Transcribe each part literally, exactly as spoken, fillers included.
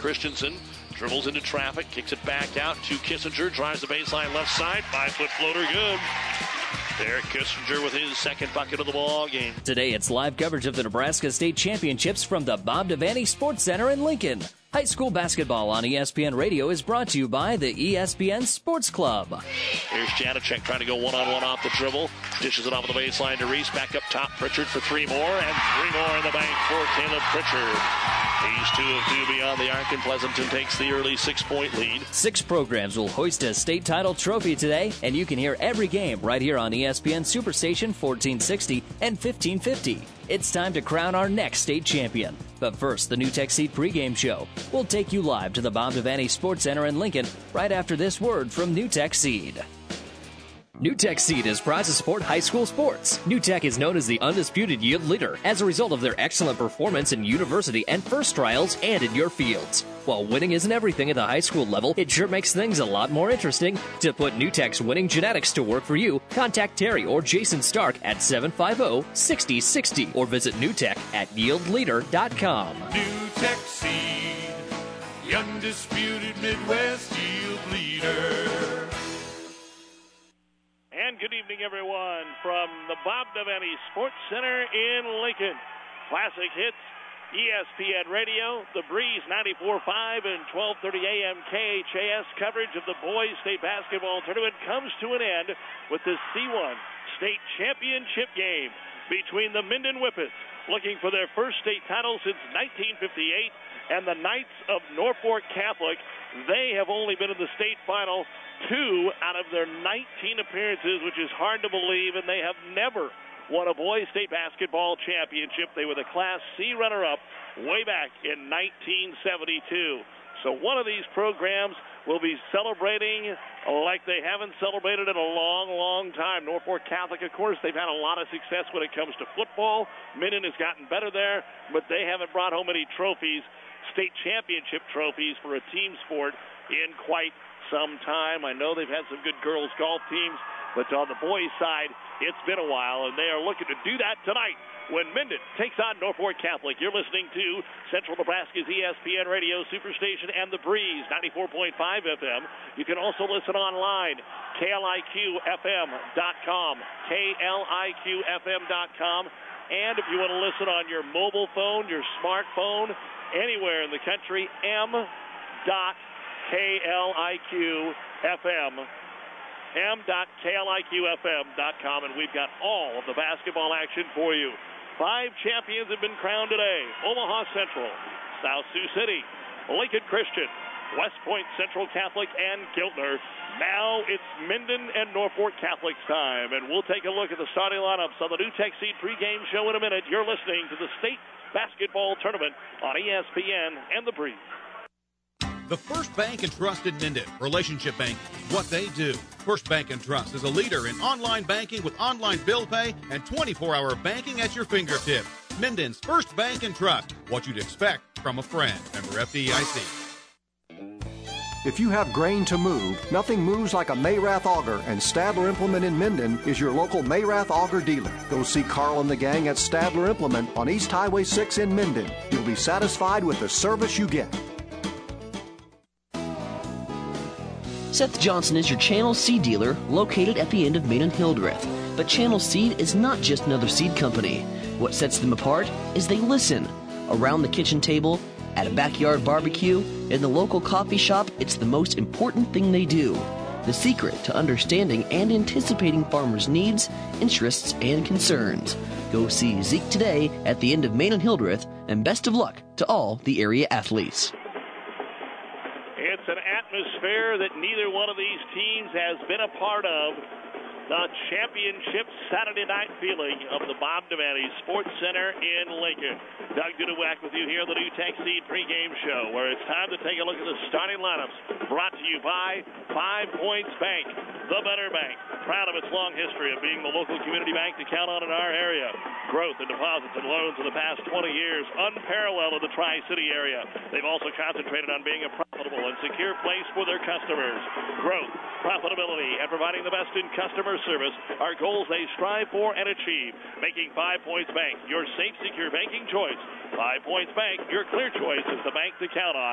Christensen dribbles into traffic, kicks it back out to Kissinger, drives the baseline left side, five-foot floater, good. Derek Kissinger with his second bucket of the ball game. Today, it's live coverage of the Nebraska State Championships from the Bob Devaney Sports Center in Lincoln. High school basketball on E S P N Radio is brought to you by the E S P N Sports Club. Here's Janacek trying to go one-on-one off the dribble. Dishes it off the baseline to Reese. Back up top, Pritchard for three more, and three more in the bank for Caleb Pritchard. He's two of two beyond the arc, and Pleasanton takes the early six-point lead. Six programs will hoist a state title trophy today, and you can hear every game right here on E S P N Superstation fourteen sixty and fifteen fifty. It's time to crown our next state champion. But first, the New Tech Seed pregame show. We'll take you live to the Bob Devaney Sports Center in Lincoln right after this word from New Tech Seed. New Tech Seed is proud to support high school sports. New Tech is known as the undisputed yield leader as a result of their excellent performance in university and first trials and in your fields. While winning isn't everything at the high school level, it sure makes things a lot more interesting. To put New Tech's winning genetics to work for you, contact Terry or Jason Stark at seven five zero, six zero six zero or visit newtech at yield leader dot com. New Tech Seed, the undisputed Midwest yield leader. And good evening, everyone, from the Bob Devaney Sports Center in Lincoln. Classic hits, E S P N Radio, The Breeze ninety-four point five and twelve thirty A M K H A S coverage of the boys state basketball tournament comes to an end with the C one state championship game between the Minden Whippets, looking for their first state title since nineteen fifty-eight, and the Knights of Norfolk Catholic. They have only been in the state final two out of their nineteen appearances, which is hard to believe, and they have never won a boys state basketball championship. They were the Class C runner-up way back in nineteen seventy-two. So one of these programs will be celebrating like they haven't celebrated in a long, long time. Norfolk Catholic, of course, they've had a lot of success when it comes to football. Minden has gotten better there, but they haven't brought home any trophies, state championship trophies for a team sport in quite some time. I know they've had some good girls golf teams, but on the boys' side, it's been a while, and they are looking to do that tonight when Minden takes on Norfolk Catholic. You're listening to Central Nebraska's E S P N Radio Superstation and The Breeze, ninety-four point five F M. You can also listen online, K L I Q F M dot com, K L I Q F M dot com. And if you want to listen on your mobile phone, your smartphone, anywhere in the country, M dot K L I Q F M. M dot K L I Q F M dot com, and we've got all of the basketball action for you. Five champions have been crowned today: Omaha Central, South Sioux City, Lincoln Christian, West Point Central Catholic, and Giltner. Now it's Minden and Norfolk Catholic's time, and we'll take a look at the starting lineups on the New Tech Seed pregame show in a minute. You're listening to the state basketball tournament on E S P N and The Breeze. The First Bank and Trust in Minden. Relationship banking, what they do. First Bank and Trust is a leader in online banking with online bill pay and twenty-four hour banking at your fingertips. Minden's First Bank and Trust, what you'd expect from a friend. Member F D I C. If you have grain to move, nothing moves like a Mayrath auger, and Stadler Implement in Minden is your local Mayrath auger dealer. Go see Carl and the gang at Stadler Implement on East Highway six in Minden. You'll be satisfied with the service you get. Seth Johnson is your Channel Seed dealer located at the end of Main and Hildreth. But Channel Seed is not just another seed company. What sets them apart is they listen. Around the kitchen table, at a backyard barbecue, in the local coffee shop, it's the most important thing they do. The secret to understanding and anticipating farmers' needs, interests, and concerns. Go see Zeke today at the end of Main and Hildreth, and best of luck to all the area athletes. It's an atmosphere that neither one of these teams has been a part of. The championship Saturday night feeling of the Bob Devaney Sports Center in Lincoln. Doug Dudewack with you here on the New Tech Seed pregame show, where it's time to take a look at the starting lineups. Brought to you by Five Points Bank, the better bank. Proud of its long history of being the local community bank to count on in our area. Growth in deposits and loans in the past twenty years, unparalleled in the Tri-City area. They've also concentrated on being a profitable and secure place for their customers. Growth, profitability, and providing the best in customer service are goals they strive for and achieve, making Five Points Bank your safe, secure banking choice. Five Points Bank, your clear choice is the bank to count on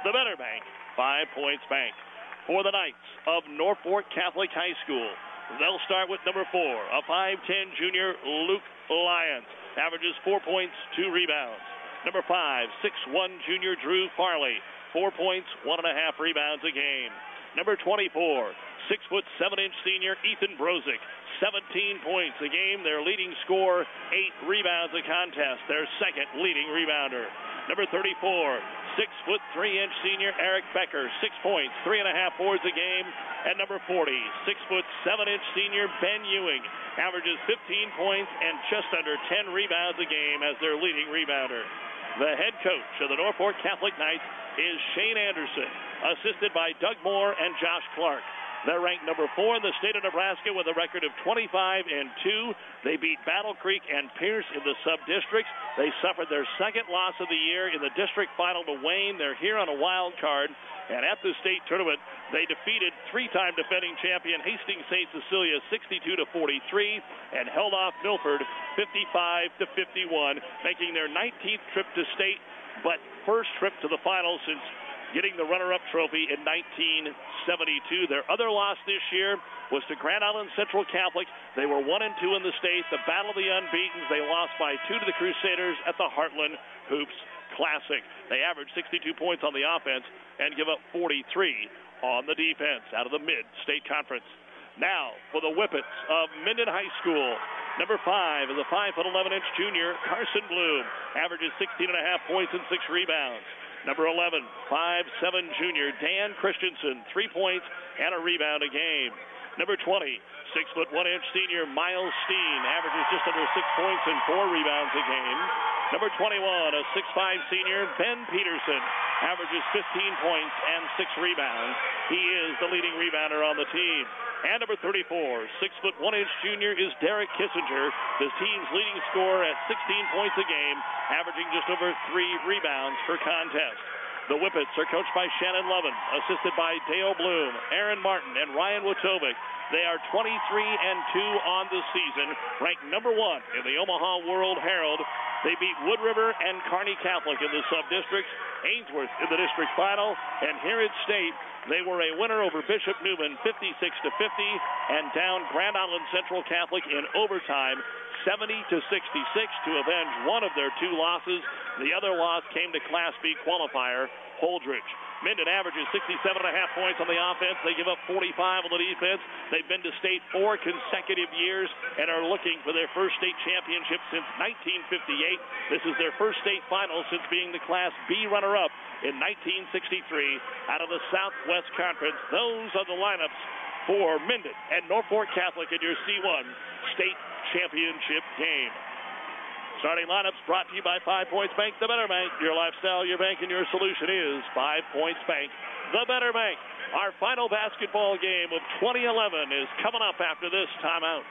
the better bank, Five Points Bank. For the Knights of Norfolk Catholic High School, they'll start with number four, a five ten junior, Luke Lyons. Averages four points, two rebounds. Number five, six one junior, Drew Farley. Four points, one and a half rebounds a game. Number twenty-four, six foot seven inch senior, Ethan Brozick. seventeen points a game. Their leading scorer, eight rebounds a contest. Their second leading rebounder. Number thirty-four, six foot three inch senior, Eric Becker. Six points, three and a half boards a game. And number forty, six foot seven inch senior, Ben Ewing. Averages fifteen points and just under ten rebounds a game as their leading rebounder. The head coach of the Norfolk Catholic Knights is Shane Anderson, assisted by Doug Moore and Josh Clark. They're ranked number four in the state of Nebraska with a record of twenty-five and two. They beat Battle Creek and Pierce in the sub-districts. They suffered their second loss of the year in the district final to Wayne. They're here on a wild card. And at the state tournament, they defeated three-time defending champion Hastings Saint Cecilia sixty-two to forty-three and held off Milford fifty-five to fifty-one, making their nineteenth trip to state, but first trip to the final since getting the runner-up trophy in nineteen seventy-two. Their other loss this year was to Grand Island Central Catholic. They were one and two in the state. The Battle of the Unbeatens, they lost by two to the Crusaders at the Heartland Hoops Classic. They averaged sixty-two points on the offense and give up forty-three on the defense out of the Mid-State Conference. Now for the Whippets of Minden High School. Number five is a five foot eleven inch junior, Carson Bloom. Averages sixteen and a half points and six rebounds. Number eleven, five seven junior, Dan Christensen. Three points and a rebound a game. Number twenty, six foot one inch senior, Miles Steen. Averages just under six points and four rebounds a game. Number twenty-one, a six five senior, Ben Peterson. Averages fifteen points and six rebounds. He is the leading rebounder on the team. And number thirty-four, six foot one inch junior is Derek Kissinger, the team's leading scorer at sixteen points a game, averaging just over three rebounds per contest. The Whippets are coached by Shannon Lovin, assisted by Dale Bloom, Aaron Martin, and Ryan Wojtovic. They are twenty-three and two on the season, ranked number one in the Omaha World Herald. They beat Wood River and Kearney Catholic in the sub-districts, Ainsworth in the district final, and here at state, they were a winner over Bishop Newman fifty-six to fifty and down Grand Island Central Catholic in overtime seventy to sixty-six to avenge one of their two losses. The other loss came to Class B qualifier Holdridge. Minden averages sixty-seven and a half points on the offense. They give up forty-five on the defense. They've been to state four consecutive years and are looking for their first state championship since nineteen fifty-eight. This is their first state final since being the Class B runner-up in nineteen sixty-three out of the Southwest Conference. Those are the lineups for Minden and Norfolk Catholic in your C one state championship game. Starting lineups brought to you by Five Points Bank, the Better Bank. Your lifestyle, your bank, and your solution is Five Points Bank, the Better Bank. Our final basketball game of twenty eleven is coming up after this timeout.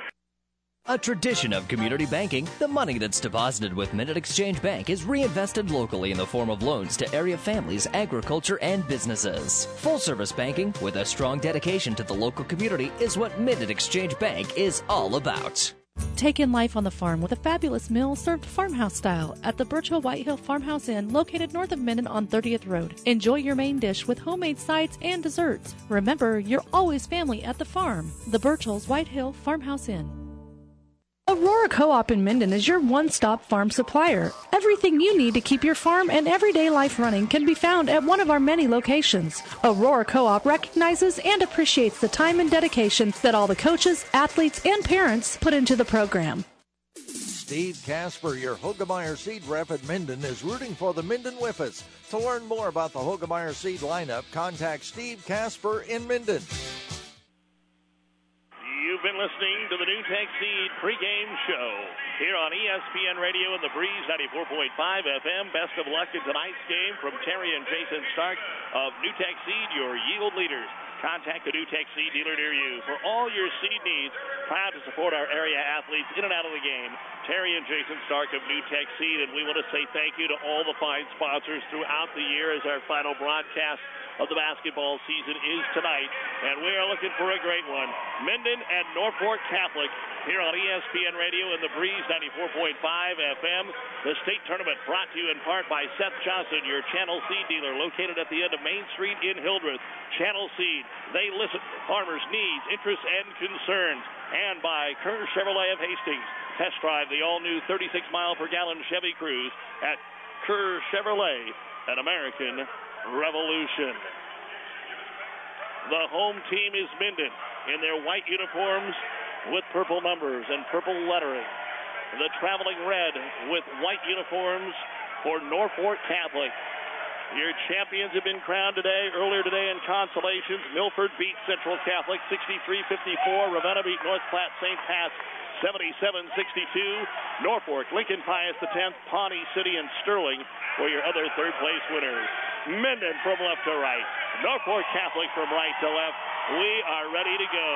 A tradition of community banking, the money that's deposited with Minden Exchange Bank is reinvested locally in the form of loans to area families, agriculture, and businesses. Full-service banking with a strong dedication to the local community is what Minden Exchange Bank is all about. Take in life on the farm with a fabulous meal served farmhouse style at the Birchhill White Hill Farmhouse Inn located north of Minden on thirtieth Road. Enjoy your main dish with homemade sides and desserts. Remember, you're always family at the farm. The Birchhill's White Hill Farmhouse Inn. Aurora Co-op in Minden is your one-stop farm supplier. Everything you need to keep your farm and everyday life running can be found at one of our many locations. Aurora Co-op recognizes and appreciates the time and dedication that all the coaches, athletes, and parents put into the program. Steve Casper, your Hoegemeyer Seed rep at Minden, is rooting for the Minden Whippets. To learn more about the Hoegemeyer Seed lineup, contact Steve Casper in Minden. You've been listening to the NewTek Seed pregame show here on E S P N Radio and the Breeze ninety-four point five F M. Best of luck in tonight's game from Terry and Jason Stark of NewTek Seed, your yield leaders. Contact a NewTek Seed dealer near you for all your seed needs. Proud to support our area athletes in and out of the game. Terry and Jason Stark of NewTek Seed, and we want to say thank you to all the fine sponsors throughout the year as our final broadcast of the basketball season is tonight, and we are looking for a great one. Minden and Norfolk Catholic here on E S P N Radio and the Breeze ninety-four point five F M. The state tournament brought to you in part by Seth Johnson, your Channel Seed dealer, located at the end of Main Street in Hildreth. Channel Seed, they listen to farmers' needs, interests, and concerns. And by Kerr Chevrolet of Hastings. Test drive the all-new thirty-six mile per gallon Chevy Cruze at Kerr Chevrolet, an American revolution. The home team is Minden in their white uniforms with purple numbers and purple lettering. The traveling red with white uniforms for Norfolk Catholic. Your champions have been crowned today. Earlier today in consolations, Milford beat Central Catholic sixty-three fifty-four. Ravenna beat North Platte Saint Pat's seventy-seven sixty-two. Norfolk, Lincoln Pius the tenth, Pawnee City, and Sterling were your other third-place winners. Minden from left to right. Norfolk Catholic from right to left. We are ready to go.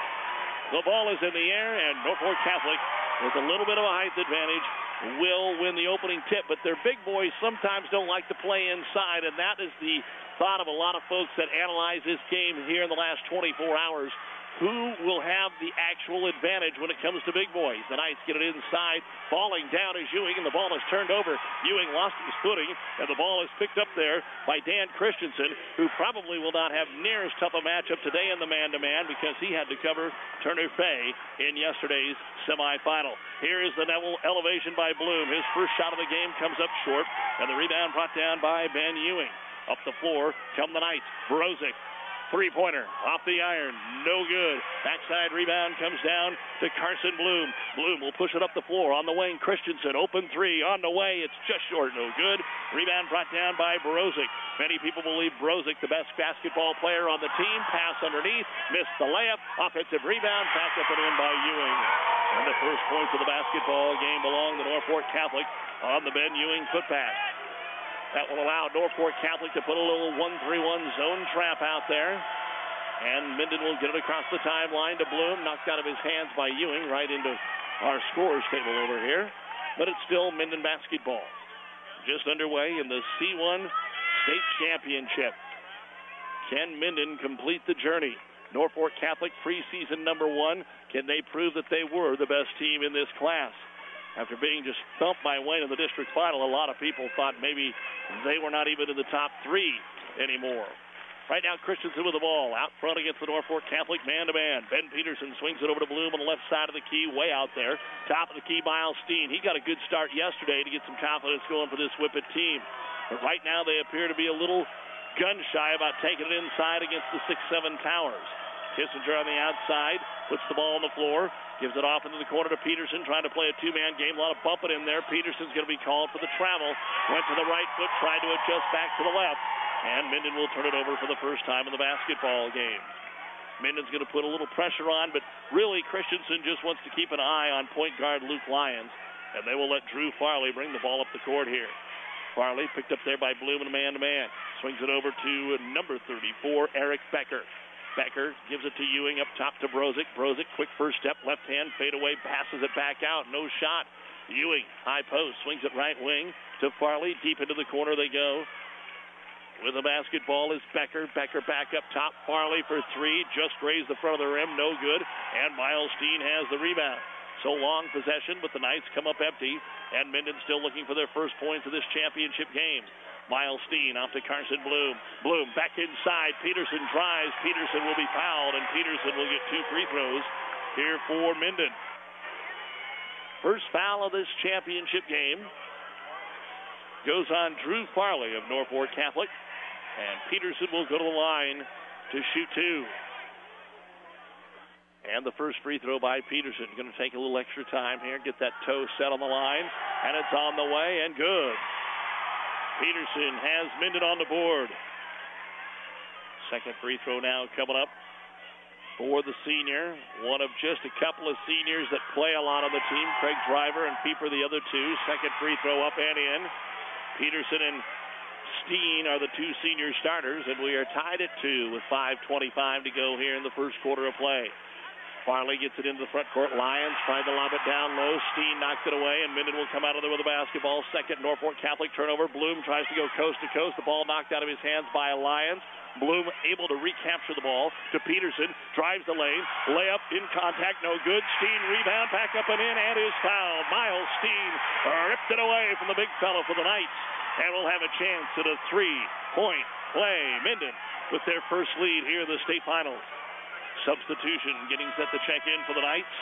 The ball is in the air, and Norfolk Catholic, with a little bit of a height advantage, will win the opening tip, but their big boys sometimes don't like to play inside, and that is the thought of a lot of folks that analyze this game here in the last twenty-four hours. Who will have the actual advantage when it comes to big boys? The Knights get it inside. Falling down is Ewing, and the ball is turned over. Ewing lost his footing, and the ball is picked up there by Dan Christensen, who probably will not have near as tough a matchup today in the man-to-man because he had to cover Turner Fay in yesterday's semifinal. Here is the level elevation by Bloom. His first shot of the game comes up short, and the rebound brought down by Ben Ewing. Up the floor come the Knights. Brozic. Three-pointer off the iron, no good. Backside rebound comes down to Carson Bloom. Bloom will push it up the floor on the wing. Christensen, open three, on the way. It's just short, no good. Rebound brought down by Brozic. Many people believe Brozic, the best basketball player on the team. Pass underneath, missed the layup. Offensive rebound, back up and in by Ewing. And the first points of the basketball game belong to Norfolk Catholic on the Ben Ewing putback. That will allow Norfolk Catholic to put a little one three one zone trap out there. And Minden will get it across the timeline to Bloom. Knocked out of his hands by Ewing right into our scores table over here. But it's still Minden basketball. Just underway in the C one State Championship. Can Minden complete the journey? Norfolk Catholic preseason number one. Can they prove that they were the best team in this class? After being just thumped by Wayne in the district final, a lot of people thought maybe they were not even in the top three anymore. Right now, Christensen with the ball out front against the Norfolk Catholic man-to-man. Ben Peterson swings it over to Bloom on the left side of the key, way out there. Top of the key, Miles Steen. He got a good start yesterday to get some confidence going for this Whippet team. But right now, they appear to be a little gun-shy about taking it inside against the six seven Towers. Kissinger on the outside, puts the ball on the floor, gives it off into the corner to Peterson, trying to play a two-man game. A lot of bumping in there. Peterson's going to be called for the travel. Went to the right foot, tried to adjust back to the left. And Minden will turn it over for the first time in the basketball game. Minden's going to put a little pressure on, but really Christensen just wants to keep an eye on point guard Luke Lyons. And they will let Drew Farley bring the ball up the court here. Farley picked up there by Bloom and a man-to-man. Swings it over to number thirty-four, Eric Becker. Becker gives it to Ewing up top to Brozic. Brozic, quick first step, left hand, fade away, passes it back out. No shot. Ewing, high post, swings it right wing to Farley. Deep into the corner they go. With the basketball is Becker. Becker back up top. Farley for three. Just raised the front of the rim. No good. And Miles Steen has the rebound. So long possession, but the Knights come up empty. And Minden still looking for their first points of this championship game. Miles Steen off to Carson Bloom. Bloom back inside. Peterson drives. Peterson will be fouled, and Peterson will get two free throws here for Minden. First foul of this championship game goes on Drew Farley of Norfolk Catholic, and Peterson will go to the line to shoot two. And the first free throw by Peterson. Going to take a little extra time here, get that toe set on the line, and it's on the way, and good. Peterson has Minden on the board. Second free throw now coming up for the senior. One of just a couple of seniors that play a lot on the team. Craig Driver and Pieper the other two. Second free throw up and in. Peterson and Steen are the two senior starters, and we are tied at two with five twenty-five to go here in the first quarter of play. Farley gets it into the front court. Lyons trying to lob it down low. Steen knocks it away, and Minden will come out of there with a basketball. Second Norfolk Catholic turnover. Bloom tries to go coast to coast. The ball knocked out of his hands by Lyons. Bloom able to recapture the ball to Peterson. Drives the lane. Layup in contact. No good. Steen rebound. Back up and in and is fouled. Miles Steen ripped it away from the big fella for the Knights. And will have a chance at a three-point play. Minden with their first lead here in the state finals. Substitution getting set to check in for the Knights.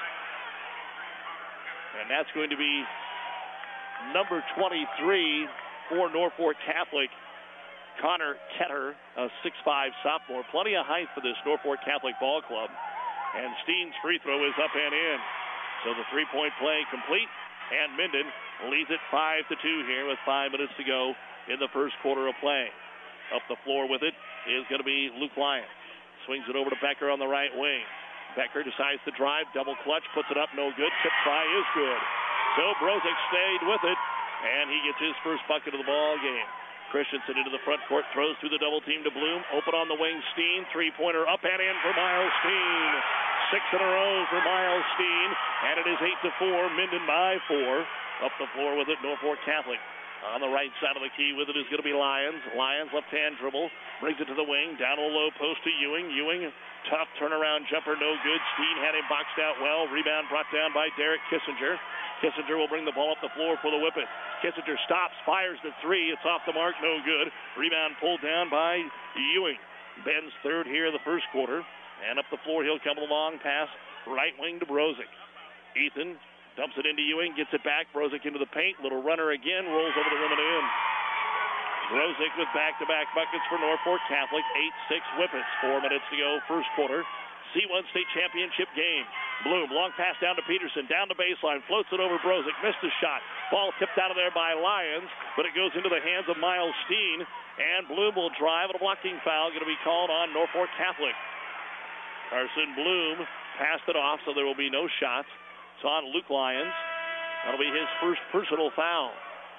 And that's going to be number twenty-three for Norfolk Catholic, Connor Ketter, a six five sophomore. Plenty of height for this Norfolk Catholic ball club. And Steen's free throw is up and in. So the three-point play complete. And Minden leads it five to two here with five minutes to go in the first quarter of play. Up the floor with it is going to be Luke Lyons. Swings it over to Becker on the right wing. Becker decides to drive, double clutch, puts it up, no good. Tip try is good. So Brozick stayed with it, and he gets his first bucket of the ball game. Christensen into the front court, throws through the double team to Bloom. Open on the wing, Steen. Three-pointer up and in for Miles Steen. Six in a row for Miles Steen, and it is eight to four. Minden by four. Up the floor with it, Norfolk Catholic. On the right side of the key with it is going to be Lyons. Lyons left-hand dribble, brings it to the wing, down a low post to Ewing. Ewing, tough turnaround jumper, no good. Steen had him boxed out well. Rebound brought down by Derek Kissinger. Kissinger will bring the ball up the floor for the Whippets. Kissinger stops, fires the three. It's off the mark, no good. Rebound pulled down by Ewing. Ben's third here in the first quarter. And up the floor, he'll come along pass right wing to Brozick. Ethan dumps it into Ewing, gets it back. Brozick into the paint. Little runner again, rolls over the rim and in. Brozick with back-to-back buckets for Norfolk Catholic. eight six Whippets. Four minutes to go, first quarter. C one state championship game. Bloom, long pass down to Peterson, down the baseline, floats it over Brozick, missed the shot. Ball tipped out of there by Lyons, but it goes into the hands of Miles Steen, and Bloom will drive, and a blocking foul going to be called on Norfolk Catholic. Carson Bloom passed it off, so there will be no shots. It's on Luke Lyons. That'll be his first personal foul.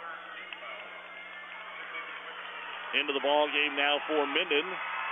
Into the ball game now for Minden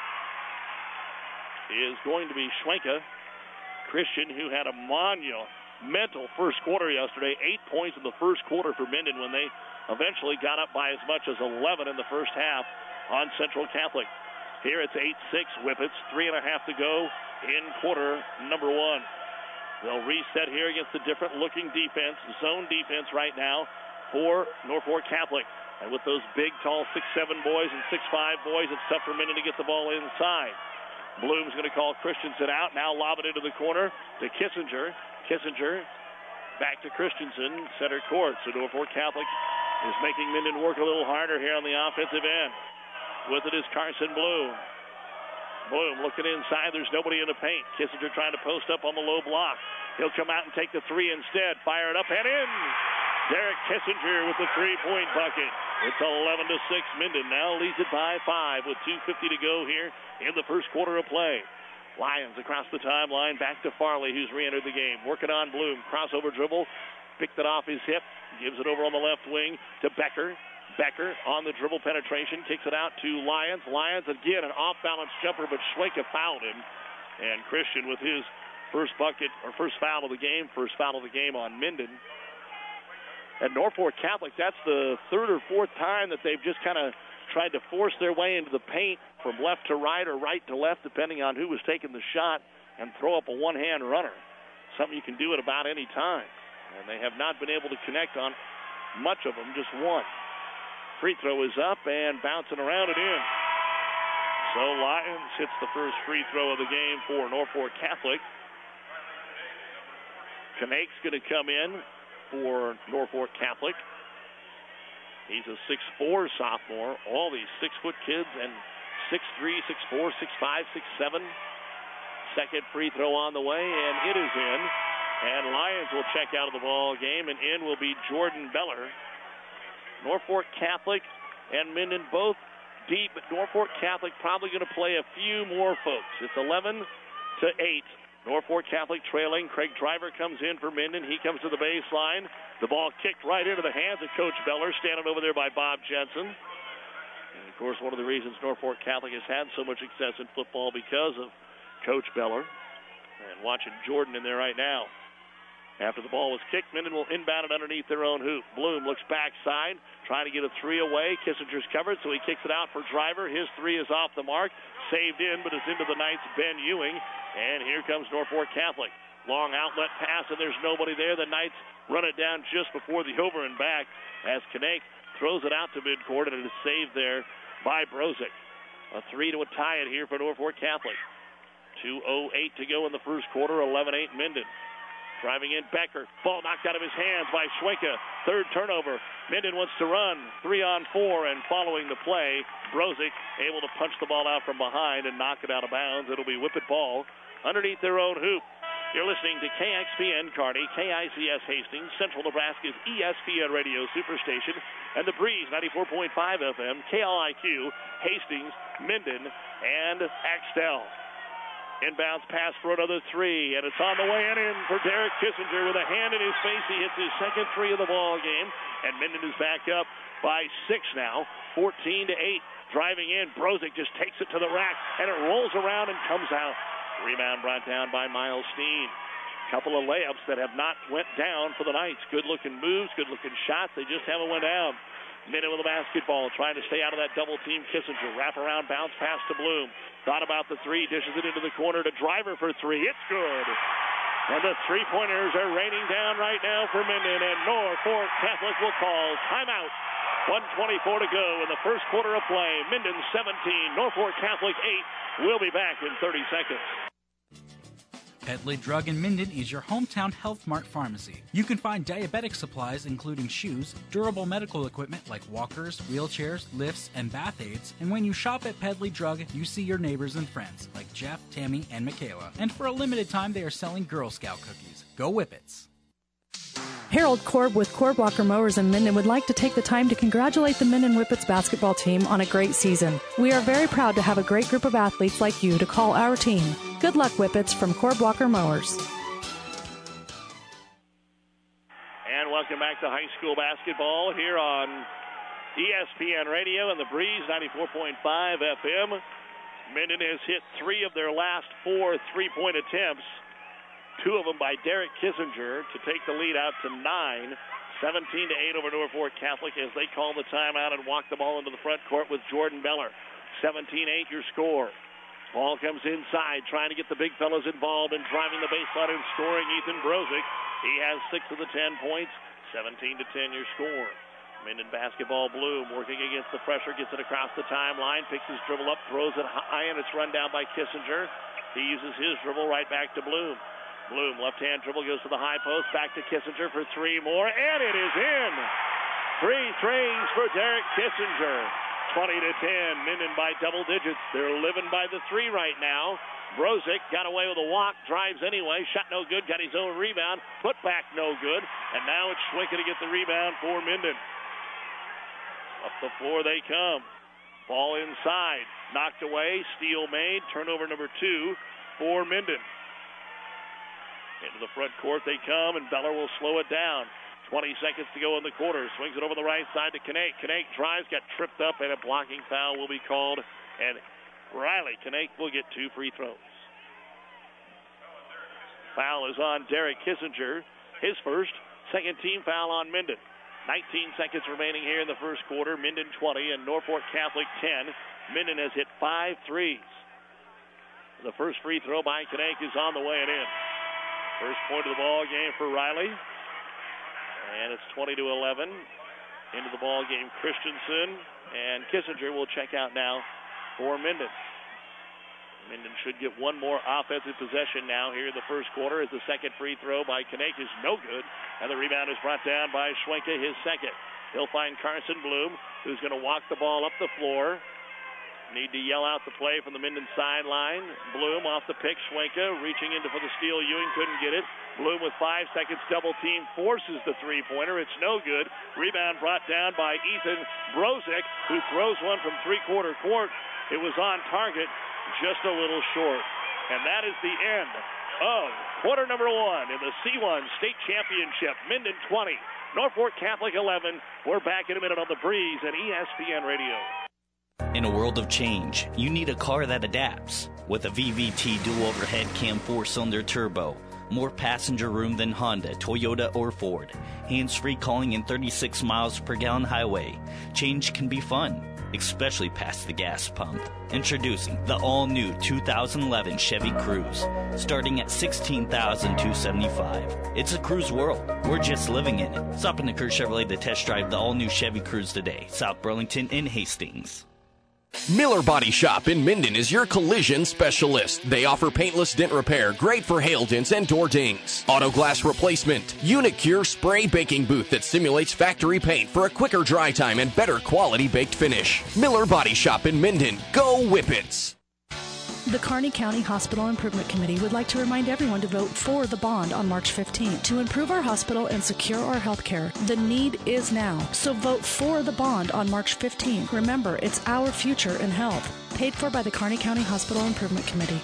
is going to be Schwenka. Christian, who had a monumental first quarter yesterday, eight points in the first quarter for Minden when they eventually got up by as much as eleven in the first half on Central Catholic. Here it's eight six Whippets, three and a half to go in quarter number one. They'll reset here against a different looking defense, zone defense right now for Norfolk Catholic. And with those big, tall six seven boys and six five boys, it's tough for Minden to get the ball inside. Bloom's going to call Christensen out. Now lob it into the corner to Kissinger. Kissinger back to Christensen, center court. So Norfolk Catholic is making Minden work a little harder here on the offensive end. With it is Carson Bloom. Bloom looking inside. There's nobody in the paint. Kissinger trying to post up on the low block. He'll come out and take the three instead. Fire it up and in. Derek Kissinger with the three-point bucket. It's eleven to six. Minden now leads it by five with two fifty to go here in the first quarter of play. Lyons across the timeline, back to Farley, who's re-entered the game. Working on Bloom. Crossover dribble. Picked it off his hip. Gives it over on the left wing to Becker. Becker on the dribble penetration. Kicks it out to Lyons. Lyons again, an off-balance jumper, but Schwenka fouled him. And Christian with his first bucket, or first foul of the game. First foul of the game on Minden. At Norfolk Catholic, that's the third or fourth time that they've just kind of tried to force their way into the paint from left to right or right to left, depending on who was taking the shot, and throw up a one-hand runner. Something you can do at about any time. And they have not been able to connect on much of them, just one. Free throw is up and bouncing around and in. So Lyons hits the first free throw of the game for Norfolk Catholic. Knake's going to come in for Norfolk Catholic. He's a six four sophomore. All these six-foot kids and six three, six four, six five, six seven. Second free throw on the way, and it is in. And Lyons will check out of the ball game, and in will be Jordan Beller. Norfolk Catholic and Minden both deep, but Norfolk Catholic probably going to play a few more folks. It's eleven to eight. Norfolk Catholic trailing. Craig Driver comes in for Minden. He comes to the baseline. The ball kicked right into the hands of Coach Beller, standing over there by Bob Jensen. And, of course, one of the reasons Norfolk Catholic has had so much success in football because of Coach Beller. And watching Jordan in there right now. After the ball was kicked, Minden will inbound it underneath their own hoop. Bloom looks backside, trying to get a three away. Kissinger's covered, so he kicks it out for Driver. His three is off the mark. Saved in, but it's into the Knights' Ben Ewing. And here comes Norfolk Catholic. Long outlet pass, and there's nobody there. The Knights run it down just before the over and back as Kinnick throws it out to midcourt, and it is saved there by Brozick. A three to a tie it here for Norfolk Catholic. two oh eight to go in the first quarter, eleven eight Minden. Driving in Becker. Ball knocked out of his hands by Schwenka. Third turnover. Minden wants to run. Three on four, and following the play, Brozick able to punch the ball out from behind and knock it out of bounds. It'll be whippet ball underneath their own hoop. You're listening to K X P N Kearney, K I C S Hastings, Central Nebraska's E S P N Radio Superstation, and the Breeze ninety-four point five F M, K L I Q, Hastings, Minden, and Axtell. Inbounds pass for another three, and it's on the way and in for Derek Kissinger with a hand in his face. He hits his second three of the ball game, and Minden is back up by six now, fourteen to eight. Driving in, Brozick just takes it to the rack, and it rolls around and comes out. Rebound brought down by Miles Steen. Couple of layups that have not went down for the Knights. Good-looking moves, good-looking shots. They just haven't went down. Minden with the basketball, trying to stay out of that double team. Kissinger, wrap around, bounce pass to Bloom. Thought about the three, dishes it into the corner to Driver for three. It's good. And the three-pointers are raining down right now for Minden, and Norfolk Catholic will call timeout. one twenty-four to go in the first quarter of play. Minden seventeen, Norfolk Catholic eight. We'll be back in thirty seconds. Pedley Drug in Minden is your hometown Health Mart pharmacy. You can find diabetic supplies including shoes, durable medical equipment like walkers, wheelchairs, lifts, and bath aids. And when you shop at Pedley Drug, you see your neighbors and friends like Jeff, Tammy, and Michaela. And for a limited time, they are selling Girl Scout cookies. Go Whippets! Harold Korb with Korb Walker Mowers in Minden would like to take the time to congratulate the Minden Whippets basketball team on a great season. We are very proud to have a great group of athletes like you to call our team. Good luck, Whippets, from Korb Walker Mowers. And welcome back to high school basketball here on E S P N Radio and the Breeze ninety-four point five F M. Minden has hit three of their last four three-point attempts. Two of them by Derek Kissinger to take the lead out to nine. seventeen to eight over Norfolk Catholic as they call the timeout and walk the ball into the front court with Jordan Beller. seventeen eight your score. Ball comes inside, trying to get the big fellas involved and driving the baseline and scoring Ethan Brozick. He has six of the ten points. seventeen to ten your score. Minden basketball. Bloom working against the pressure, gets it across the timeline, picks his dribble up, throws it high, and it's run down by Kissinger. He uses his dribble right back to Bloom. Bloom, left-hand dribble, goes to the high post, back to Kissinger for three more, and it is in! Three threes for Derek Kissinger. twenty to ten, Minden by double digits. They're living by the three right now. Brozick got away with a walk, drives anyway, shot no good, got his own rebound, put back no good, and now it's Schwenka to get the rebound for Minden. Up the floor they come. Ball inside, knocked away, steal made, turnover number two for Minden. Into the front court they come, and Beller will slow it down. twenty seconds to go in the quarter. Swings it over the right side to Kinnick. Kinnick drives, got tripped up, and a blocking foul will be called. And Riley Kinnick will get two free throws. Foul is on Derek Kissinger. His first, second team foul on Minden. nineteen seconds remaining here in the first quarter. Minden twenty and Norfolk Catholic ten. Minden has hit five threes. The first free throw by Kinnick is on the way and in. First point of the ball game for Riley. And it's twenty to eleven. Into the ball game, Christensen. And Kissinger will check out now for Minden. Minden should get one more offensive possession now here in the first quarter as the second free throw by Kinnick is no good. And the rebound is brought down by Schwenka, his second. He'll find Carson Bloom, who's going to walk the ball up the floor. Need to yell out the play from the Minden sideline. Bloom off the pick. Schwenka reaching into for the steal. Ewing couldn't get it. Bloom with five seconds. Double team forces the three-pointer. It's no good. Rebound brought down by Ethan Brozick, who throws one from three-quarter court. It was on target, just a little short. And that is the end of quarter number one in the C one State Championship. Minden twenty, Norfolk Catholic eleven. We're back in a minute on the Breeze and E S P N Radio. In a world of change, you need a car that adapts. With a V V T dual overhead cam four-cylinder turbo, More passenger room than Honda, Toyota, or Ford. Hands-free calling in thirty-six miles per gallon highway. Change can be fun, especially past the gas pump. Introducing the all-new two thousand eleven Chevy Cruze, starting at sixteen thousand two hundred seventy-five dollars. It's a cruise world. We're just living in it. Stop in Kerr Chevrolet to test drive the all-new Chevy Cruze today. South Burlington and Hastings. Miller Body Shop in Minden is your collision specialist. They offer paintless dent repair, great for hail dents and door dings. Auto glass replacement. Unicure spray baking booth that simulates factory paint for a quicker dry time and better quality baked finish. Miller Body Shop in Minden. Go Whippets! The Kearney County Hospital Improvement Committee would like to remind everyone to vote for the bond on March fifteenth to improve our hospital and secure our health care. The need is now, so vote for the bond on March fifteenth. Remember, it's our future in health. Paid for by the Kearney County Hospital Improvement Committee.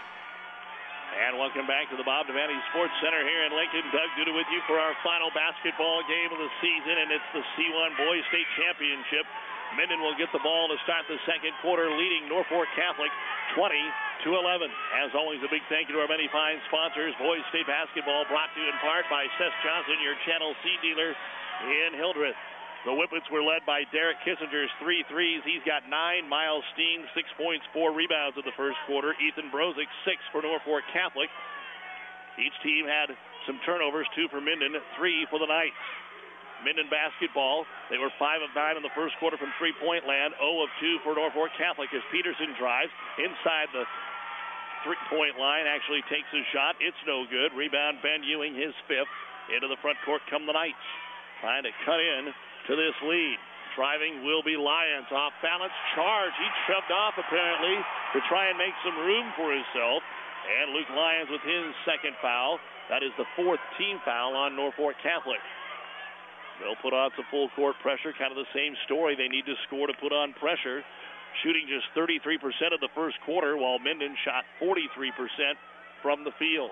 And welcome back to the Bob Devaney Sports Center here in Lincoln. Doug Duda with you for our final basketball game of the season, and it's the C one Boys State Championship. Minden will get the ball to start the second quarter, leading Norfolk Catholic twenty to eleven. As always, a big thank you to our many fine sponsors. Boys State Basketball brought to you in part by Seth Johnson, your Channel C dealer in Hildreth. The Whippets were led by Derek Kissinger's three threes. He's got nine. Miles Steen, six points, four rebounds in the first quarter. Ethan Brozick, six for Norfolk Catholic. Each team had some turnovers, two for Minden, three for the Knights. Minden basketball, they were five of nine in the first quarter from three-point land, zero of two for Norfolk Catholic as Peterson drives inside the three-point line, actually takes a shot. It's no good. Rebound, Ben Ewing, his fifth. Into the front court come the Knights, trying to cut in to this lead. Driving will be Lyons, off balance, charge. He shoved off apparently to try and make some room for himself. And Luke Lyons with his second foul. That is the fourth team foul on Norfolk Catholic. They'll put on some full court pressure, kind of the same story. They need to score to put on pressure. Shooting just thirty-three percent of the first quarter, while Minden shot forty-three percent from the field.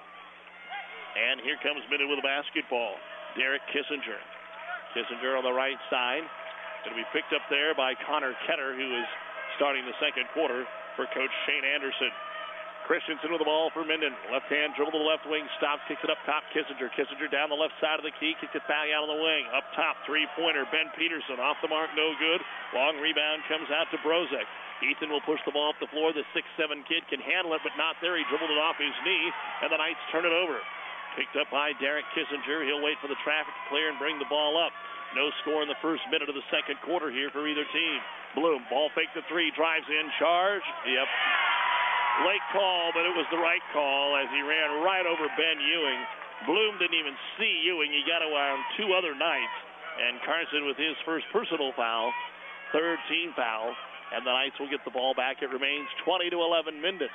And here comes Minden with a basketball. Derek Kissinger. Kissinger on the right side. Going to be picked up there by Connor Ketter, who is starting the second quarter for Coach Shane Anderson. Christensen with the ball for Minden. Left hand dribble to the left wing. Stops, kicks it up top. Kissinger. Kissinger down the left side of the key. Kicks it back out of the wing. Up top, three-pointer. Ben Peterson off the mark, no good. Long rebound comes out to Brozick. Ethan will push the ball up the floor. The six seven kid can handle it, but not there. He dribbled it off his knee, and the Knights turn it over. Picked up by Derek Kissinger. He'll wait for the traffic to clear and bring the ball up. No score in the first minute of the second quarter here for either team. Bloom, ball fake the three, drives in, charge. Yep. Late call, but it was the right call as he ran right over Ben Ewing. Bloom didn't even see Ewing. He got around two other Knights. And Carson with his first personal foul, third team foul. And the Knights will get the ball back. It remains twenty to eleven Minden.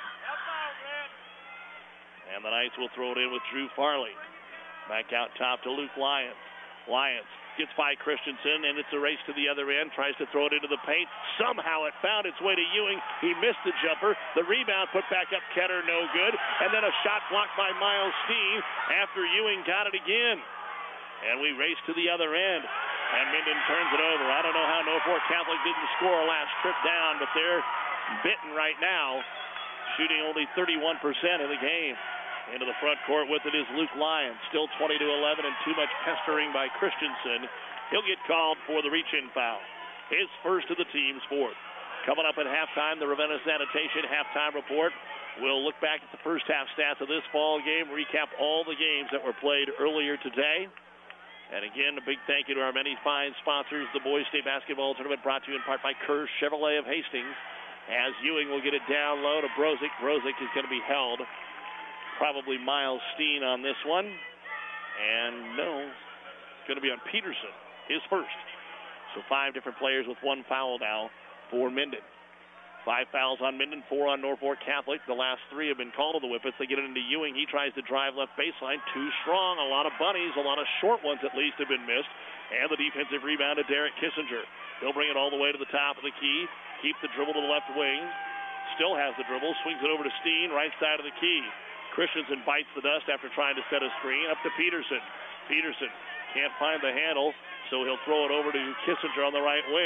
And the Knights will throw it in with Drew Farley. Back out top to Luke Lyons. Lyons gets by Christensen, and it's a race to the other end. Tries to throw it into the paint. Somehow it found its way to Ewing. He missed the jumper. The rebound put back up Ketter, no good. And then a shot blocked by Miles Steen after Ewing got it again. And we race to the other end. And Minden turns it over. I don't know how Norfolk Catholic didn't score last trip down, but they're bitten right now, shooting only thirty-one percent of the game. Into the front court with it is Luke Lyons. Still twenty to eleven and too much pestering by Christensen. He'll get called for the reach-in foul. His first of the team's fourth. Coming up at halftime, the Ravenna Sanitation halftime report. We'll look back at the first half stats of this ball game, recap all the games that were played earlier today. And again, a big thank you to our many fine sponsors. The Boys State Basketball Tournament brought to you in part by Kerr Chevrolet of Hastings. As Ewing will get it down low to Brozick. Brozick is going to be held. Probably Miles Steen on this one. And no, it's going to be on Peterson, his first. So five different players with one foul now for Minden. Five fouls on Minden, four on Norfolk Catholic. The last three have been called to the Whippets. They get it into Ewing. He tries to drive left baseline. Too strong. A lot of bunnies, a lot of short ones at least have been missed. And the defensive rebound to Derek Kissinger. He'll bring it all the way to the top of the key. Keep the dribble to the left wing. Still has the dribble. Swings it over to Steen, right side of the key. Christensen bites the dust after trying to set a screen. Up to Peterson. Peterson can't find the handle, so he'll throw it over to Kissinger on the right wing.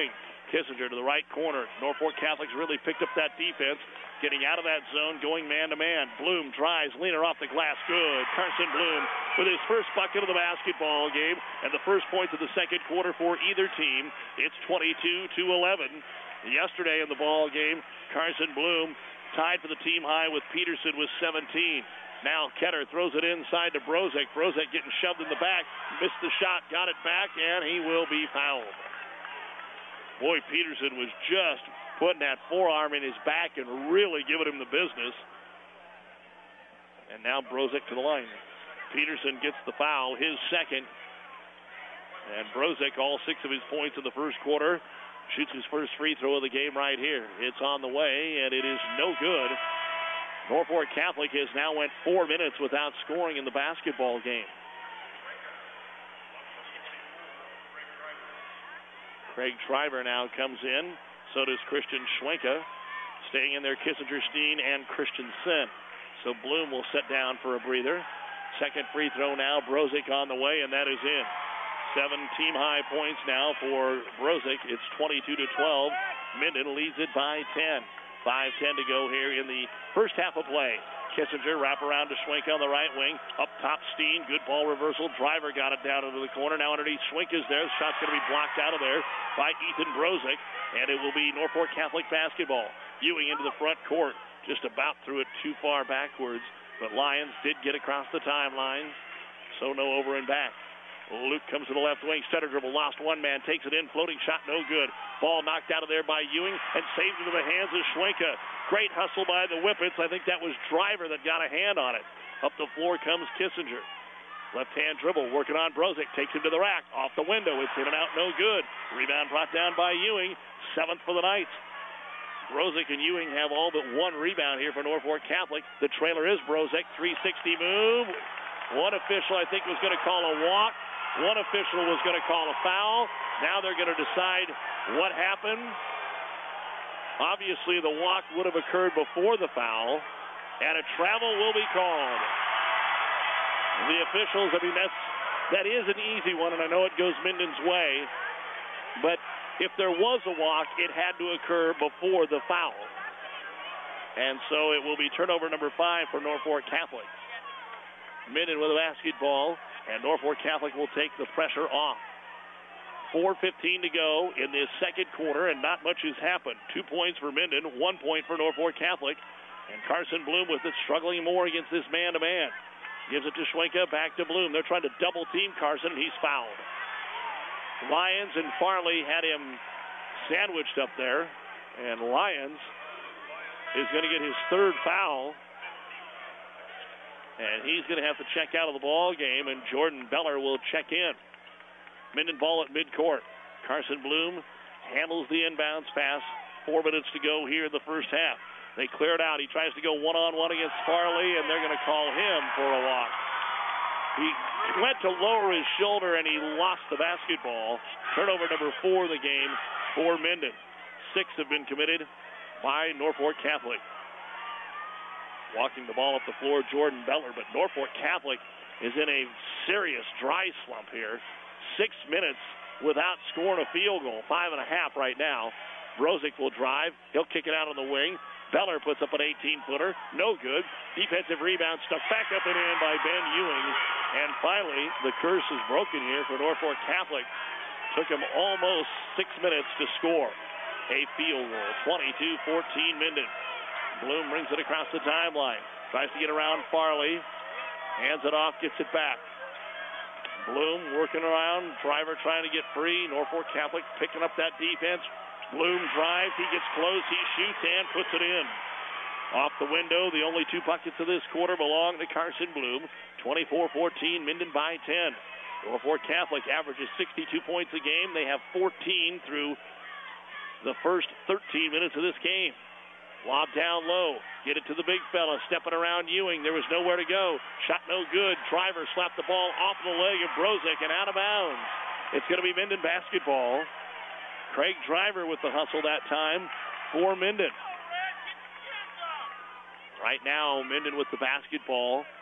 Kissinger to the right corner. Norfolk Catholic's really picked up that defense. Getting out of that zone, going man-to-man. Bloom drives, leaner off the glass. Good. Carson Bloom with his first bucket of the basketball game and the first points of the second quarter for either team. It's twenty-two to eleven. Yesterday in the ball game, Carson Bloom tied for the team high with Peterson with seventeen. Now Ketter throws it inside to Brozek. Brozek getting shoved in the back. Missed the shot, got it back, and he will be fouled. Boy, Peterson was just putting that forearm in his back and really giving him the business. And now Brozek to the line. Peterson gets the foul, his second. And Brozek, all six of his points in the first quarter, shoots his first free throw of the game right here. It's on the way, and it is no good. Norfolk Catholic has now went four minutes without scoring in the basketball game. Craig Shriver now comes in. So does Christian Schwenka. Staying in there, Kissinger, Steen, and Christensen. So Bloom will sit down for a breather. Second free throw now. Brozek on the way, and that is in. Seven team-high points now for Brozek. It's twenty-two to twelve. Minden leads it by ten. five ten to go here in the first half of play. Kissinger wrap around to Schwenka on the right wing. Up top, Steen. Good ball reversal. Driver got it down into the corner. Now underneath, Schwenka's there. The shot's going to be blocked out of there by Ethan Brozek. And it will be Norfolk Catholic basketball. Ewing into the front court. Just about threw it too far backwards. But Lyons did get across the timeline. So no over and back. Luke comes to the left wing. Center dribble. Lost one man. Takes it in. Floating shot. No good. Ball knocked out of there by Ewing. And saved into the hands of Schwenka. Great hustle by the Whippets. I think that was Driver that got a hand on it. Up the floor comes Kissinger. Left-hand dribble, working on Brozek. Takes him to the rack. Off the window. It's in and out. No good. Rebound brought down by Ewing. Seventh for the Knights. Brozek and Ewing have all but one rebound here for Norfolk Catholic. The trailer is Brozek. three sixty move. One official, I think, was going to call a walk. One official was going to call a foul. Now they're going to decide what happened. Obviously, the walk would have occurred before the foul, and a travel will be called. The officials, I mean, that's, that is an easy one, and I know it goes Minden's way, but if there was a walk, it had to occur before the foul. And so it will be turnover number five for Norfolk Catholic. Minden with a basketball, and Norfolk Catholic will take the pressure off. four fifteen to go in this second quarter, and not much has happened. Two points for Minden, one point for Norfolk Catholic. And Carson Bloom with it, struggling more against this man-to-man. Gives it to Schwenka, back to Bloom. They're trying to double-team Carson. He's fouled. Lyons and Farley had him sandwiched up there. And Lyons is going to get his third foul. And he's going to have to check out of the ball game, and Jordan Beller will check in. Minden ball at midcourt. Carson Bloom handles the inbounds pass. Four minutes to go here in the first half. They clear it out. He tries to go one-on-one against Farley, and they're going to call him for a walk. He went to lower his shoulder, and he lost the basketball. Turnover number four of the game for Minden. Six have been committed by Norfolk Catholic. Walking the ball up the floor, Jordan Beller, but Norfolk Catholic is in a serious dry slump here. Six minutes without scoring a field goal. Five and a half right now. Brozek will drive. He'll kick it out on the wing. Beller puts up an eighteen-footer. No good. Defensive rebound stuck back up and in by Ben Ewing. And finally, the curse is broken here for Norfolk Catholic. Took him almost six minutes to score a field goal. twenty-two fourteen Minden. Bloom brings it across the timeline. Tries to get around Farley. Hands it off, gets it back. Bloom working around. Driver trying to get free. Norfolk Catholic picking up that defense. Bloom drives. He gets close. He shoots and puts it in. Off the window. The only two buckets of this quarter belong to Carson Bloom. twenty-four fourteen. Minden by ten. Norfolk Catholic averages sixty-two points a game. They have fourteen through the first thirteen minutes of this game. Lob down low. Get it to the big fella. Stepping around Ewing. There was nowhere to go. Shot no good. Driver slapped the ball off the leg of Brozek and out of bounds. It's going to be Minden basketball. Craig Driver with the hustle that time for Minden. Right now, Minden with the basketball.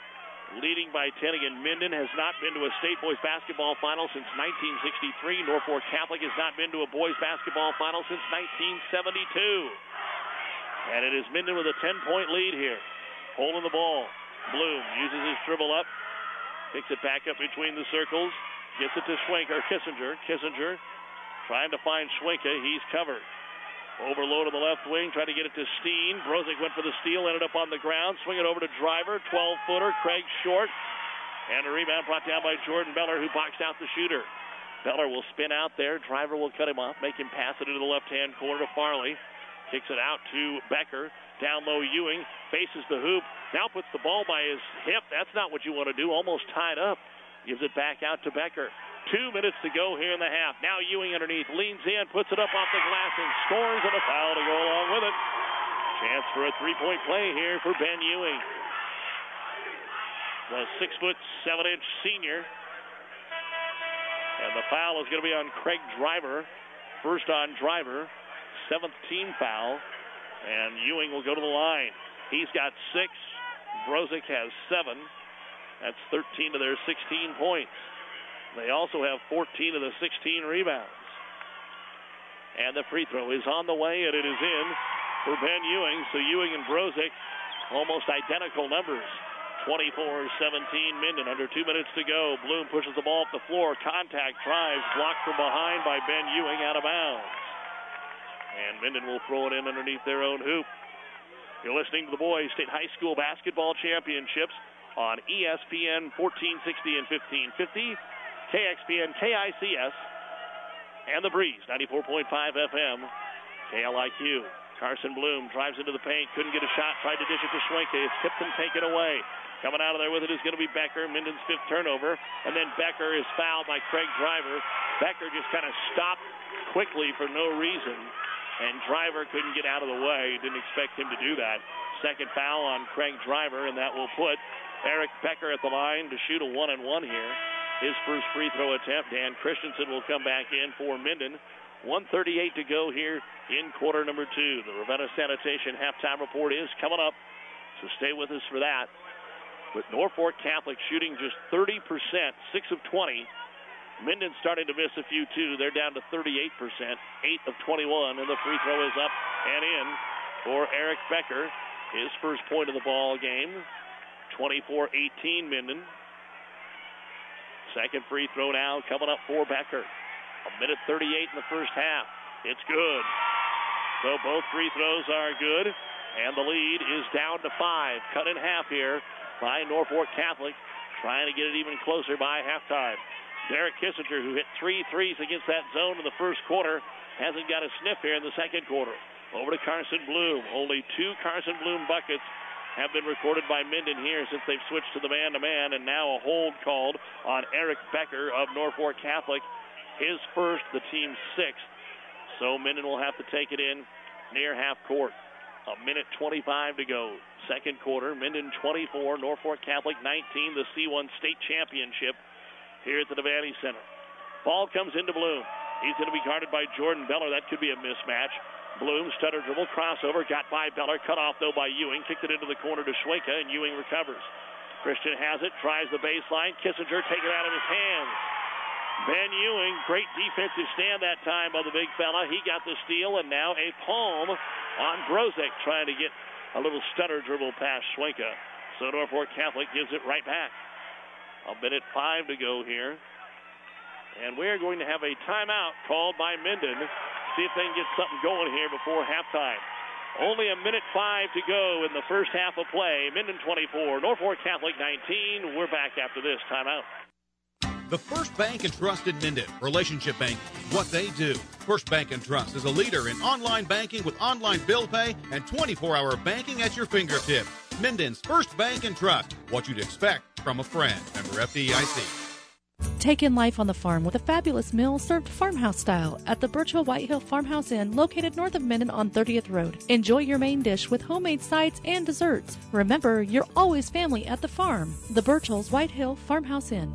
leading by ten again. Minden has not been to a state boys basketball final since nineteen sixty-three. Norfolk Catholic has not been to a boys basketball final since nineteen seventy-two. And it is Minden with a ten-point lead here. Holding the ball. Bloom uses his dribble up. Picks it back up between the circles. Gets it to Schwenker. Kissinger. Kissinger trying to find Schwenka. He's covered. Overload on the left wing. Trying to get it to Steen. Brozick went for the steal. Ended up on the ground. Swing it over to Driver. twelve-footer. Craig short. And a rebound brought down by Jordan Beller, who boxed out the shooter. Beller will spin out there. Driver will cut him off. Make him pass it into the left-hand corner to Farley. Kicks it out to Becker. Down low, Ewing faces the hoop. Now puts the ball by his hip. That's not what you want to do. Almost tied up. Gives it back out to Becker. Two minutes to go here in the half. Now Ewing underneath. Leans in. Puts it up off the glass and scores, and a foul to go along with it. Chance for a three-point play here for Ben Ewing. The six foot, seven inch senior. And the foul is going to be on Craig Driver. First on Driver. Seventh team foul. And Ewing will go to the line. He's got six. Brozick has seven. That's thirteen of their sixteen points. They also have fourteen of the sixteen rebounds. And the free throw is on the way, and it is in for Ben Ewing. So Ewing and Brozick, almost identical numbers. twenty-four seventeen Minden, under two minutes to go. Bloom pushes the ball up the floor. Contact, drives, blocked from behind by Ben Ewing, out of bounds. And Minden will throw it in underneath their own hoop. You're listening to the Boys State High School Basketball Championships on E S P N fourteen sixty and fifteen fifty, K X P N, K I C S, and the Breeze, ninety-four point five F M, K L I Q. Carson Bloom drives into the paint, couldn't get a shot, tried to dish it to Schwenke. It's tipped and taken away. Coming out of there with it is going to be Becker, Minden's fifth turnover, and then Becker is fouled by Craig Driver. Becker just kind of stopped quickly for no reason, and Driver couldn't get out of the way. Didn't expect him to do that. Second foul on Craig Driver, and that will put Eric Becker at the line to shoot a one-and-one here. His first free throw attempt. Dan Christensen will come back in for Minden. one thirty-eight to go here in quarter number two. The Ravenna Sanitation halftime report is coming up, so stay with us for that. With Norfolk Catholic shooting just thirty percent, six of twenty. Minden starting to miss a few, too. They're down to thirty-eight percent, eight of twenty-one, and the free throw is up and in for Eric Becker. His first point of the ball game, twenty-four eighteen Minden. Second free throw now coming up for Becker. A minute thirty-eight in the first half. It's good. So both free throws are good, and the lead is down to five. Cut in half here by Norfolk Catholic, trying to get it even closer by halftime. Derek Kissinger, who hit three threes against that zone in the first quarter, hasn't got a sniff here in the second quarter. Over to Carson Bloom. Only two Carson Bloom buckets have been recorded by Minden here since they've switched to the man-to-man, and now a hold called on Eric Becker of Norfolk Catholic. His first, the team's sixth. So Minden will have to take it in near half court. A minute twenty-five to go. Second quarter, Minden twenty-four, Norfolk Catholic nineteen, the C one state championship here at the Devaney Center. Ball comes into Bloom. He's going to be guarded by Jordan Beller. That could be a mismatch. Bloom, stutter dribble, crossover, got by Beller, cut off though by Ewing, kicked it into the corner to Schwenka, and Ewing recovers. Christian has it, tries the baseline. Kissinger take it out of his hands. Ben Ewing, great defensive stand that time by the big fella. He got the steal, and now a palm on Brozick, trying to get a little stutter dribble past Schwenka. So Norfolk Catholic gives it right back. A minute five to go here. And we're going to have a timeout called by Minden. See if they can get something going here before halftime. Only a minute five to go in the first half of play. Minden twenty-four, Norfolk Catholic nineteen. We're back after this timeout. The First Bank and Trust in Minden. Relationship Bank, what they do. First Bank and Trust is a leader in online banking with online bill pay and twenty-four hour banking at your fingertips. Minden's First Bank and Trust. What you'd expect from a friend. Member F D I C. Take in life on the farm with a fabulous meal served farmhouse style at the Birchville White Hill Farmhouse Inn, located north of Minden on thirtieth Road. Enjoy your main dish with homemade sides and desserts. Remember, you're always family at the farm. The Birchville's White Hill Farmhouse Inn.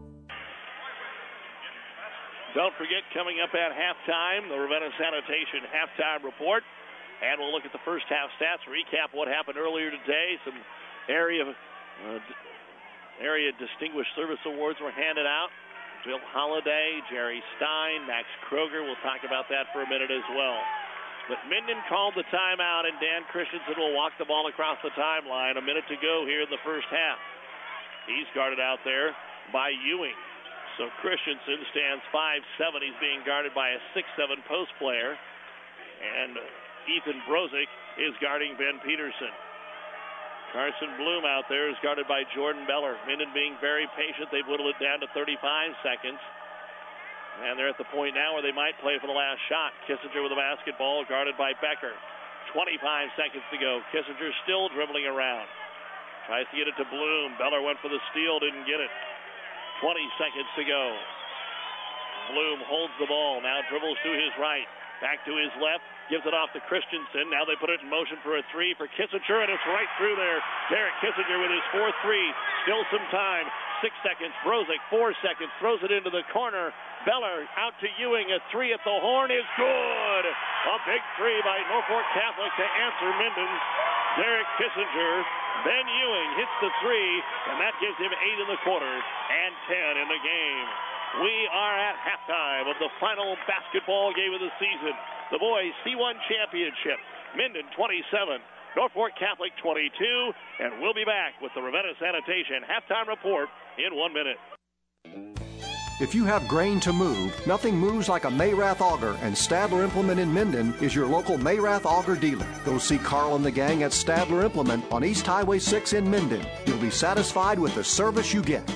Don't forget, coming up at halftime, the Ravenna Sanitation halftime report. And we'll look at the first half stats, recap what happened earlier today, some area uh, area Distinguished Service Awards were handed out. Bill Holiday, Jerry Stein, Max Kroger. We'll talk about that for a minute as well. But Minden called the timeout, and Dan Christensen will walk the ball across the timeline. A minute to go here in the first half. He's guarded out there by Ewing. So Christensen stands five seven. He's being guarded by a six seven post player. And Ethan Brozick is guarding Ben Peterson. Carson Bloom out there is guarded by Jordan Beller. Minden being very patient. They've whittled it down to thirty-five seconds. And they're at the point now where they might play for the last shot. Kissinger with the basketball, guarded by Becker. twenty-five seconds to go. Kissinger still dribbling around. Tries to get it to Bloom. Beller went for the steal, didn't get it. twenty seconds to go. Bloom holds the ball, now dribbles to his right. Back to his left, gives it off to Christensen. Now they put it in motion for a three for Kissinger, and it's right through there. Derek Kissinger with his fourth three. Still some time. Six seconds. Brozick, four seconds. Throws it into the corner. Beller out to Ewing. A three at the horn is good. A big three by Norfolk Catholic to answer Minden's Derek Kissinger. Ben Ewing hits the three, and that gives him eight in the quarter and ten in the game. We are at halftime of the final basketball game of the season. The boys C one championship. Minden twenty-seven, Norfolk Catholic twenty-two, and we'll be back with the Ravenna Sanitation halftime report in one minute. If you have grain to move, nothing moves like a Mayrath auger, and Stadler Implement in Minden is your local Mayrath auger dealer. Go see Carl and the gang at Stadler Implement on East Highway six in Minden. You'll be satisfied with the service you get.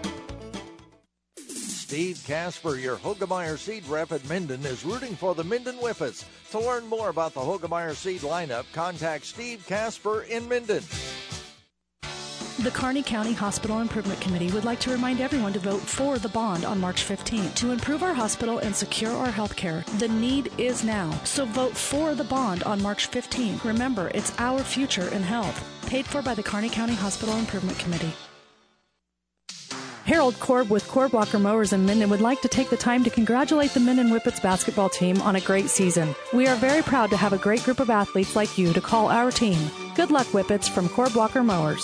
Steve Casper, your Hoegemeyer seed rep at Minden, is rooting for the Minden Whippets. To learn more about the Hoegemeyer seed lineup, contact Steve Casper in Minden. The Kearney County Hospital Improvement Committee would like to remind everyone to vote for the bond on March fifteenth to improve our hospital and secure our health care. The need is now, so vote for the bond on March fifteenth. Remember, it's our future in health. Paid for by the Kearney County Hospital Improvement Committee. Harold Korb with Korb Walker Mowers in Minden would like to take the time to congratulate the Minden Whippets basketball team on a great season. We are very proud to have a great group of athletes like you to call our team. Good luck, Whippets, from Korb Walker Mowers.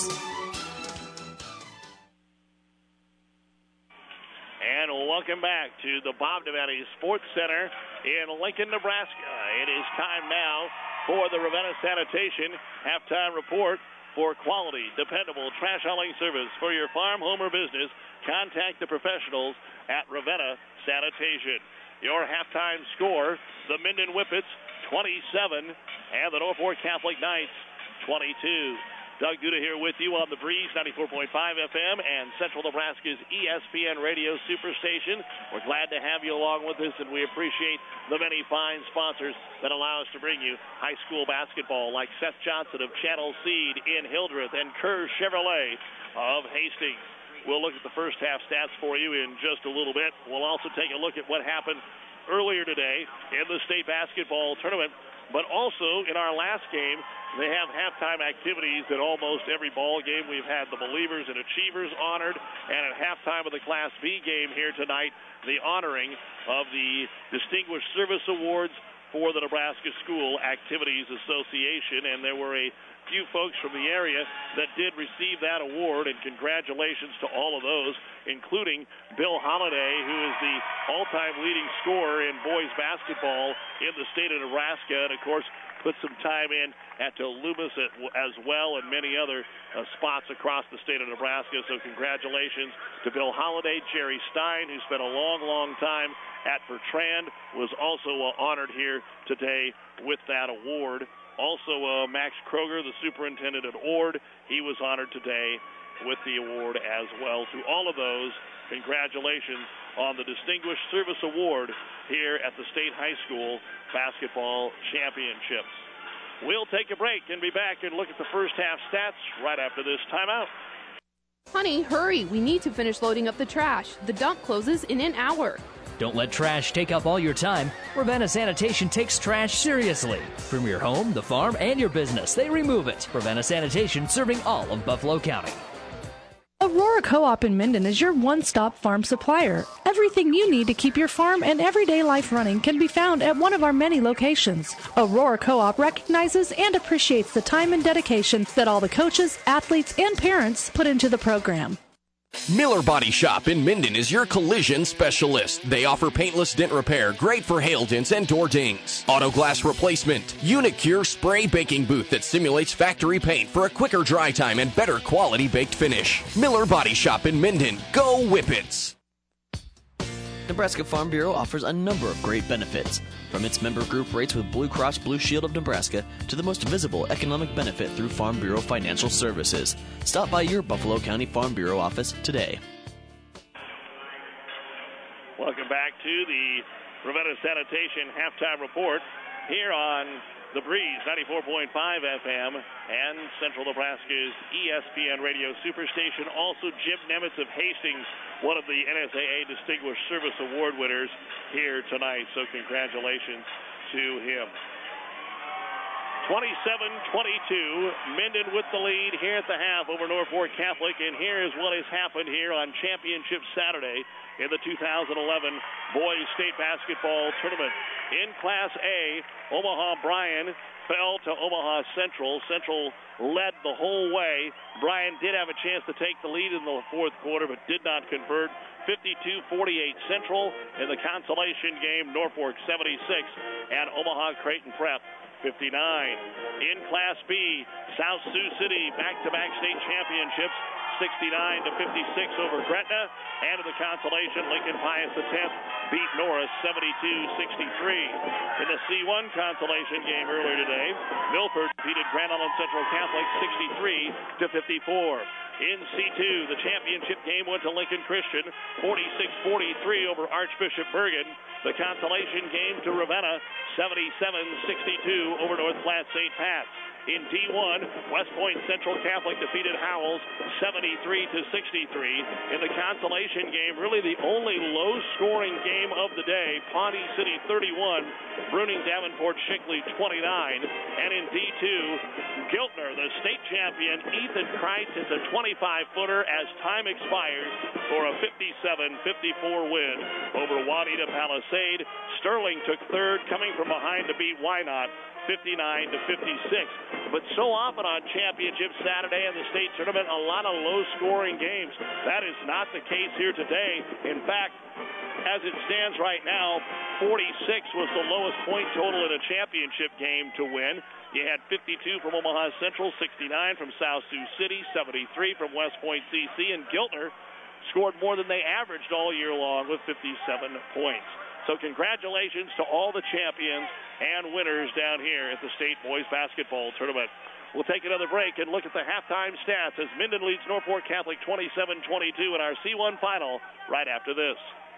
And welcome back to the Bob Devaney Sports Center in Lincoln, Nebraska. It is time now for the Ravenna Sanitation halftime report. For quality, dependable trash hauling service for your farm, home, or business, contact the professionals at Ravenna Sanitation. Your halftime score, the Minden Whippets twenty-seven and the Norfolk Catholic Knights twenty-two. Doug Duda here with you on the Breeze ninety-four point five F M and Central Nebraska's E S P N Radio Superstation. We're glad to have you along with us, and we appreciate the many fine sponsors that allow us to bring you high school basketball, like Seth Johnson of Channel Seed in Hildreth and Kerr Chevrolet of Hastings. We'll look at the first half stats for you in just a little bit. We'll also take a look at what happened earlier today in the state basketball tournament, but also in our last game, they have halftime activities at almost every ball game. We've had the Believers and Achievers honored, and at halftime of the Class B game here tonight, the honoring of the Distinguished Service Awards for the Nebraska School Activities Association, and there were a few folks from the area that did receive that award, and congratulations to all of those, including Bill Holiday, who is the all-time leading scorer in boys basketball in the state of Nebraska, and of course put some time in at Loomis as well, and many other uh, spots across the state of Nebraska. So congratulations to Bill Holiday. Jerry Stein, who spent a long, long time at Bertrand, was also uh, honored here today with that award. Also, uh, Max Kroger, the superintendent at Ord, he was honored today with the award as well. To all of those, congratulations on the Distinguished Service Award here at the State High School Basketball Championships. We'll take a break and be back and look at the first half stats right after this timeout. Honey, hurry. We need to finish loading up the trash. The dump closes in an hour. Don't let trash take up all your time. Ravenna Sanitation takes trash seriously. From your home, the farm, and your business, they remove it. Ravenna Sanitation, serving all of Buffalo County. Aurora Co-op in Minden is your one-stop farm supplier. Everything you need to keep your farm and everyday life running can be found at one of our many locations. Aurora Co-op recognizes and appreciates the time and dedication that all the coaches, athletes, and parents put into the program. Miller Body Shop in Minden is your collision specialist. They offer paintless dent repair, great for hail dents and door dings. Auto glass replacement. Unicure spray baking booth that simulates factory paint for a quicker dry time and better quality baked finish. Miller Body Shop in Minden. Go Whippets! Nebraska Farm Bureau offers a number of great benefits, from its member group rates with Blue Cross Blue Shield of Nebraska to the most visible economic benefit through Farm Bureau Financial Services. Stop by your Buffalo County Farm Bureau office today. Welcome back to the Ravenna Sanitation halftime report here on The Breeze, ninety-four point five F M, and Central Nebraska's E S P N Radio Superstation. Also, Jim Nemitz of Hastings, one of the N S A A Distinguished Service Award winners here tonight. So congratulations to him. twenty-seven twenty-two, Minden with the lead here at the half over Norfolk Catholic. And here is what has happened here on Championship Saturday in the two thousand eleven Boys State Basketball Tournament. In Class A, Omaha Bryan fell to Omaha Central. Central led the whole way. Bryan did have a chance to take the lead in the fourth quarter, but did not convert. fifty-two forty-eight Central. In the consolation game, Norfolk seventy-six and Omaha Creighton Prep fifty-nine. In Class B, South Sioux City back-to-back state championships, sixty-nine to fifty-six over Gretna. And in the consolation, Lincoln Pius the tenth beat Norris seventy-two sixty-three. In the C one consolation game earlier today, Milford defeated Grand Island Central Catholic sixty-three to fifty-four. In C two, the championship game went to Lincoln Christian, forty-six forty-three over Archbishop Bergen. The consolation game to Ravenna, seventy-seven sixty-two over North Platte Saint Pat's. In D one, West Point Central Catholic defeated Howells seventy-three to sixty-three. In the consolation game, really the only low-scoring game of the day, Pawnee City thirty-one, Bruning Davenport Shickley twenty-nine. And in D two, Giltner, the state champion, Ethan Kreitz hits a twenty-five footer as time expires for a fifty-seven fifty-four win over Juanita Palisade. Sterling took third, coming from behind to beat Wynot fifty-nine to fifty-six. But so often on Championship Saturday in the state tournament, a lot of low-scoring games. That is not the case here today. In fact, as it stands right now, forty-six was the lowest point total in a championship game to win. You had fifty-two from Omaha Central, sixty-nine from South Sioux City, seventy-three from West Point C C, and Giltner scored more than they averaged all year long with fifty-seven points. So congratulations to all the champions and winners down here at the State Boys Basketball Tournament. We'll take another break and look at the halftime stats as Minden leads Norfolk Catholic twenty-seven twenty-two in our C one final right after this.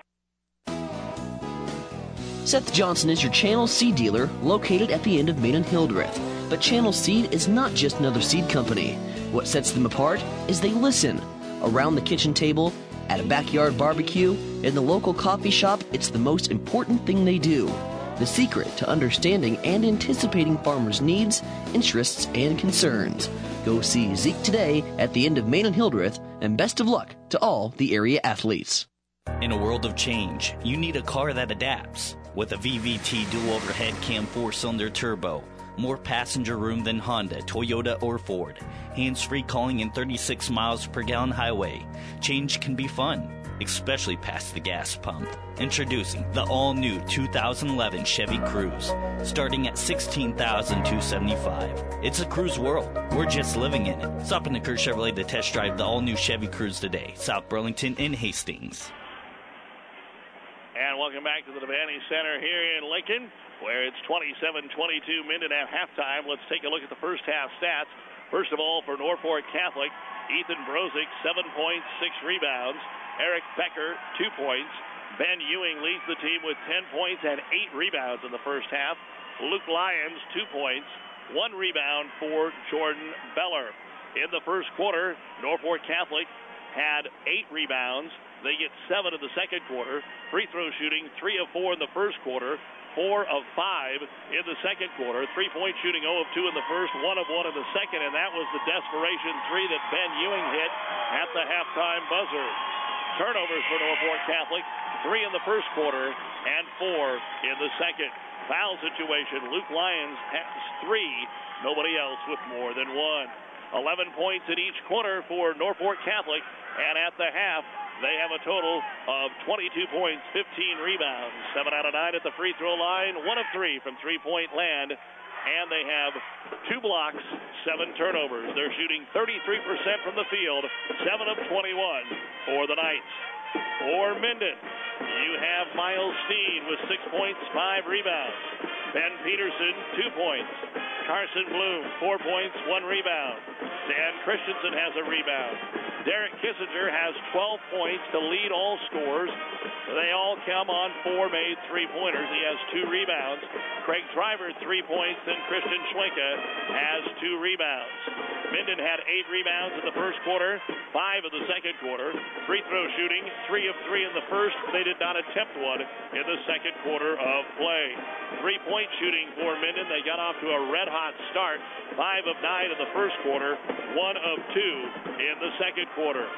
Seth Johnson is your Channel Seed dealer located at the end of Main and Hildreth. But Channel Seed is not just another seed company. What sets them apart is they listen. Around the kitchen table, at a backyard barbecue, in the local coffee shop, it's the most important thing they do. The secret to understanding and anticipating farmers' needs, interests, and concerns. Go see Zeke today at the end of Main and Hildreth, and best of luck to all the area athletes. In a world of change, you need a car that adapts. With a V V T dual overhead cam four-cylinder turbo, more passenger room than Honda, Toyota, or Ford. Hands-free calling in thirty-six miles per gallon highway. Change can be fun, especially past the gas pump. Introducing the all-new two thousand eleven Chevy Cruze, starting at sixteen thousand two hundred seventy-five dollars. It's a cruise world. We're just living in it. Stop in the Kurt Chevrolet to test drive the all-new Chevy Cruze today. South Burlington and Hastings. And welcome back to the Devaney Center here in Lincoln, where it's twenty-seven twenty-two Minden at halftime. Let's take a look at the first half stats. First of all, for Norfolk Catholic, Ethan Brozick, seven points, six rebounds. Eric Becker, two points. Ben Ewing leads the team with ten points and eight rebounds in the first half. Luke Lyons, two points, one rebound for Jordan Beller. In the first quarter, Norfolk Catholic had eight rebounds. They get seven in the second quarter. Free throw shooting, three of four in the first quarter, four of five in the second quarter. Three-point shooting, zero of two in the first, one of one in the second, and that was the desperation three that Ben Ewing hit at the halftime buzzer. Turnovers for Norfolk Catholic, three in the first quarter and four in the second. Foul situation, Luke Lyons has three, nobody else with more than one. eleven points in each quarter for Norfolk Catholic. And at the half, they have a total of twenty-two points, fifteen rebounds, seven out of nine at the free throw line, one of three from three-point land. And they have two blocks, seven turnovers. They're shooting thirty-three percent from the field, seven of twenty-one for the Knights. For Minden, you have Miles Steen with six points, five rebounds. Ben Peterson, two points. Carson Bloom, four points, one rebound. Dan Christensen has a rebound. Derek Kissinger has twelve points to lead all scorers. They all come on four made three-pointers. He has two rebounds. Craig Driver, three points, and Christian Schwenka has two rebounds. Minden had eight rebounds in the first quarter, five in the second quarter. Free throw shooting, three of three in the first. They did not attempt one in the second quarter of play. Three-point shooting for Minden. They got off to a red-hot start. Five of nine in the first quarter, one of two in the second quarter.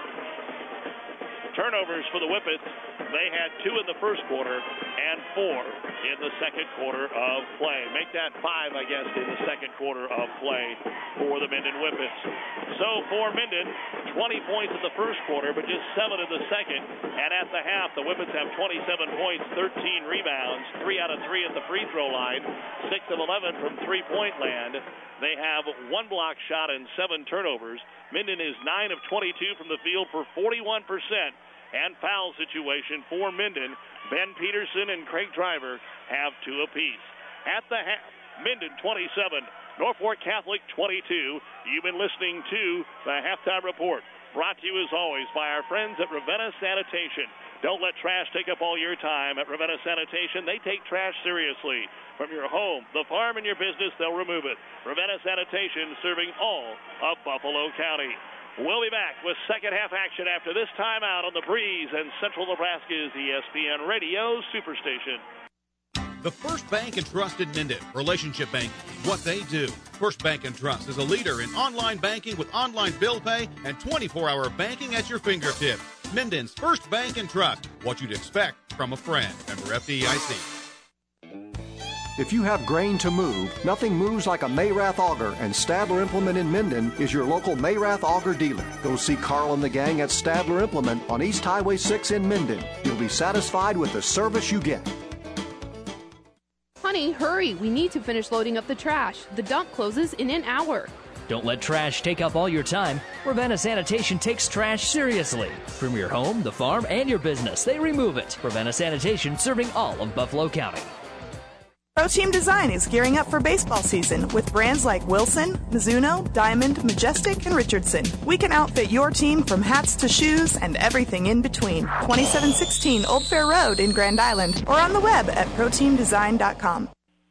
Turnovers for the Whippets. They had two in the first quarter and four in the second quarter of play. Make that five, I guess, in the second quarter of play for the Minden Whippets. So for Minden, twenty points in the first quarter, but just seven in the second. And at the half, the Whippets have twenty-seven points, thirteen rebounds, three out of three at the free throw line, six of eleven from three-point land. They have one block shot and seven turnovers. Minden is nine of twenty-two from the field for forty-one percent. And foul situation for Minden. Ben Peterson and Craig Driver have two apiece. At the half, Minden twenty-seven, Norfolk Catholic twenty-two. You've been listening to the Halftime Report, brought to you as always by our friends at Ravenna Sanitation. Don't let trash take up all your time. At Ravenna Sanitation, they take trash seriously. From your home, the farm, and your business, they'll remove it. Ravenna Sanitation, serving all of Buffalo County. We'll be back with second half action after this timeout on the Breeze and Central Nebraska's E S P N Radio Superstation. The First Bank and Trust in Minden. Relationship banking, what they do. First Bank and Trust is a leader in online banking with online bill pay and twenty-four hour banking at your fingertips. Minden's First Bank and Trust. What you'd expect from a friend. Member F D I C. If you have grain to move, nothing moves like a Mayrath auger, and Stadler Implement in Minden is your local Mayrath auger dealer. Go see Carl and the gang at Stadler Implement on East Highway six in Minden. You'll be satisfied with the service you get. Honey, hurry. We need to finish loading up the trash. The dump closes in an hour. Don't let trash take up all your time. Ravenna Sanitation takes trash seriously. From your home, the farm, and your business, they remove it. Ravenna Sanitation, serving all of Buffalo County. Pro Team Design is gearing up for baseball season with brands like Wilson, Mizuno, Diamond, Majestic, and Richardson. We can outfit your team from hats to shoes and everything in between. twenty-seven sixteen Old Fair Road in Grand Island or on the web at pro team design dot com.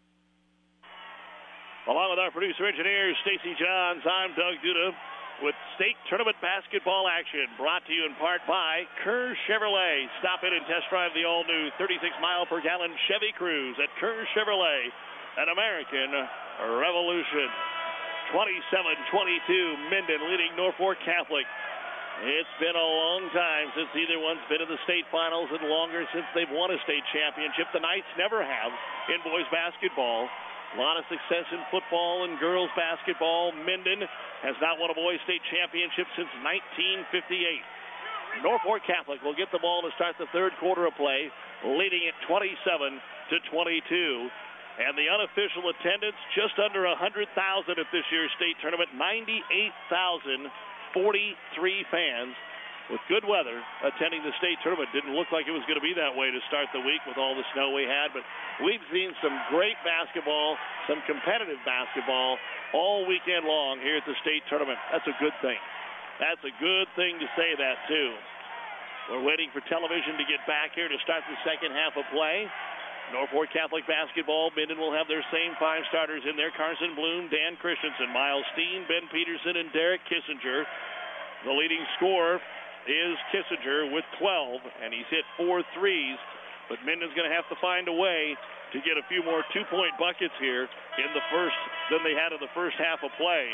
Along with our producer engineer, Stacy Johns, I'm Doug Duda with state tournament basketball action brought to you in part by Kerr Chevrolet. Stop in and test drive the all-new thirty-six mile per gallon Chevy Cruze at Kerr Chevrolet, an American revolution. twenty-seven twenty-two, Minden leading Norfolk Catholic. It's been a long time since either one's been in the state finals and longer since they've won a state championship. The Knights never have in boys basketball. A lot of success in football and girls basketball. Minden has not won a boys state championship since nineteen fifty-eight. Norfolk Catholic will get the ball to start the third quarter of play, leading it twenty-seven to twenty-two. And the unofficial attendance, just under one hundred thousand at this year's state tournament, ninety-eight thousand forty-three fans. With good weather attending the state tournament. Didn't look like it was going to be that way to start the week with all the snow we had, but we've seen some great basketball, some competitive basketball all weekend long here at the state tournament. That's a good thing. That's a good thing to say that, too. We're waiting for television to get back here to start the second half of play. Norfolk Catholic basketball, Minden will have their same five starters in there. Carson Bloom, Dan Christensen, Miles Steen, Ben Peterson, and Derek Kissinger. The leading scorer is Kissinger with twelve, and he's hit four threes. But Minden's going to have to find a way to get a few more two-point buckets here in the first than they had in the first half of play.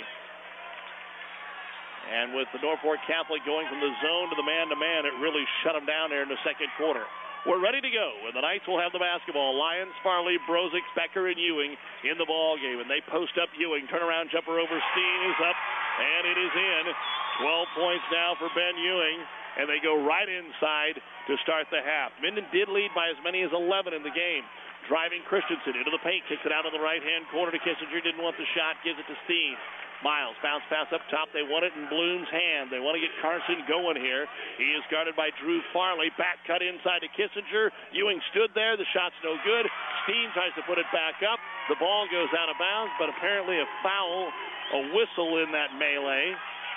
And with the Norfolk Catholic going from the zone to the man-to-man, it really shut them down there in the second quarter. We're ready to go, and the Knights will have the basketball. Lyons, Farley, Brozick, Becker, and Ewing in the ball game. And they post up Ewing. Turnaround jumper over Steen is up, and it is in. twelve points now for Ben Ewing, and they go right inside to start the half. Minden did lead by as many as eleven in the game. Driving Christensen into the paint, kicks it out of the right-hand corner to Kissinger. Didn't want the shot, gives it to Steen. Miles, bounce pass up top. They want it in Bloom's hand. They want to get Carson going here. He is guarded by Drew Farley. Back cut inside to Kissinger. Ewing stood there. The shot's no good. Steen tries to put it back up. The ball goes out of bounds, but apparently a foul, a whistle in that melee.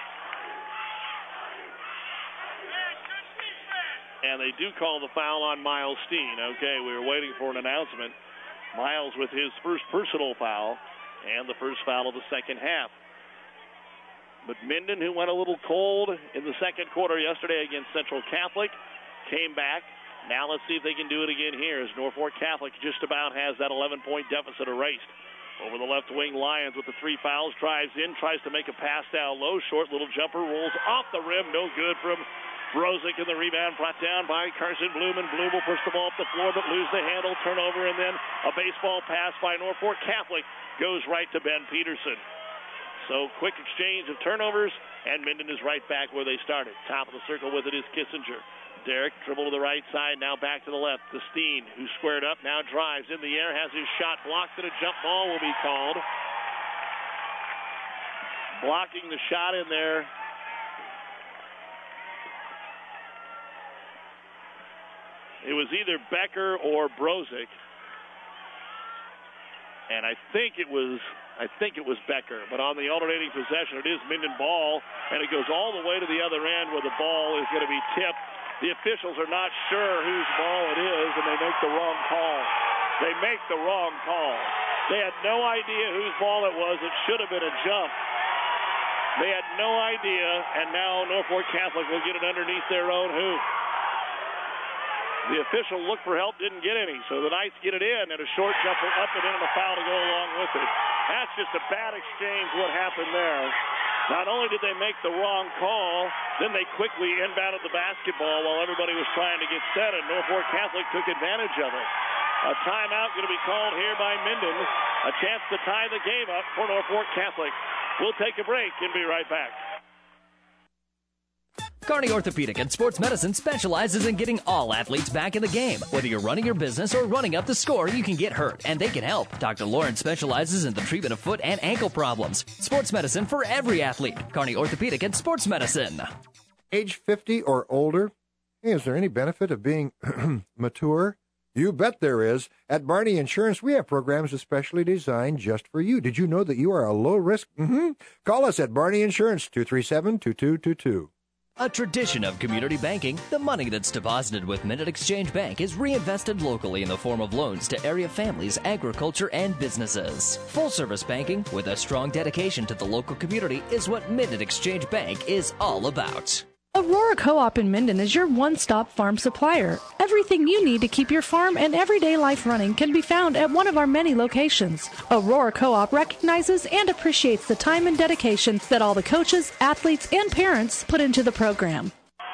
And they do call the foul on Miles Steen. Okay, we were waiting for an announcement. Miles with his first personal foul and the first foul of the second half. But Minden, who went a little cold in the second quarter yesterday against Central Catholic, came back. Now let's see if they can do it again here as Norfolk Catholic just about has that eleven-point deficit erased. Over the left wing, Lyons with the three fouls, drives in, tries to make a pass down low, short little jumper, rolls off the rim, no good from Brozick, in the rebound brought down by Carson Bloom, and Bloom will push the ball up the floor but lose the handle, turnover, and then a baseball pass by Norfolk Catholic goes right to Ben Peterson. So quick exchange of turnovers, and Minden is right back where they started. Top of the circle with it is Kissinger. Derek dribble to the right side, now back to the left. To Steen, who squared up, now drives in the air, has his shot blocked, and a jump ball will be called. Blocking the shot in there. It was either Becker or Brozick. And I think it was I think it was Becker. But on the alternating possession, it is Minden ball, and it goes all the way to the other end where the ball is going to be tipped. The officials are not sure whose ball it is, and they make the wrong call. They make the wrong call. They had no idea whose ball it was. It should have been a jump. They had no idea, and now Norfolk Catholic will get it underneath their own hoop. The official looked for help, didn't get any, so the Knights get it in, and a short jumper up and in, and a foul to go along with it. That's just a bad exchange, what happened there. Not only did they make the wrong call, then they quickly inbounded the basketball while everybody was trying to get set, and Norfolk Catholic took advantage of it. A timeout going to be called here by Minden. A chance to tie the game up for Norfolk Catholic. We'll take a break and be right back. Kearney Orthopedic and Sports Medicine specializes in getting all athletes back in the game. Whether you're running your business or running up the score, you can get hurt, and they can help. Doctor Lawrence specializes in the treatment of foot and ankle problems. Sports medicine for every athlete. Kearney Orthopedic and Sports Medicine. Age fifty or older? Hey, is there any benefit of being mature? You bet there is. At Barney Insurance, we have programs especially designed just for you. Did you know that you are a low risk? Mm-hmm. Call us at Barney Insurance, two three seven, two two two two. A tradition of community banking, the money that's deposited with Minute Exchange Bank is reinvested locally in the form of loans to area families, agriculture, and businesses. Full-service banking with a strong dedication to the local community is what Minute Exchange Bank is all about. Aurora Co-op in Minden is your one-stop farm supplier. Everything you need to keep your farm and everyday life running can be found at one of our many locations. Aurora Co-op recognizes and appreciates the time and dedication that all the coaches, athletes, and parents put into the program.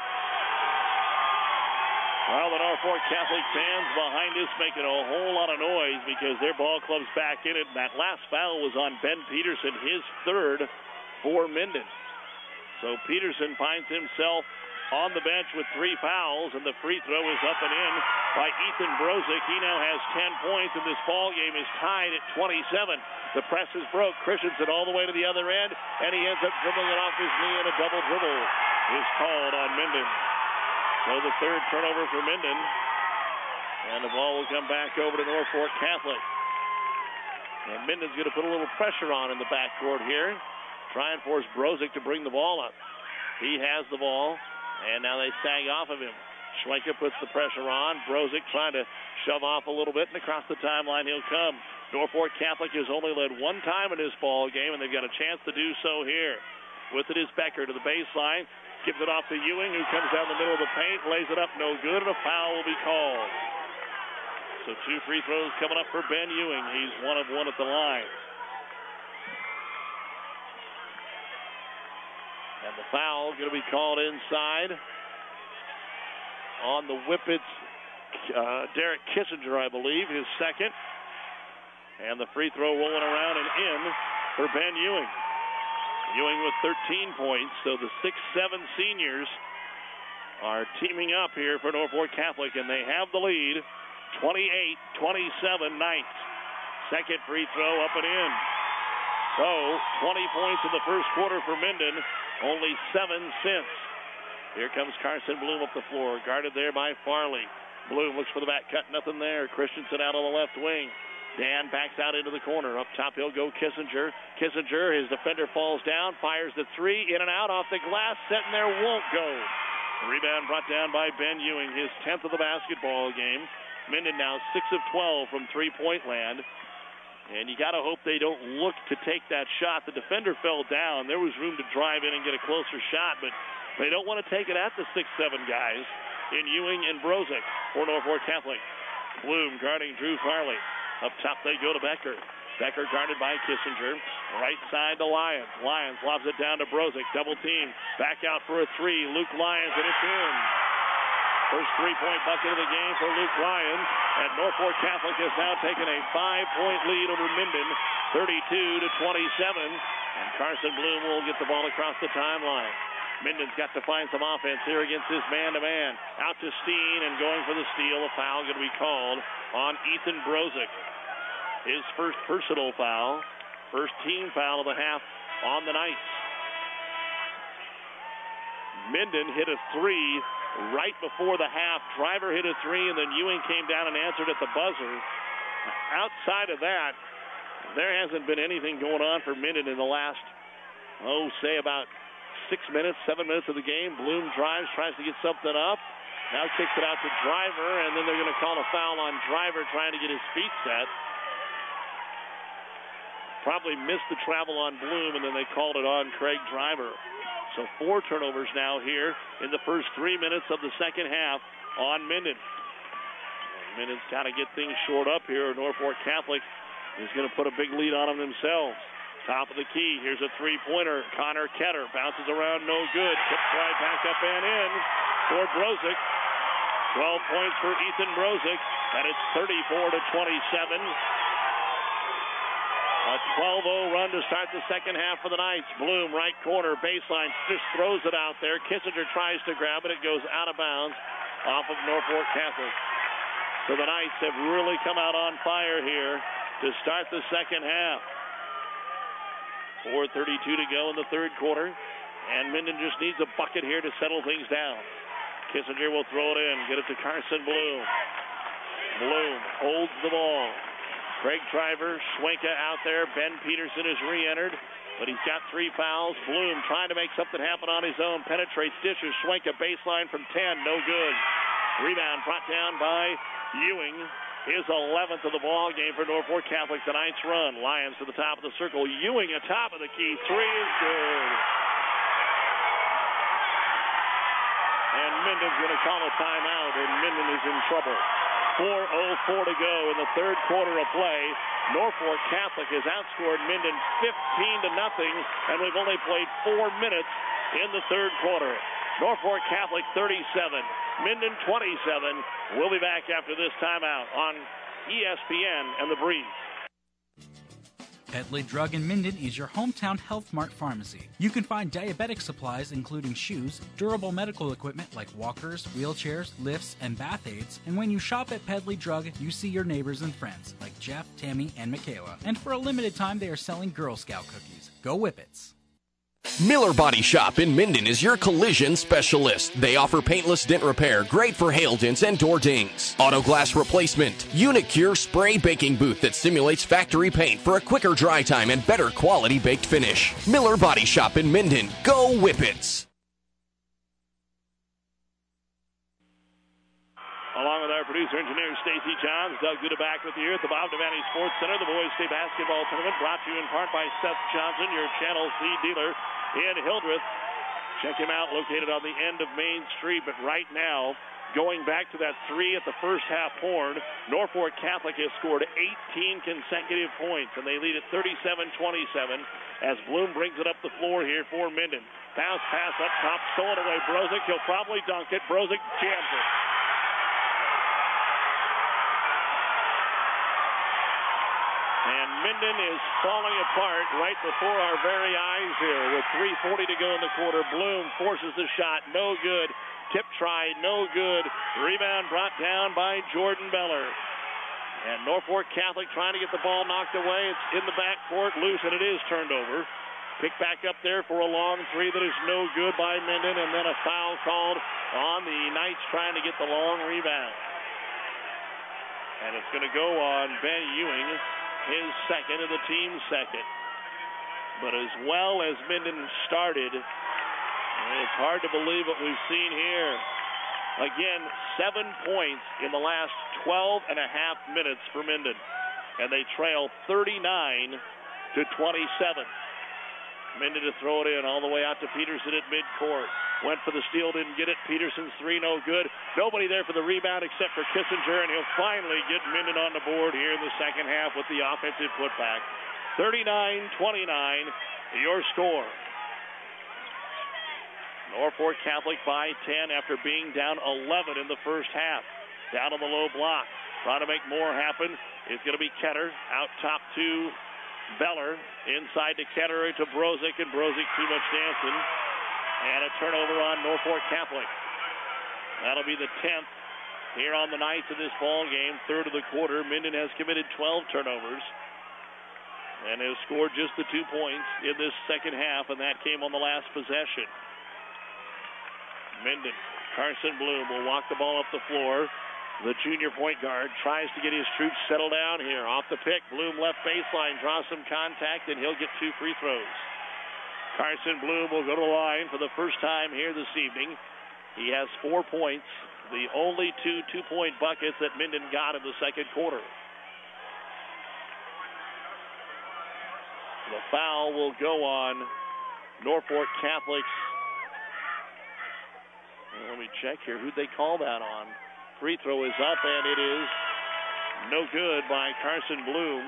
Well, the Norfolk Catholic fans behind us making a whole lot of noise because their ball club's back in it. And that last foul was on Ben Peterson, his third for Minden. So Peterson finds himself on the bench with three fouls, and the free throw is up and in by Ethan Brozick. He now has ten points, and this ball game is tied at twenty-seven. The press is broke. Christensen all the way to the other end, and he ends up dribbling it off his knee, and a double dribble is called on Minden. So the third turnover for Minden, and the ball will come back over to Norfolk Catholic. And Minden's going to put a little pressure on in the backcourt here. Try and force Brozick to bring the ball up. He has the ball, and now they sag off of him. Schwenka puts the pressure on. Brozick trying to shove off a little bit, and across the timeline he'll come. Norfolk Catholic has only led one time in this ball game, and they've got a chance to do so here. With it is Becker to the baseline. Gives it off to Ewing, who comes down the middle of the paint, lays it up, no good, and a foul will be called. So two free throws coming up for Ben Ewing. He's one of one at the line. And the foul going to be called inside on the Whippets. Uh, Derek Kissinger, I believe, his second. And the free throw rolling around and in for Ben Ewing. Ewing with thirteen points, so the six seven seniors are teaming up here for Norfolk Catholic, and they have the lead, twenty-eight twenty-seven Knights. Second free throw up and in. So, twenty points in the first quarter for Minden, only seven since. Here comes Carson Bloom up the floor, guarded there by Farley. Bloom looks for the back cut, nothing there. Christensen out on the left wing. Dan backs out into the corner. Up top, he'll go Kissinger. Kissinger, his defender falls down, fires the three, in and out, off the glass, setting there, won't go. Rebound brought down by Ben Ewing, his tenth of the basketball game. Minden now six of twelve from three-point land. And you got to hope they don't look to take that shot. The defender fell down. There was room to drive in and get a closer shot, but they don't want to take it at the six seven guys in Ewing and Brozick for Norfolk Catholic. Bloom guarding Drew Farley. Up top they go to Becker. Becker guarded by Kissinger. Right side to Lyons. Lyons lobs it down to Brozick. Double team. Back out for a three. Luke Lyons, and it's in. First three-point bucket of the game for Luke Lyons. And Norfolk Catholic has now taken a five-point lead over Minden, thirty-two to twenty-seven. And Carson Bloom will get the ball across the timeline. Minden's got to find some offense here against this man-to-man. Out to Steen, and going for the steal. A foul going to be called on Ethan Brozick. His first personal foul. First team foul of the half on the Knights. Minden hit a three right before the half. Driver hit a three, and then Ewing came down and answered at the buzzer. Outside of that, there hasn't been anything going on for Minden in the last, oh, say about six minutes, seven minutes of the game. Bloom drives, tries to get something up. Now kicks it out to Driver, and then they're going to call a foul on Driver trying to get his feet set. Probably missed the travel on Bloom, and then they called it on Craig Driver. So four turnovers now here in the first three minutes of the second half on Minden. Minden's got to get things short up here. Norfolk Catholic is going to put a big lead on them themselves. Top of the key. Here's a three-pointer. Connor Ketter bounces around, no good. Tips right back up and in for Brozick. twelve points for Ethan Brozick, and it's thirty-four to twenty-seven. A twelve oh run to start the second half for the Knights. Bloom, right corner, baseline, just throws it out there. Kissinger tries to grab it. It goes out of bounds off of Norfolk Catholic. So the Knights have really come out on fire here to start the second half. four thirty-two to go in the third quarter. And Minden just needs a bucket here to settle things down. Kissinger will throw it in, get it to Carson Bloom. Bloom holds the ball. Craig Driver, Schwenka out there. Ben Peterson has re-entered, but he's got three fouls. Bloom trying to make something happen on his own. Penetrates, dishes. Schwenka baseline from ten. No good. Rebound brought down by Ewing. His eleventh of the ball game for Norfolk Catholic. The Knights run. Lions to the top of the circle. Ewing atop of the key. Three is good. And Minden's going to call a timeout, and Minden is in trouble. four oh four to go in the third quarter of play. Norfolk Catholic has outscored Minden fifteen to nothing, and we've only played four minutes in the third quarter. Norfolk Catholic thirty-seven, Minden twenty-seven. We'll be back after this timeout on E S P N and The Breeze. Pedley Drug in Minden is your hometown Health Mart pharmacy. You can find diabetic supplies including shoes, durable medical equipment like walkers, wheelchairs, lifts, and bath aids. And when you shop at Pedley Drug, you see your neighbors and friends like Jeff, Tammy, and Michaela. And for a limited time, they are selling Girl Scout cookies. Go Whippets! Miller Body Shop in Minden is your collision specialist. They offer paintless dent repair, great for hail dents and door dings. Auto glass replacement. Unicure spray baking booth that simulates factory paint for a quicker dry time and better quality baked finish. Miller Body Shop in Minden. Go Whippets! Along with our producer, engineer Stacy Johns, Doug Duda back with you at the Bob Devaney Sports Center. The Boys State Basketball Tournament brought to you in part by Seth Johnson, your Channel C dealer in Hildreth. Check him out, located on the end of Main Street. But right now, going back to that three at the first half horn, Norfolk Catholic has scored eighteen consecutive points, and they lead at thirty-seven twenty-seven as Bloom brings it up the floor here for Minden. Bounce pass up top, stolen away Brozick. He'll probably dunk it. Brozick jams it. And Minden is falling apart right before our very eyes here with three forty to go in the quarter. Bloom forces the shot. No good. Tip try. No good. Rebound brought down by Jordan Beller. And Norfolk Catholic trying to get the ball knocked away. It's in the backcourt, loose, and it is turned over. Picked back up there for a long three that is no good by Minden, and then a foul called on the Knights trying to get the long rebound. And it's going to go on Ben Ewing, his second and the team's second. But as well as Minden started, it's hard to believe what we've seen here. Again, seven points in the last twelve and a half minutes for Minden. And they trail thirty-nine to twenty-seven. Minden to throw it in all the way out to Peterson at midcourt. Went for the steal, didn't get it. Peterson's three, no good. Nobody there for the rebound except for Kissinger, and he'll finally get Minden on the board here in the second half with the offensive putback. thirty-nine twenty-nine, your score. Norfolk Catholic by ten after being down eleven in the first half. Down on the low block. Trying to make more happen. It's going to be Ketter out top to Beller. Inside to Ketter to Brozick, and Brozick too much dancing. And a turnover on Norfolk Catholic. That'll be the tenth here on the Knights in this ball game. Third of the quarter. Minden has committed twelve turnovers and has scored just the two points in this second half, and that came on the last possession. Minden, Carson Bloom will walk the ball up the floor. The junior point guard tries to get his troops settled down here. Off the pick, Bloom left baseline, draws some contact, and he'll get two free throws. Carson Bloom will go to the line for the first time here this evening. He has four points, the only two two-point buckets that Minden got in the second quarter. The foul will go on Norfolk Catholic's. Let me check here. Who'd they call that on? Free throw is up, and it is no good by Carson Bloom.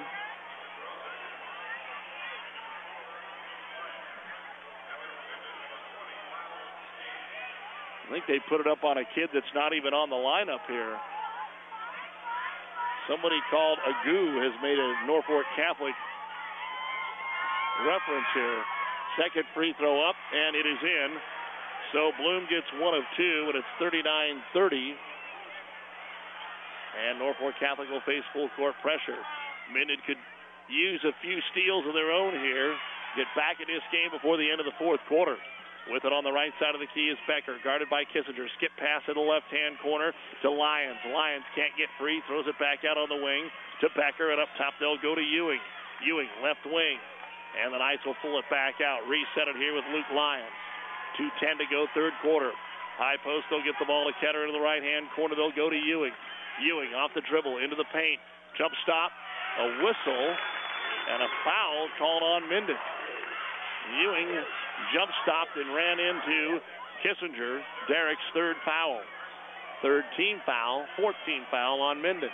I think they put it up on a kid that's not even on the lineup here. Somebody called Agu has made a Norfolk Catholic reference here. Second free throw up, and it is in. So Bloom gets one of two, and it's thirty-nine thirty. And Norfolk Catholic will face full court pressure. Minden could use a few steals of their own here, get back in this game before the end of the fourth quarter. With it on the right side of the key is Becker, guarded by Kissinger. Skip pass in the left-hand corner to Lyons. Lyons can't get free, throws it back out on the wing to Becker, and up top they'll go to Ewing. Ewing, left wing, and the Knights will pull it back out. Reset it here with Luke Lyons. two ten to go, third quarter. High post, they'll get the ball to Ketter into the right-hand corner. They'll go to Ewing. Ewing off the dribble, into the paint. Jump stop, a whistle, and a foul called on Minden. Ewing jump stopped and ran into Kissinger, Derek's third foul. Third team foul, fourth team foul on Minden.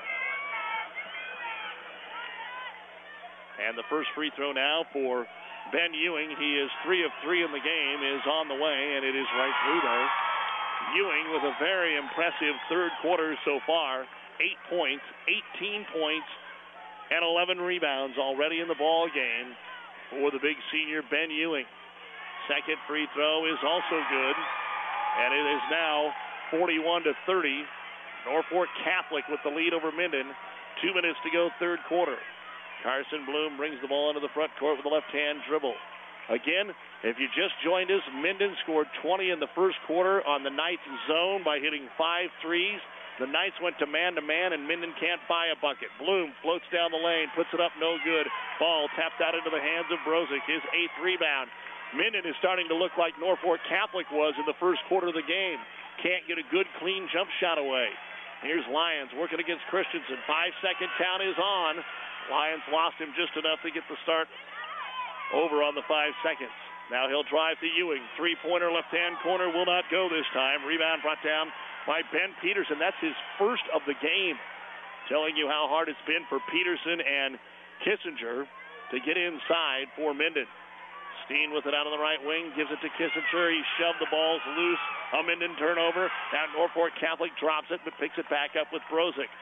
And the first free throw now for Ben Ewing. He is three of three in the game, is on the way, and it is right through there. Ewing with a very impressive third quarter so far. Eight points, eighteen points, and eleven rebounds already in the ball game for the big senior Ben Ewing. Second free throw is also good, and it is now forty-one to thirty. Norfolk Catholic with the lead over Minden. Two minutes to go, third quarter. Carson Bloom brings the ball into the front court with a left-hand dribble. Again, if you just joined us, Minden scored twenty in the first quarter on the Knights zone by hitting five threes. The Knights went to man-to-man, and Minden can't buy a bucket. Bloom floats down the lane, puts it up, no good. Ball tapped out into the hands of Brozick, his eighth rebound. Minden is starting to look like Norfolk Catholic was in the first quarter of the game. Can't get a good, clean jump shot away. Here's Lyons working against Christensen. Five-second count is on. Lyons lost him just enough to get the start over on the five seconds. Now he'll drive to Ewing. Three-pointer left-hand corner will not go this time. Rebound brought down by Ben Peterson. That's his first of the game. Telling you how hard it's been for Peterson and Kissinger to get inside for Minden. Steen with it out on the right wing, gives it to Kissinger. He shoved the balls loose. A Minden turnover. Now Norfolk Catholic drops it, but picks it back up with Brozick.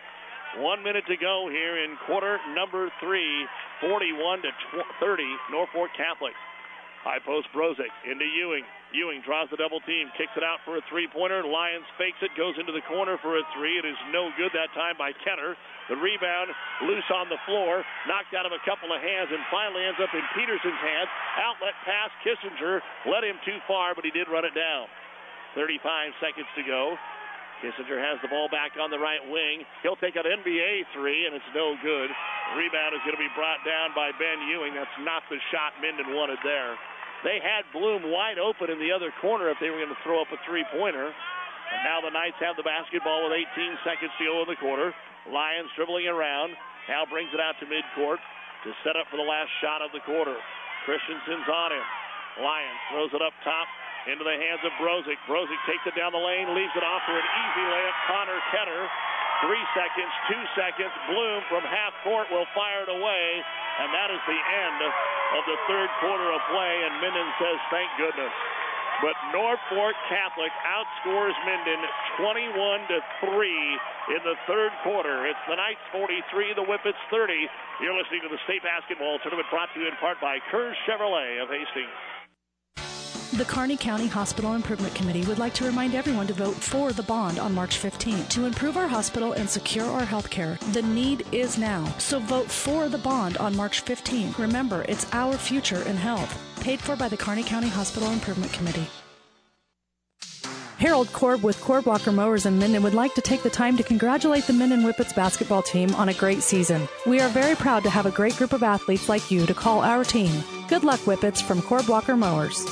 One minute to go here in quarter number three, forty-one to thirty, Norfolk Catholic. High post Brozick into Ewing. Ewing draws the double team, kicks it out for a three-pointer. Lyons fakes it, goes into the corner for a three. It is no good that time by Kenner. The rebound loose on the floor, knocked out of a couple of hands, and finally ends up in Peterson's hands. Outlet pass, Kissinger led him too far, but he did run it down. thirty-five seconds to go. Kissinger has the ball back on the right wing. He'll take an N B A three, and it's no good. Rebound is going to be brought down by Ben Ewing. That's not the shot Minden wanted there. They had Bloom wide open in the other corner if they were going to throw up a three-pointer. And now the Knights have the basketball with eighteen seconds to go in the quarter. Lyons dribbling around. Hal brings it out to midcourt to set up for the last shot of the quarter. Christensen's on him. Lyons throws it up top into the hands of Brozick. Brozick takes it down the lane, leaves it off for an easy layup. Connor Kenner. Three seconds, two seconds. Bloom from half court will fire it away. And that is the end of the third quarter of play. And Minden says, thank goodness. But Norfolk Catholic outscores Minden twenty-one to three in the third quarter. It's the Knights forty-three, the Whippets thirty. You're listening to the State Basketball Tournament brought to you in part by Kerr Chevrolet of Hastings. The Kearney County Hospital Improvement Committee would like to remind everyone to vote for the bond on March fifteenth to improve our hospital and secure our health care. The need is now, so vote for the bond on March fifteenth. Remember, it's our future in health. Paid for by the Kearney County Hospital Improvement Committee. Harold Korb with Korb Walker Mowers in Minden would like to take the time to congratulate the Minden Whippets basketball team on a great season. We are very proud to have a great group of athletes like you to call our team. Good luck, Whippets, from Korb Walker Mowers.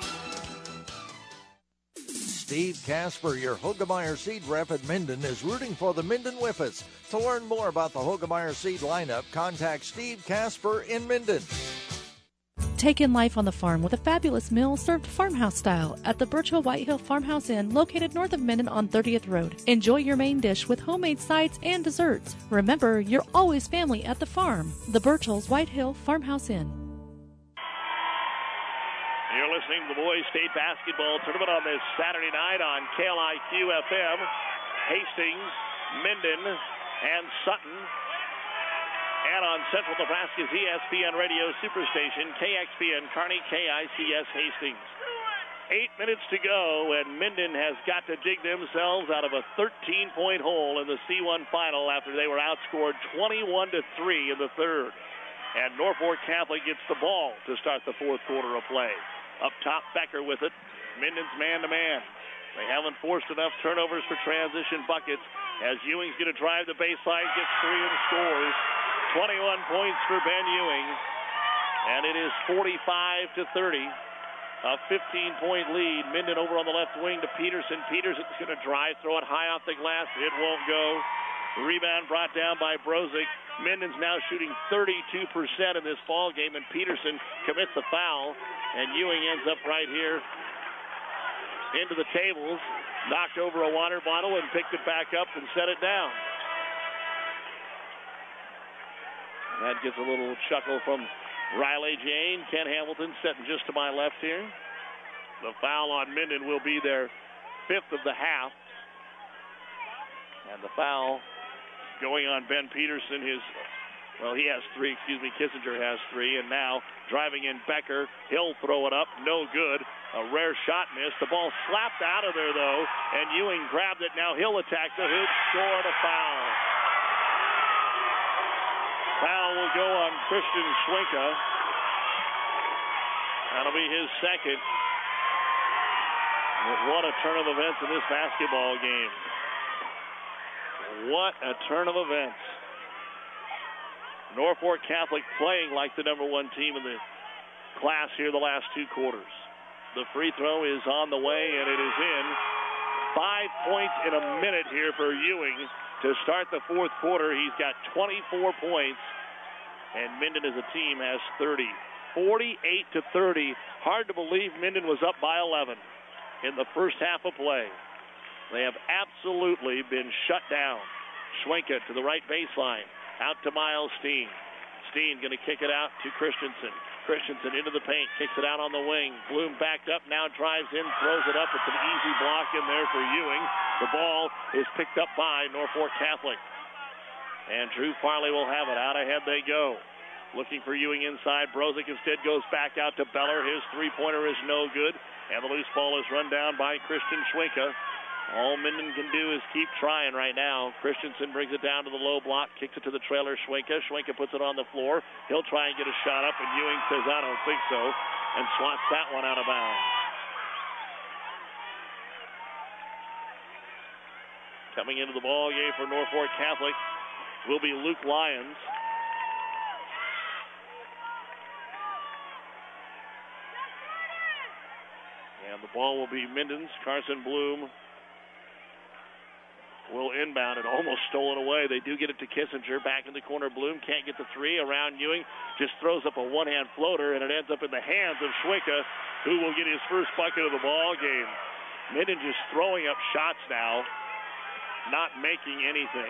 Steve Casper, your Hoegemeyer Seed rep at Minden, is rooting for the Minden Whippets. To learn more about the Hoegemeyer Seed lineup, contact Steve Casper in Minden. Take in life on the farm with a fabulous meal served farmhouse style at the Birch Hill White Hill Farmhouse Inn located north of Minden on thirtieth Road. Enjoy your main dish with homemade sides and desserts. Remember, you're always family at the farm. The Birch Hill's White Hill Farmhouse Inn. You're listening to the Boys State Basketball Tournament on this Saturday night on K L I Q F M. Hastings, Minden, and Sutton. And on Central Nebraska's E S P N Radio Superstation, K X P N Kearney, K I C S Hastings. Eight minutes to go, and Minden has got to dig themselves out of a thirteen-point hole in the C one final after they were outscored twenty-one to three in the third. And Norfolk Catholic gets the ball to start the fourth quarter of play. Up top, Becker with it. Minden's man-to-man. They haven't forced enough turnovers for transition buckets as Ewing's going to drive the baseline, gets three and scores. twenty-one points for Ben Ewing. And it is forty-five to thirty. A fifteen-point lead. Minden over on the left wing to Peterson. Peterson's going to drive, throw it high off the glass. It won't go. Rebound brought down by Brozick. Minden's now shooting thirty-two percent in this ball game, and Peterson commits a foul, and Ewing ends up right here into the tables, knocked over a water bottle and picked it back up and set it down. That gets a little chuckle from Riley Jane. Ken Hamilton sitting just to my left here. The foul on Minden will be their fifth of the half. And the foul going on Ben Peterson, his, well, he has three, excuse me, Kissinger has three, and now driving in Becker. He'll throw it up, no good. A rare shot miss. The ball slapped out of there, though, and Ewing grabbed it. Now he'll attack the hoop, scored a foul. Foul will go on Christian Schwenka. That'll be his second. What a turn of events in this basketball game. What a turn of events. Norfolk Catholic playing like the number one team in the class here the last two quarters. The free throw is on the way, and it is in. Five points in a minute here for Ewing to start the fourth quarter. He's got twenty-four points, and Minden as a team has thirty. forty-eight to thirty. Hard to believe Minden was up by eleven in the first half of play. They have absolutely been shut down. Schwenka to the right baseline. Out to Miles Steen. Steen going to kick it out to Christensen. Christensen into the paint. Kicks it out on the wing. Bloom backed up. Now drives in. Throws it up. It's an easy block in there for Ewing. The ball is picked up by Norfolk Catholic. And Drew Farley will have it. Out ahead they go. Looking for Ewing inside. Brozick instead goes back out to Beller. His three-pointer is no good. And the loose ball is run down by Christian Schwenka. All Minden can do is keep trying right now. Christensen brings it down to the low block, kicks it to the trailer, Schwenka. Schwenka puts it on the floor. He'll try and get a shot up, and Ewing says, I don't think so, and swats that one out of bounds. Coming into the ball game for Norfolk Catholic will be Luke Lyons. And the ball will be Minden's. Carson Bloom will inbound it. Almost stolen away. They do get it to Kissinger. Back in the corner. Bloom can't get the three. Around Ewing. Just throws up a one-hand floater, and it ends up in the hands of Schwenka, who will get his first bucket of the ball game. Minden just throwing up shots now, not making anything.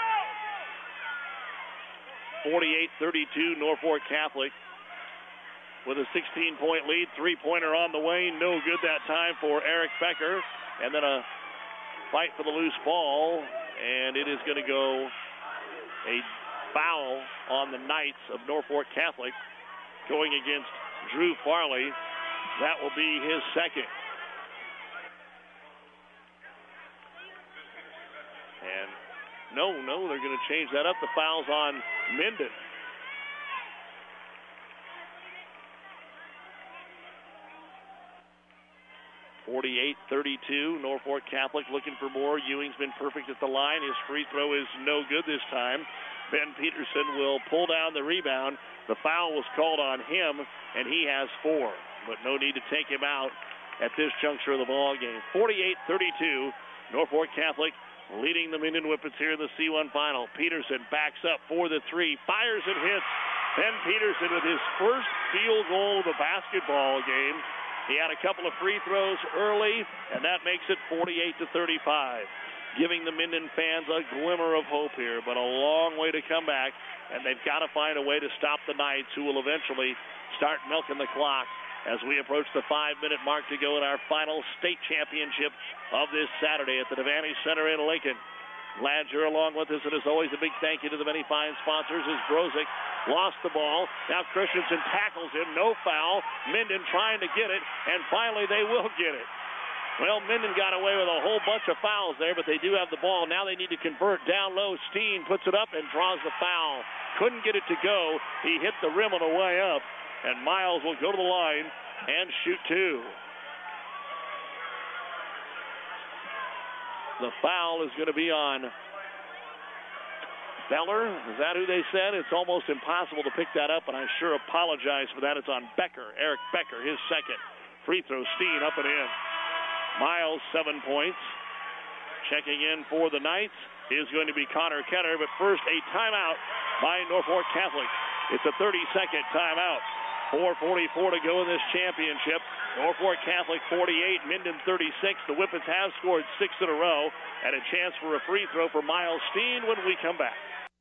forty-eight thirty-two Norfolk Catholic with a sixteen-point lead. Three-pointer on the way. No good that time for Eric Becker. And then a fight for the loose ball. And it is going to go a foul on the Knights of Norfolk Catholic going against Drew Farley. That will be his second. And no, no, they're going to change that up. The foul's on Minden. forty-eight thirty-two, Norfolk Catholic looking for more. Ewing's been perfect at the line. His free throw is no good this time. Ben Peterson will pull down the rebound. The foul was called on him, and he has four. But no need to take him out at this juncture of the ball game. forty-eight thirty-two, Norfolk Catholic leading the Minden Whippets here in the C one final. Peterson backs up for the three, fires and hits. Ben Peterson with his first field goal of the basketball game. He had a couple of free throws early, and that makes it forty-eight to thirty-five, giving the Minden fans a glimmer of hope here, but a long way to come back, and they've got to find a way to stop the Knights, who will eventually start milking the clock as we approach the five-minute mark to go in our final state championship of this Saturday at the Devaney Center in Lincoln. Glad you're along with us, and as always, a big thank you to the many fine sponsors as Brozick lost the ball. Now Christensen tackles him, no foul. Minden trying to get it, and finally they will get it. Well, Minden got away with a whole bunch of fouls there, but they do have the ball. Now they need to convert down low. Steen puts it up and draws the foul. Couldn't get it to go. He hit the rim on the way up, and Miles will go to the line and shoot two. The foul is going to be on Beller. Is that who they said? It's almost impossible to pick that up, and I sure apologize for that. It's on Becker, Eric Becker, his second. Free throw, Steen up and in. Miles, seven points. Checking in for the Knights is going to be Connor Kenner, but first a timeout by Norfolk Catholic. It's a thirty-second timeout. four forty-four to go in this championship. Norfolk Catholic forty-eight, Minden thirty-six. The Whippets have scored six in a row, and a chance for a free throw for Miles Steen when we come back.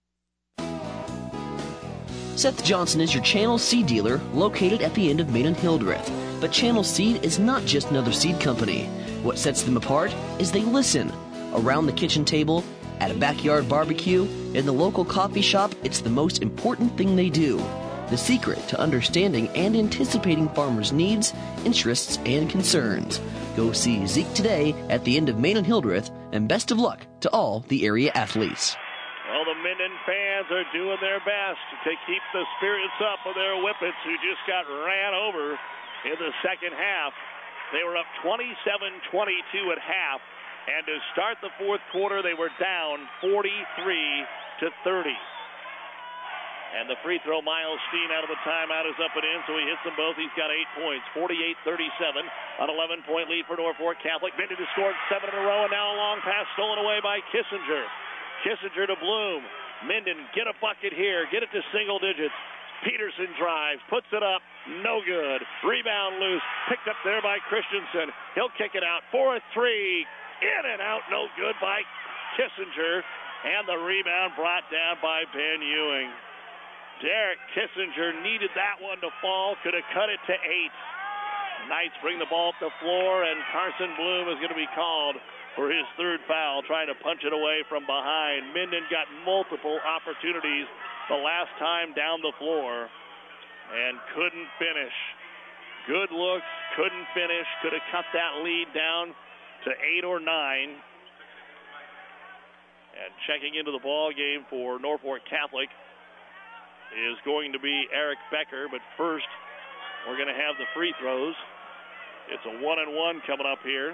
Seth Johnson is your Channel Seed dealer located at the end of Main and Hildreth. But Channel Seed is not just another seed company. What sets them apart is they listen. Around the kitchen table, at a backyard barbecue, in the local coffee shop, it's the most important thing they do. The secret to understanding and anticipating farmers' needs, interests, and concerns. Go see Zeke today at the end of Main and Hildreth, and best of luck to all the area athletes. Well, the Minden fans are doing their best to keep the spirits up of their Whippets, who just got ran over in the second half. They were up twenty-seven twenty-two at half, and to start the fourth quarter, they were down forty-three to thirty. And the free throw, Miles Steen out of the timeout is up and in, so he hits them both. He's got eight points, forty-eight thirty-seven, an eleven-point lead for Norfolk Catholic. Minden has scored seven in a row, and now a long pass stolen away by Kissinger. Kissinger to Bloom. Minden, get a bucket here. Get it to single digits. Peterson drives, puts it up, no good. Rebound loose, picked up there by Christensen. He'll kick it out for a three. In and out, no good by Kissinger. And the rebound brought down by Ben Ewing. Derek Kissinger needed that one to fall, could have cut it to eight. Knights bring the ball up the floor, and Carson Bloom is going to be called for his third foul, trying to punch it away from behind. Minden got multiple opportunities the last time down the floor and couldn't finish. Good looks, couldn't finish, could have cut that lead down to eight or nine. And checking into the ball game for Norfolk Catholic is going to be Eric Becker, but first we're going to have the free throws. It's a one and one coming up here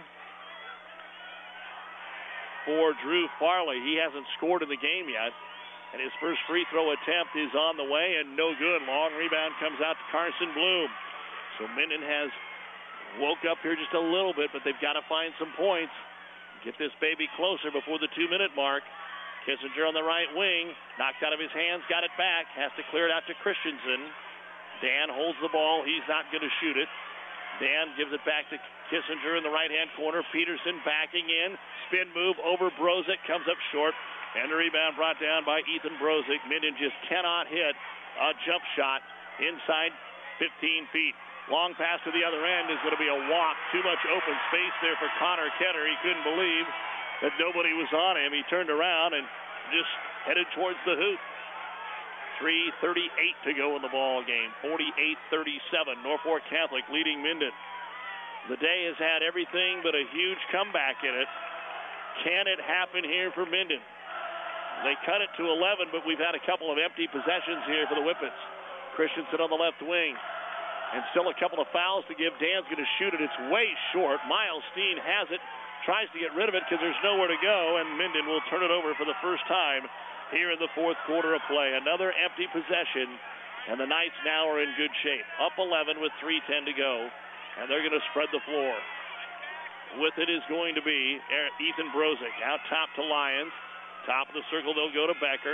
for Drew Farley. He hasn't scored in the game yet, and his first free throw attempt is on the way and no good. Long rebound comes out to Carson Bloom. So Minden has woke up here just a little bit, but they've got to find some points. Get this baby closer before the two-minute mark. Kissinger on the right wing, knocked out of his hands, got it back, has to clear it out to Christensen. Dan holds the ball. He's not going to shoot it. Dan gives it back to Kissinger in the right-hand corner. Peterson backing in. Spin move over Brozick. Comes up short. And the rebound brought down by Ethan Brozick. Minden just cannot hit a jump shot inside fifteen feet. Long pass to the other end is going to be a walk. Too much open space there for Connor Ketter. He couldn't believe that nobody was on him. He turned around and just headed towards the hoop. three thirty-eight to go in the ball game. forty-eight thirty-seven. Norfolk Catholic leading Minden. The day has had everything but a huge comeback in it. Can it happen here for Minden? They cut it to eleven, but we've had a couple of empty possessions here for the Whippets. Christensen on the left wing. And still a couple of fouls to give. Dan's going to shoot it. It's way short. Miles Steen has it. Tries to get rid of it because there's nowhere to go. And Minden will turn it over for the first time here in the fourth quarter of play. Another empty possession, and the Knights now are in good shape. Up eleven with three ten to go, and they're going to spread the floor. With it is going to be Ethan Brozick. Out top to Lyons. Top of the circle, they'll go to Becker.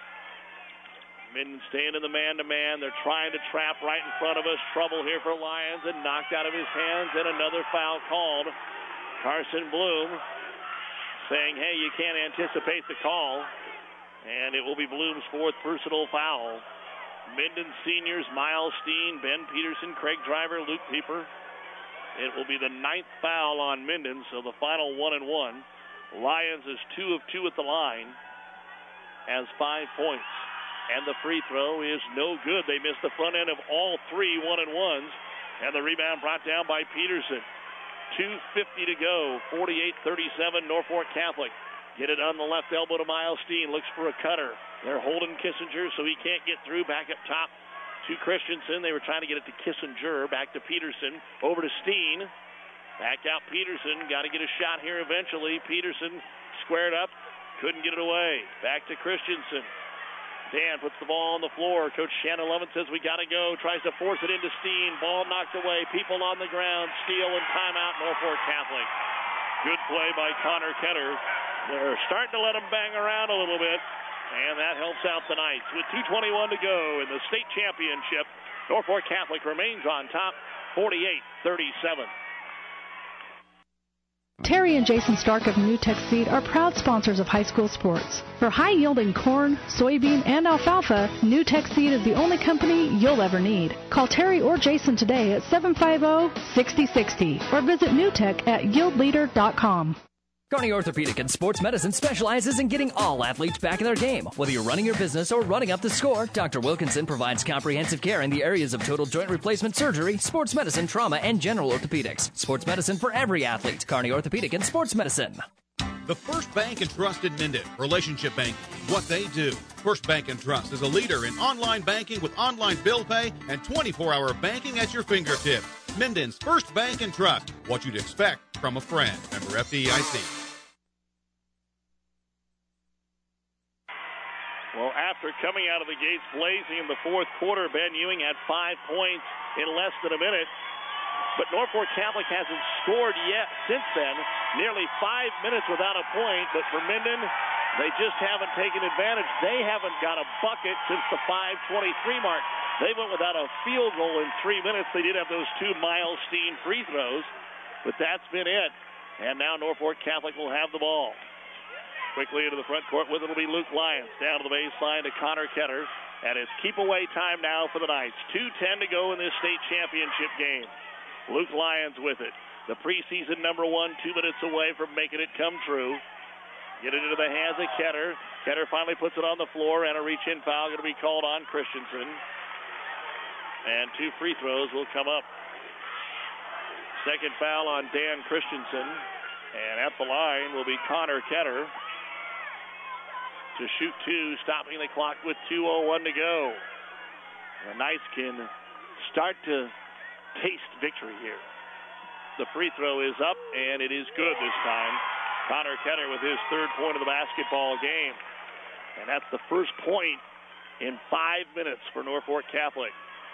Minden staying in the man-to-man. They're trying to trap right in front of us. Trouble here for Lyons, and knocked out of his hands, and another foul called. Carson Bloom saying, hey, you can't anticipate the call. And it will be Bloom's fourth personal foul. Minden seniors, Miles Steen, Ben Peterson, Craig Driver, Luke Pieper. It will be the ninth foul on Minden, so the final one and one. Lyons is two of two at the line, has five points. And the free throw is no good. They missed the front end of all three one and ones. And the rebound brought down by Peterson. two fifty to go, forty-eight thirty-seven, Norfolk Catholic. Get it on the left elbow to Miles Steen. Looks for a cutter. They're holding Kissinger, so he can't get through. Back up top to Christensen. They were trying to get it to Kissinger. Back to Peterson. Over to Steen. Back out Peterson. Got to get a shot here eventually. Peterson squared up. Couldn't get it away. Back to Christensen. Dan puts the ball on the floor. Coach Shannon Lovin says we got to go. Tries to force it into Steen. Ball knocked away. People on the ground. Steal and timeout, Norfolk Catholic. Good play by Connor Ketter. They're starting to let him bang around a little bit, and that helps out the Knights. With two twenty-one to go in the state championship, Norfolk Catholic remains on top, forty-eight thirty-seven. Terry and Jason Stark of NewTek Seed are proud sponsors of high school sports. For high-yielding corn, soybean, and alfalfa, NewTek Seed is the only company you'll ever need. Call Terry or Jason today at seven five zero, six zero six zero or visit newtek at yield leader dot com. Kearney Orthopedic and Sports Medicine specializes in getting all athletes back in their game. Whether you're running your business or running up the score, Doctor Wilkinson provides comprehensive care in the areas of total joint replacement surgery, sports medicine, trauma, and general orthopedics. Sports medicine for every athlete. Kearney Orthopedic and Sports Medicine. The First Bank and Trust in Minden. Relationship banking, what they do. First Bank and Trust is a leader in online banking with online bill pay and twenty-four hour banking at your fingertips. Minden's First Bank and Trust. What you'd expect from a friend. Member F D I C. Well, after coming out of the gates blazing in the fourth quarter, Ben Ewing had five points in less than a minute. But Norfolk Catholic hasn't scored yet since then. Nearly five minutes without a point. But for Minden, they just haven't taken advantage. They haven't got a bucket since the five twenty-three mark. They went without a field goal in three minutes. They did have those two Miles Steen free throws. But that's been it. And now Norfolk Catholic will have the ball. Quickly into the front court with it will be Luke Lyons. Down to the baseline to Connor Ketter. And it's keep away time now for the Knights. two ten to go in this state championship game. Luke Lyons with it. The preseason number one, two minutes away from making it come true. Get it into the hands of Ketter. Ketter finally puts it on the floor, and a reach-in foul going to be called on Christensen. And two free throws will come up. Second foul on Dan Christensen. And at the line will be Connor Ketter to shoot two, stopping the clock with two oh one to go. The Knights can start to taste victory here. The free throw is up, and it is good this time. Connor Ketter with his third point of the basketball game. And that's the first point in five minutes for Norfolk Catholic.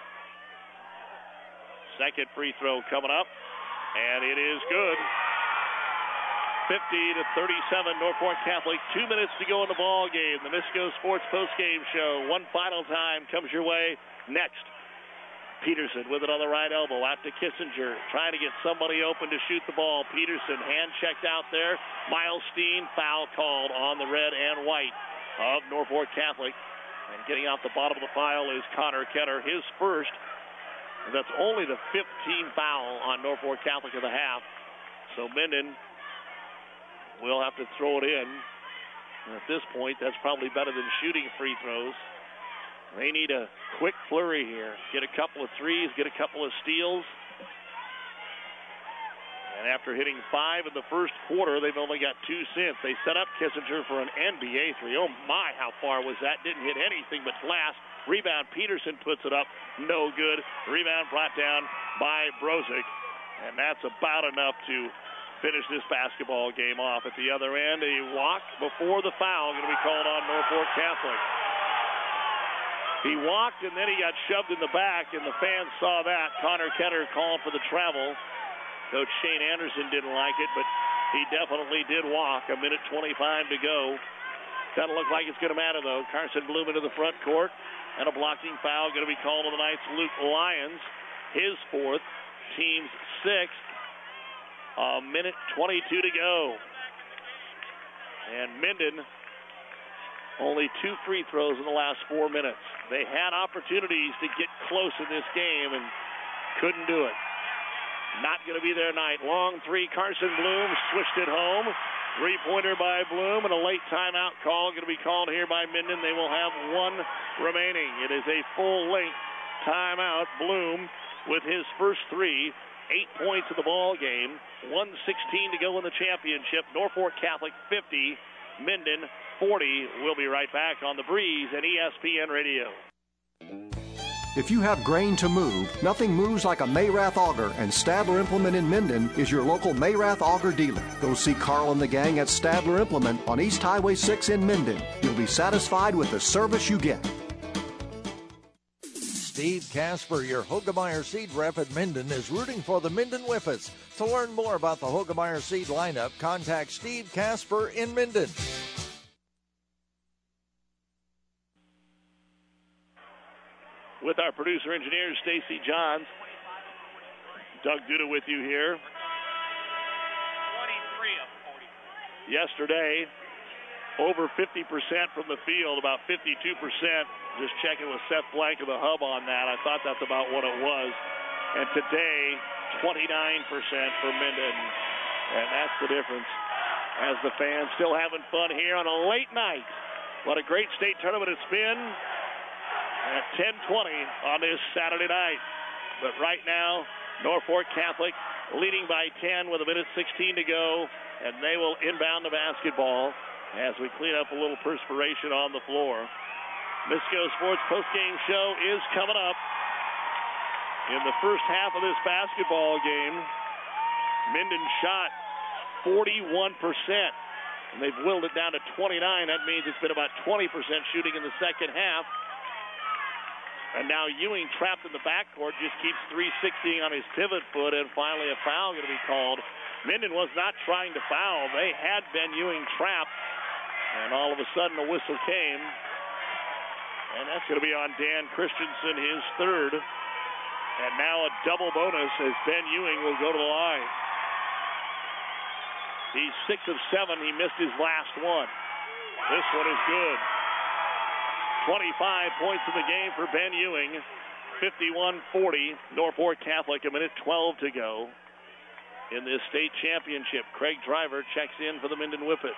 Second free throw coming up, and it is good. fifty to thirty-seven, Norfolk Catholic. Two minutes to go in the ball game. The Misco Sports postgame show. One final time comes your way next. Peterson with it on the right elbow. Out to Kissinger. Trying to get somebody open to shoot the ball. Peterson hand checked out there. Miles Steen, foul called on the red and white of Norfolk Catholic. And getting out the bottom of the file is Connor Ketter. His first. And that's only the fifteenth foul on Norfolk Catholic of the half. So Minden will have to throw it in. And at this point, that's probably better than shooting free throws. They need a quick flurry here. Get a couple of threes, get a couple of steals. And after hitting five in the first quarter, they've only got two since. They set up Kissinger for an N B A three. Oh my, how far was that? Didn't hit anything but glass. Rebound, Peterson puts it up. No good. Rebound brought down by Brozick. And that's about enough to finish this basketball game off. At the other end, a walk before the foul going to be called on Norfolk Catholic. He walked, and then he got shoved in the back, and the fans saw that. Connor Ketter called for the travel. Coach Shane Anderson didn't like it, but he definitely did walk. A minute twenty-five to go. Doesn't look like it's going to matter, though. Carson Bloom into the front court, and a blocking foul going to be called on the Knights. Luke Lyons, his fourth, team's sixth. A minute twenty-two to go. And Minden, only two free throws in the last four minutes. They had opportunities to get close in this game and couldn't do it. Not going to be their night. Long three, Carson Bloom swished it home. Three-pointer by Bloom, and a late timeout call going to be called here by Minden. They will have one remaining. It is a full-length timeout. Bloom with his first three. Eight points in the ball game. one sixteen to go in the championship. Norfolk Catholic fifty. Minden forty. We'll be right back on the Breeze and E S P N Radio. If you have grain to move, nothing moves like a Mayrath auger, and Stadler Implement in Minden is your local Mayrath auger dealer. Go see Carl and the gang at Stadler Implement on East Highway six in Minden. You'll be satisfied with the service you get. Steve Casper, your Hoegemeyer seed rep at Minden, is rooting for the Minden Whippets. To learn more about the Hoegemeyer seed lineup, contact Steve Casper in Minden. With our producer-engineer, Stacy Johns. Doug Duda with you here. twenty-three of forty. Yesterday, over fifty percent from the field, about fifty-two percent. Just checking with Seth Blank of the Hub on that. I thought that's about what it was. And today, twenty-nine percent for Minden. And that's the difference. As the fans still having fun here on a late night. What a great state tournament it's been. At ten twenty on this Saturday night. But right now, Norfolk Catholic leading by ten with a minute sixteen to go. And they will inbound the basketball as we clean up a little perspiration on the floor. Misco Sports postgame show is coming up. In the first half of this basketball game, Minden shot forty-one percent. And they've whittled it down to twenty-nine. That means it's been about twenty percent shooting in the second half. And now Ewing, trapped in the backcourt, just keeps three sixty on his pivot foot, and finally a foul going to be called. Minden was not trying to foul. They had Ben Ewing trapped, and all of a sudden a whistle came. And that's going to be on Dan Christensen, his third. And now a double bonus as Ben Ewing will go to the line. He's six of seven. He missed his last one. This one is good. twenty-five points in the game for Ben Ewing. fifty-one forty, Norfolk Catholic, a minute twelve to go in this state championship. Craig Driver checks in for the Minden Whippets.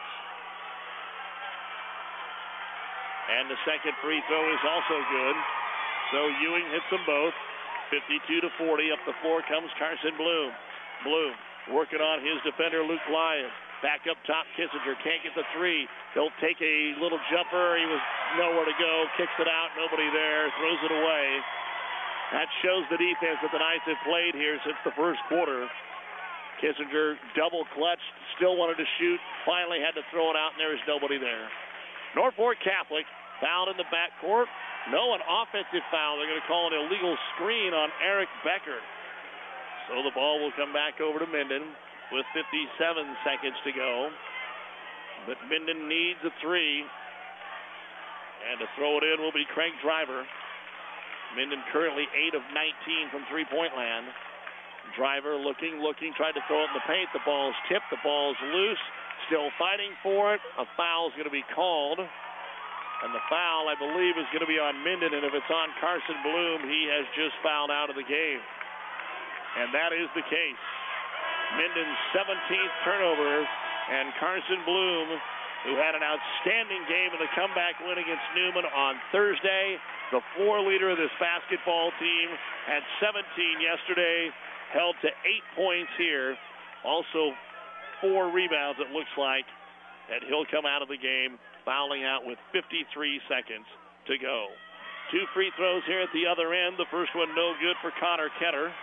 And the second free throw is also good. So Ewing hits them both. fifty-two to forty. Up the floor comes Carson Bloom. Bloom working on his defender, Luke Lyon. Back up top, Kissinger can't get the three. He'll take a little jumper. He was nowhere to go. Kicks it out. Nobody there. Throws it away. That shows the defense that the Knights have played here since the first quarter. Kissinger double clutched. Still wanted to shoot. Finally had to throw it out, and there is nobody there. Norfolk Catholic fouled in the backcourt. No, an offensive foul. They're going to call an illegal screen on Eric Becker. So the ball will come back over to Minden with fifty-seven seconds to go. But Minden needs a three. And to throw it in will be Craig Driver. Minden currently eight of nineteen from three-point land. Driver looking, looking, tried to throw it in the paint. The ball's tipped. The ball's loose. Still fighting for it. A foul's going to be called. And the foul, I believe, is going to be on Minden. And if it's on Carson Bloom, he has just fouled out of the game. And that is the case. Minden's seventeenth turnover, and Carson Bloom, who had an outstanding game in the comeback win against Newman on Thursday, the floor leader of this basketball team, had seventeen yesterday, held to eight points here. Also four rebounds, it looks like, and he'll come out of the game fouling out with fifty-three seconds to go. Two free throws here at the other end. The first one no good for Connor Ketter.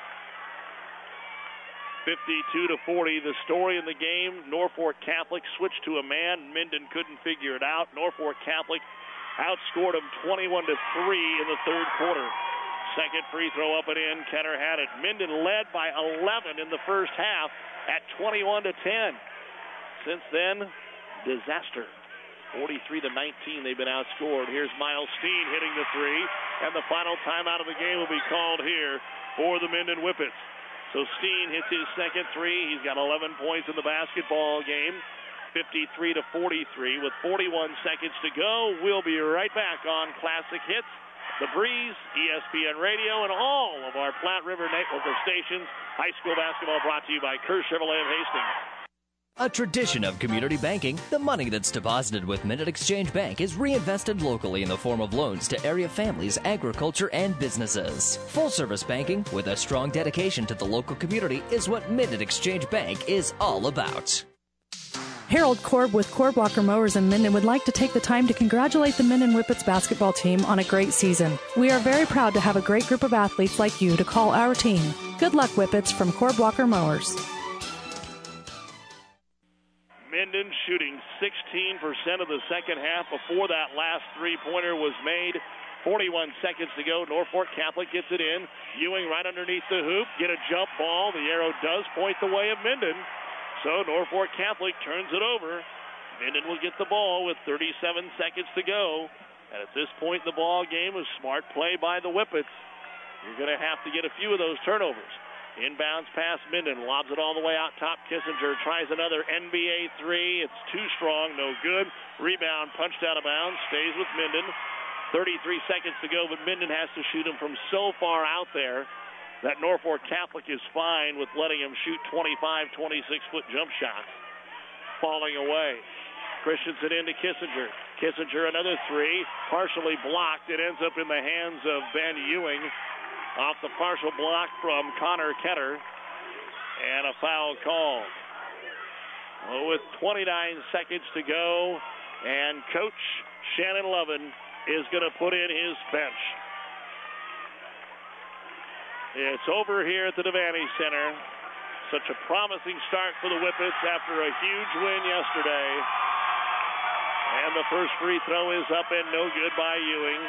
fifty-two to forty, the story in the game. Norfolk Catholic switched to a man. Minden couldn't figure it out. Norfolk Catholic outscored them twenty-one to three in the third quarter. Second free throw up and in. Ketter had it. Minden led by eleven in the first half at twenty-one to ten. Since then, disaster. forty-three to nineteen, they've been outscored. Here's Miles Steen hitting the three, and the final timeout of the game will be called here for the Minden Whippets. So Steen hits his second three. He's got eleven points in the basketball game, fifty-three to forty-three with forty-one seconds to go. We'll be right back on Classic Hits, The Breeze, E S P N Radio, and all of our Platte River network of stations. High school basketball brought to you by Kerr Chevrolet of Hastings. A tradition of community banking, the money that's deposited with Minute Exchange Bank is reinvested locally in the form of loans to area families, agriculture, and businesses. Full-service banking with a strong dedication to the local community is what Minute Exchange Bank is all about. Harold Korb with Korb Walker Mowers in Minden would like to take the time to congratulate the Minden Whippets basketball team on a great season. We are very proud to have a great group of athletes like you to call our team. Good luck, Whippets, from Korb Walker Mowers. Minden shooting sixteen percent of the second half before that last three-pointer was made. forty-one seconds to go. Norfolk Catholic gets it in. Ewing right underneath the hoop. Get a jump ball. The arrow does point the way of Minden. So Norfolk Catholic turns it over. Minden will get the ball with thirty-seven seconds to go. And at this point in the ball game, a smart play by the Whippets. You're going to have to get a few of those turnovers. Inbounds pass Minden, lobs it all the way out top. Kissinger tries another N B A three. It's too strong, no good. Rebound punched out of bounds, stays with Minden. thirty-three seconds to go, but Minden has to shoot him from so far out there that Norfolk Catholic is fine with letting him shoot twenty-five, twenty-six foot jump shots. Falling away. Christensen into Kissinger. Kissinger another three, partially blocked. It ends up in the hands of Ben Ewing. Off the partial block from Connor Ketter. And a foul call. Well, with twenty-nine seconds to go, and Coach Shannon Lovin is going to put in his bench. It's over here at the Devaney Center. Such a promising start for the Whippets after a huge win yesterday. And the first free throw is up and no good by Ewing.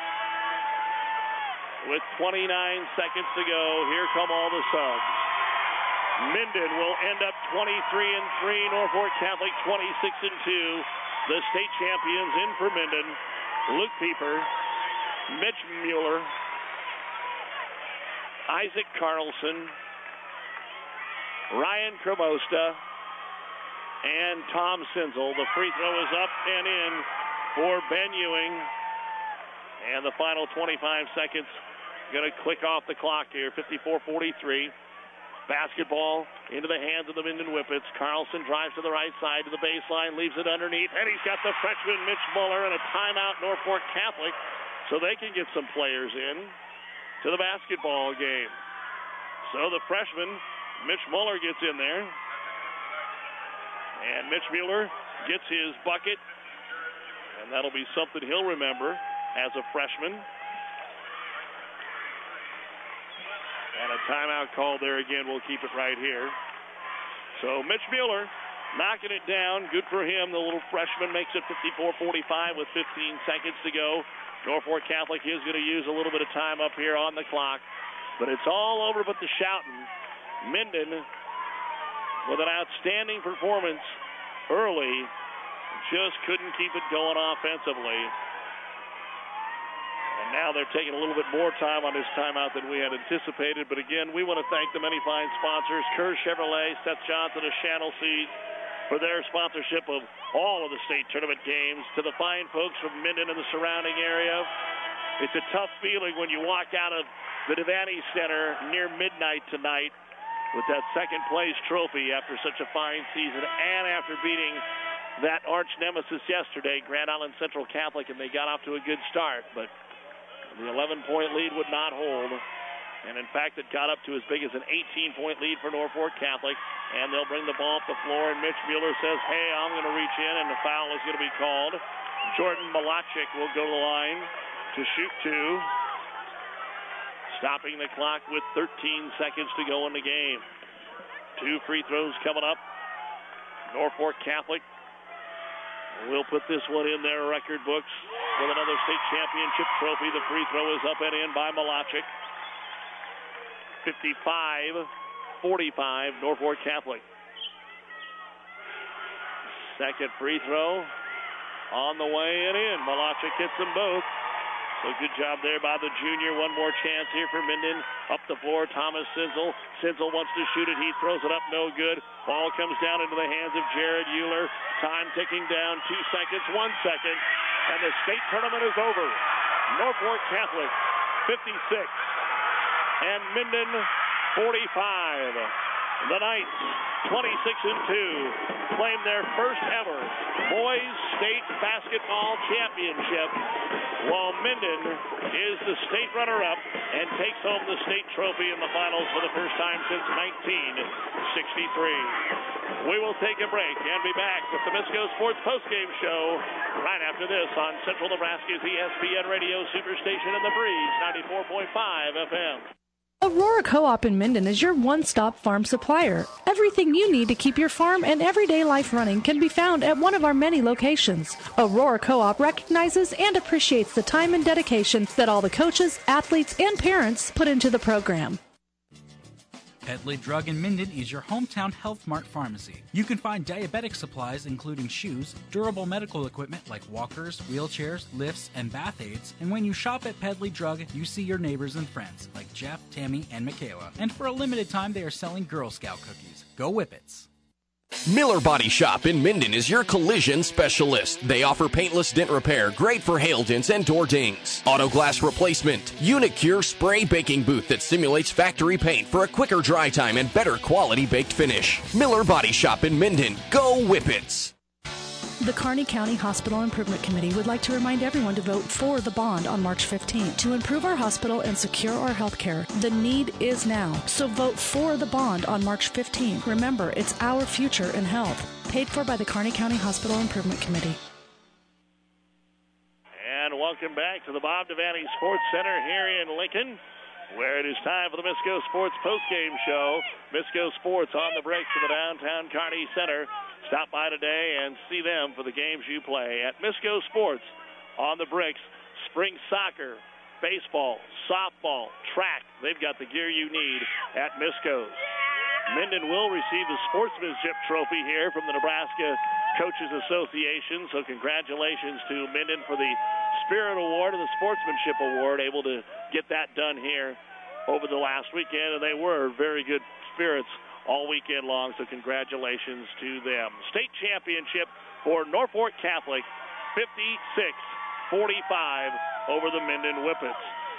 With twenty-nine seconds to go, here come all the subs. Minden will end up twenty-three and three. Norfolk Catholic twenty-six and two. The state champions in for Minden. Luke Pieper, Mitch Mueller, Isaac Carlson, Ryan Cremosta, and Tom Sinzel. The free throw is up and in for Ben Ewing. And the final twenty-five seconds going to click off the clock here, fifty-four forty-three. Basketball into the hands of the Minden Whippets. Carlson drives to the right side to the baseline, leaves it underneath, and he's got the freshman Mitch Muller and a timeout Norfolk Catholic so they can get some players in to the basketball game. So the freshman, Mitch Muller, gets in there. And Mitch Mueller gets his bucket, and that'll be something he'll remember as a freshman. And a timeout call there again. We'll keep it right here. So Mitch Mueller knocking it down. Good for him. The little freshman makes it fifty-four forty-five with fifteen seconds to go. Norfolk Catholic is going to use a little bit of time up here on the clock. But it's all over but the shouting. Minden with an outstanding performance early. Just couldn't keep it going offensively. And now they're taking a little bit more time on this timeout than we had anticipated. But again, we want to thank the many fine sponsors, Kerr Chevrolet, Seth Johnson of Channel Seed, for their sponsorship of all of the state tournament games. To the fine folks from Minden and the surrounding area, it's a tough feeling when you walk out of the Devaney Center near midnight tonight with that second place trophy after such a fine season and after beating that arch nemesis yesterday, Grand Island Central Catholic, and they got off to a good start, but the eleven-point lead would not hold. And in fact, it got up to as big as an eighteen-point lead for Norfolk Catholic. And they'll bring the ball up the floor, and Mitch Mueller says, hey, I'm going to reach in, and the foul is going to be called. Jordan Malachik will go to the line to shoot two. Stopping the clock with thirteen seconds to go in the game. Two free throws coming up. Norfolk Catholic will put this one in their record books with another state championship trophy. The free throw is up and in by Malachik. fifty-five forty-five, Norfolk Catholic. Second free throw on the way and in. Malachik hits them both. So good job there by the junior. One more chance here for Minden. Up the floor, Thomas Sinzel. Sinzel wants to shoot it. He throws it up, no good. Ball comes down into the hands of Jared Euler. Time ticking down, two seconds, one second. And the state tournament is over. Norfolk Catholic, fifty-six. And Minden, forty-five. The Knights, twenty-six and two, claim their first ever boys state basketball championship, while Minden is the state runner-up and takes home the state trophy in the finals for the first time since nineteen sixty-three. We will take a break and be back with the Misco Sports postgame show right after this on Central Nebraska's E S P N Radio Superstation in the Breeze, ninety-four point five F M. Aurora Co-op in Minden is your one-stop farm supplier. Everything you need to keep your farm and everyday life running can be found at one of our many locations. Aurora Co-op recognizes and appreciates the time and dedication that all the coaches, athletes, and parents put into the program. Petley Drug in Minden is your hometown Health Mart pharmacy. You can find diabetic supplies including shoes, durable medical equipment like walkers, wheelchairs, lifts, and bath aids. And when you shop at Petley Drug, you see your neighbors and friends like Jeff, Tammy, and Michaela. And for a limited time, they are selling Girl Scout cookies. Go Whippets! Miller Body Shop in Minden is your collision specialist. They offer paintless dent repair, great for hail dents and door dings. Auto glass replacement. Unicure spray baking booth that simulates factory paint for a quicker dry time and better quality baked finish. Miller Body Shop in Minden. Go Whippets! The Kearney County Hospital Improvement Committee would like to remind everyone to vote for the bond on March fifteenth to improve our hospital and secure our health care. The need is now, so vote for the bond on March fifteenth. Remember, it's our future in health. Paid for by the Kearney County Hospital Improvement Committee. And welcome back to the Bob Devaney Sports Center here in Lincoln, where it is time for the Misco Sports postgame show. Misco Sports on the break from the downtown Kearney Center. Stop by today and see them for the games you play at Misco Sports on the bricks. Spring soccer, baseball, softball, track. They've got the gear you need at Misco's. Minden will receive the sportsmanship trophy here from the Nebraska Coaches Association. So congratulations to Minden for the Spirit Award and the Sportsmanship Award, able to get that done here over the last weekend. And they were very good spirits all weekend long, so congratulations to them. State championship for Norfolk Catholic, fifty-six forty-five over the Minden Whippets.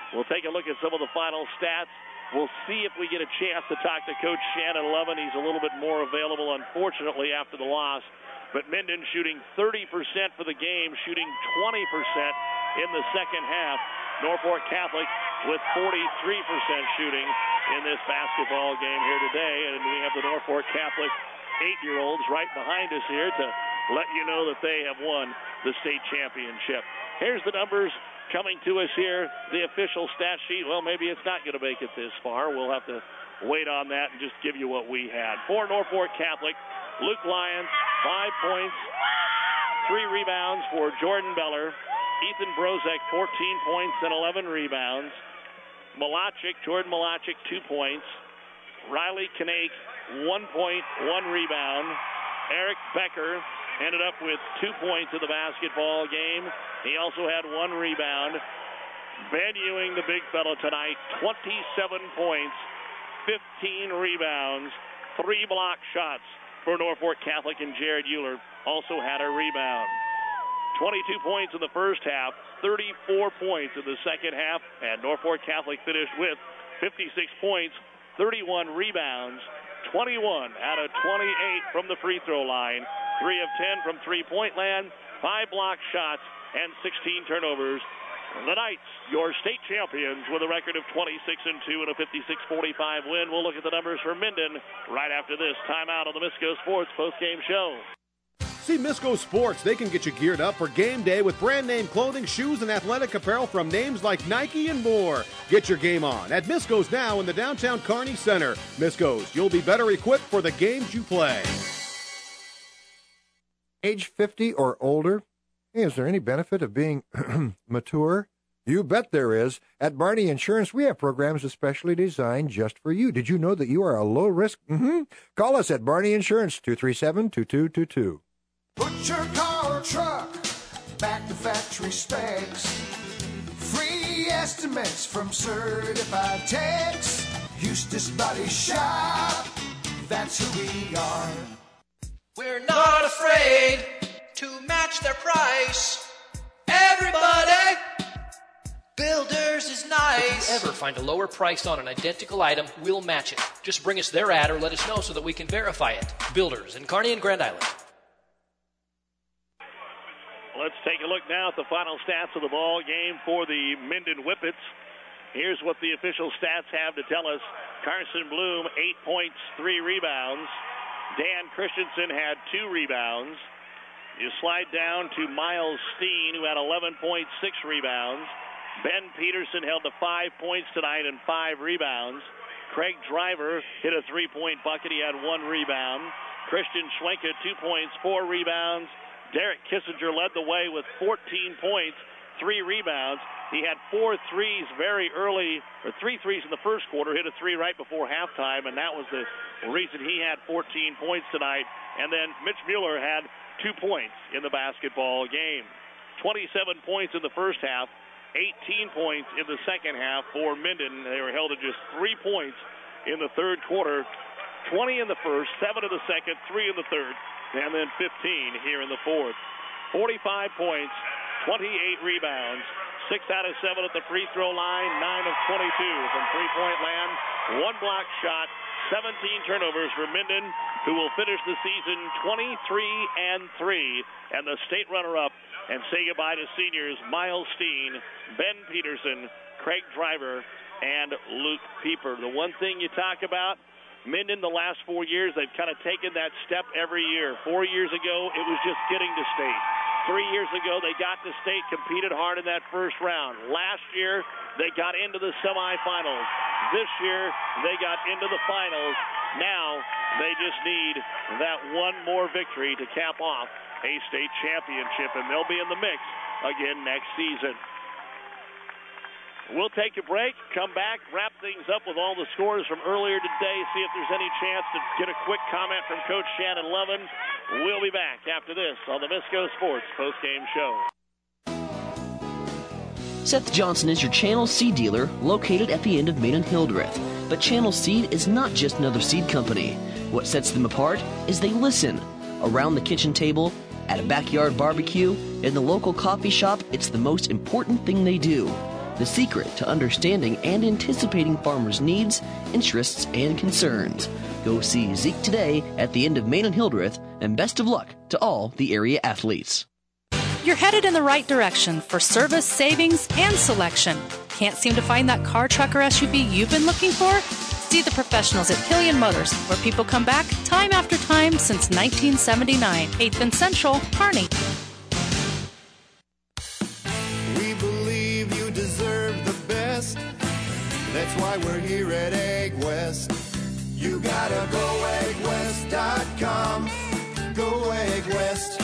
We'll take a look at some of the final stats. We'll see if we get a chance to talk to Coach Shannon Lovin. He's a little bit more available, unfortunately, after the loss. But Minden shooting thirty percent for the game, shooting twenty percent in the second half. Norfolk Catholic with forty-three percent shooting in this basketball game here today. And we have the Norfolk Catholic eight-year-olds right behind us here to let you know that they have won the state championship. Here's the numbers coming to us here. The official stat sheet, well, maybe it's not going to make it this far. We'll have to wait on that and just give you what we had. For Norfolk Catholic, Luke Lyons, five points, three rebounds for Jordan Beller. Ethan Brozek, fourteen points and eleven rebounds. Malachik, Jordan Malachik, two points. Riley Knake, one point, one rebound. Eric Becker ended up with two points in the basketball game. He also had one rebound. Ben Ewing, the big fellow tonight, twenty-seven points, fifteen rebounds, three block shots for Norfolk Catholic, and Jared Euler also had a rebound. twenty-two points in the first half, thirty-four points in the second half, and Norfolk Catholic finished with fifty-six points, thirty-one rebounds, twenty-one out of twenty-eight from the free throw line, three of ten from three-point land, five block shots, and sixteen turnovers. The Knights, your state champions, with a record of twenty-six and two and a fifty-six forty-five win. We'll look at the numbers for Minden right after this timeout on the Misco Sports postgame show. See Misco Sports. They can get you geared up for game day with brand name clothing, shoes, and athletic apparel from names like Nike and more. Get your game on at Misco's now in the downtown Kearney Center. Misco's, you'll be better equipped for the games you play. Age fifty or older? Hey, is there any benefit of being mature? You bet there is. At Barney Insurance, we have programs especially designed just for you. Did you know that you are a low risk? Mm-hmm. Call us at Barney Insurance, two three seven, two two two two. Put your car or truck back to factory specs. Free estimates from certified techs. Eustace Body Shop, that's who we are. We're not afraid to match their price. Everybody, Builders is nice. If you ever find a lower price on an identical item, we'll match it. Just bring us their ad or let us know so that we can verify it. Builders in Kearney and Grand Island. Let's take a look now at the final stats of the ball game for the Minden Whippets. Here's what the official stats have to tell us. Carson Bloom, eight points, three rebounds. Dan Christensen had two rebounds. You slide down to Miles Steen, who had eleven point six rebounds. Ben Peterson held to five points tonight and five rebounds. Craig Driver hit a three-point bucket. He had one rebound. Christian Schwenke, two points, four rebounds. Derek Kissinger led the way with fourteen points, three rebounds. He had four threes very early, or three threes in the first quarter, hit a three right before halftime, and that was the reason he had fourteen points tonight. And then Mitch Mueller had two points in the basketball game. twenty-seven points in the first half, eighteen points in the second half for Minden. They were held to just three points in the third quarter, twenty in the first, seven in the second, three in the third, and then fifteen here in the fourth. forty-five points, twenty-eight rebounds, six out of seven at the free throw line, nine of twenty-two from three-point land, one block shot, seventeen turnovers for Minden, who will finish the season twenty-three and three, and the state runner-up, and say goodbye to seniors Miles Steen, Ben Peterson, Craig Driver, and Luke Pieper. The one thing you talk about, Minden the last four years, they've kind of taken that step every year. Four years ago, it was just getting to state. Three years ago, they got to state, competed hard in that first round. Last year, they got into the semifinals. This year, they got into the finals. Now, they just need that one more victory to cap off a state championship, and they'll be in the mix again next season. We'll take a break, come back, wrap things up with all the scores from earlier today, see if there's any chance to get a quick comment from Coach Shannon Lovin. We'll be back after this on the Misco Sports postgame show. Seth Johnson is your Channel Seed dealer located at the end of Main and Hildreth. But Channel Seed is not just another seed company. What sets them apart is they listen. Around the kitchen table, at a backyard barbecue, in the local coffee shop, it's the most important thing they do. the secret to understanding and anticipating farmers' needs, interests, and concerns. Go see Zeke today at the end of Main and Hildreth, and best of luck to all the area athletes. You're headed in the right direction for service, savings, and selection. Can't seem to find that car, truck, or S U V you've been looking for? See the professionals at Killian Motors, where people come back time after time since nineteen seventy-nine. eighth and Central, Kearney. We believe you deserve the best. That's why we're here at Egg West. You gotta go egg west dot com. Go Egg West.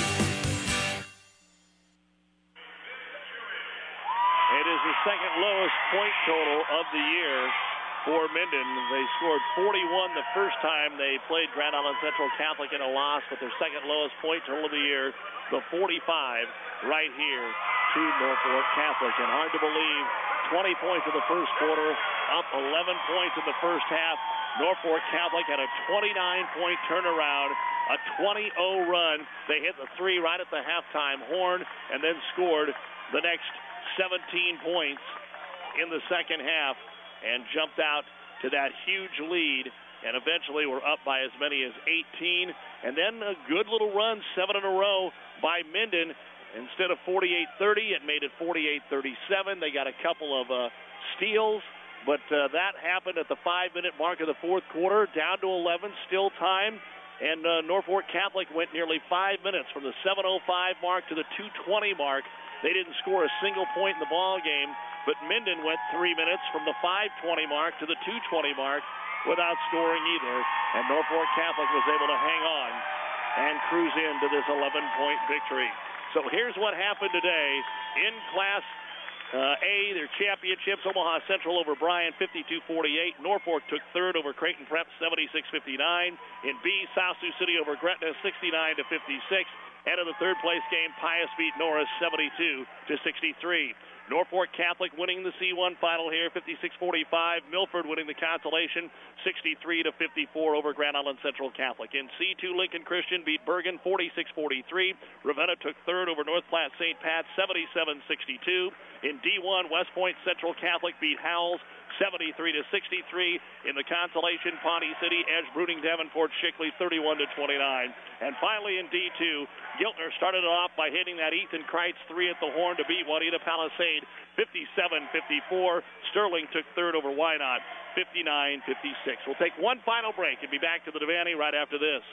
It is the second lowest point total of the year for Minden. They scored forty-one the first time they played Grand Island Central Catholic in a loss, but their second lowest point total of the year, the forty-five, right here to Norfolk Catholic. And hard to believe, twenty points in the first quarter, up eleven points in the first half. Norfolk Catholic had a twenty-nine point turnaround, a twenty oh run. They hit the three right at the halftime horn and then scored the next seventeen points in the second half and jumped out to that huge lead, and eventually were up by as many as eighteen. And then a good little run, seven in a row by Minden. Instead of forty-eight thirty, it made it forty-eight thirty-seven. They got a couple of uh, steals, but uh, that happened at the five-minute mark of the fourth quarter, down to eleven, still time. And uh, Norfolk Catholic went nearly five minutes from the seven oh five mark to the two twenty mark. They didn't score a single point in the ball game, but Minden went three minutes from the five twenty mark to the two twenty mark without scoring either. And Norfolk Catholic was able to hang on and cruise into this eleven point victory. So here's what happened today in Class uh, A, their championships. Omaha Central over Bryan, fifty-two forty-eight. Norfolk took third over Creighton Prep, seventy-six fifty-nine. In B, South Sioux City over Gretna, sixty-nine to fifty-six. And in the third place game, Pius beat Norris seventy-two to sixty-three. Norfolk Catholic winning the C one final here, fifty-six forty-five. Milford winning the consolation, sixty-three to fifty-four over Grand Island Central Catholic. In C two, Lincoln Christian beat Bergen forty-six forty-three. Ravenna took third over North Platte Saint Pat, seventy-seven sixty-two. In D one, West Point Central Catholic beat Howells seventy-three to sixty-three. In the consolation, Pawnee City edged Bruning Davenport Shickley thirty-one to twenty-nine. And finally in D two, Giltner started it off by hitting that Ethan Kreitz three at the horn to beat Juanita Palisade fifty-seven fifty-four. Sterling took third over Wynot fifty-nine fifty-six. We'll take one final break and be back to the Devaney right after this.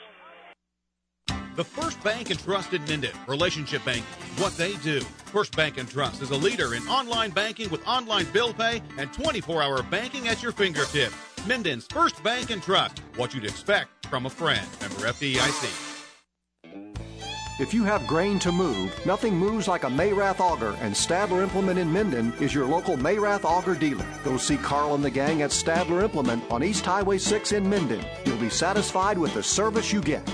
The First Bank and Trust in Minden. Relationship banking, what they do. First Bank and Trust is a leader in online banking with online bill pay and twenty-four hour banking at your fingertips. Minden's First Bank and Trust. What you'd expect from a friend. Member F D I C. If you have grain to move, nothing moves like a Mayrath auger, and Stadler Implement in Minden is your local Mayrath auger dealer. Go see Carl and the gang at Stadler Implement on East Highway six in Minden. You'll be satisfied with the service you get.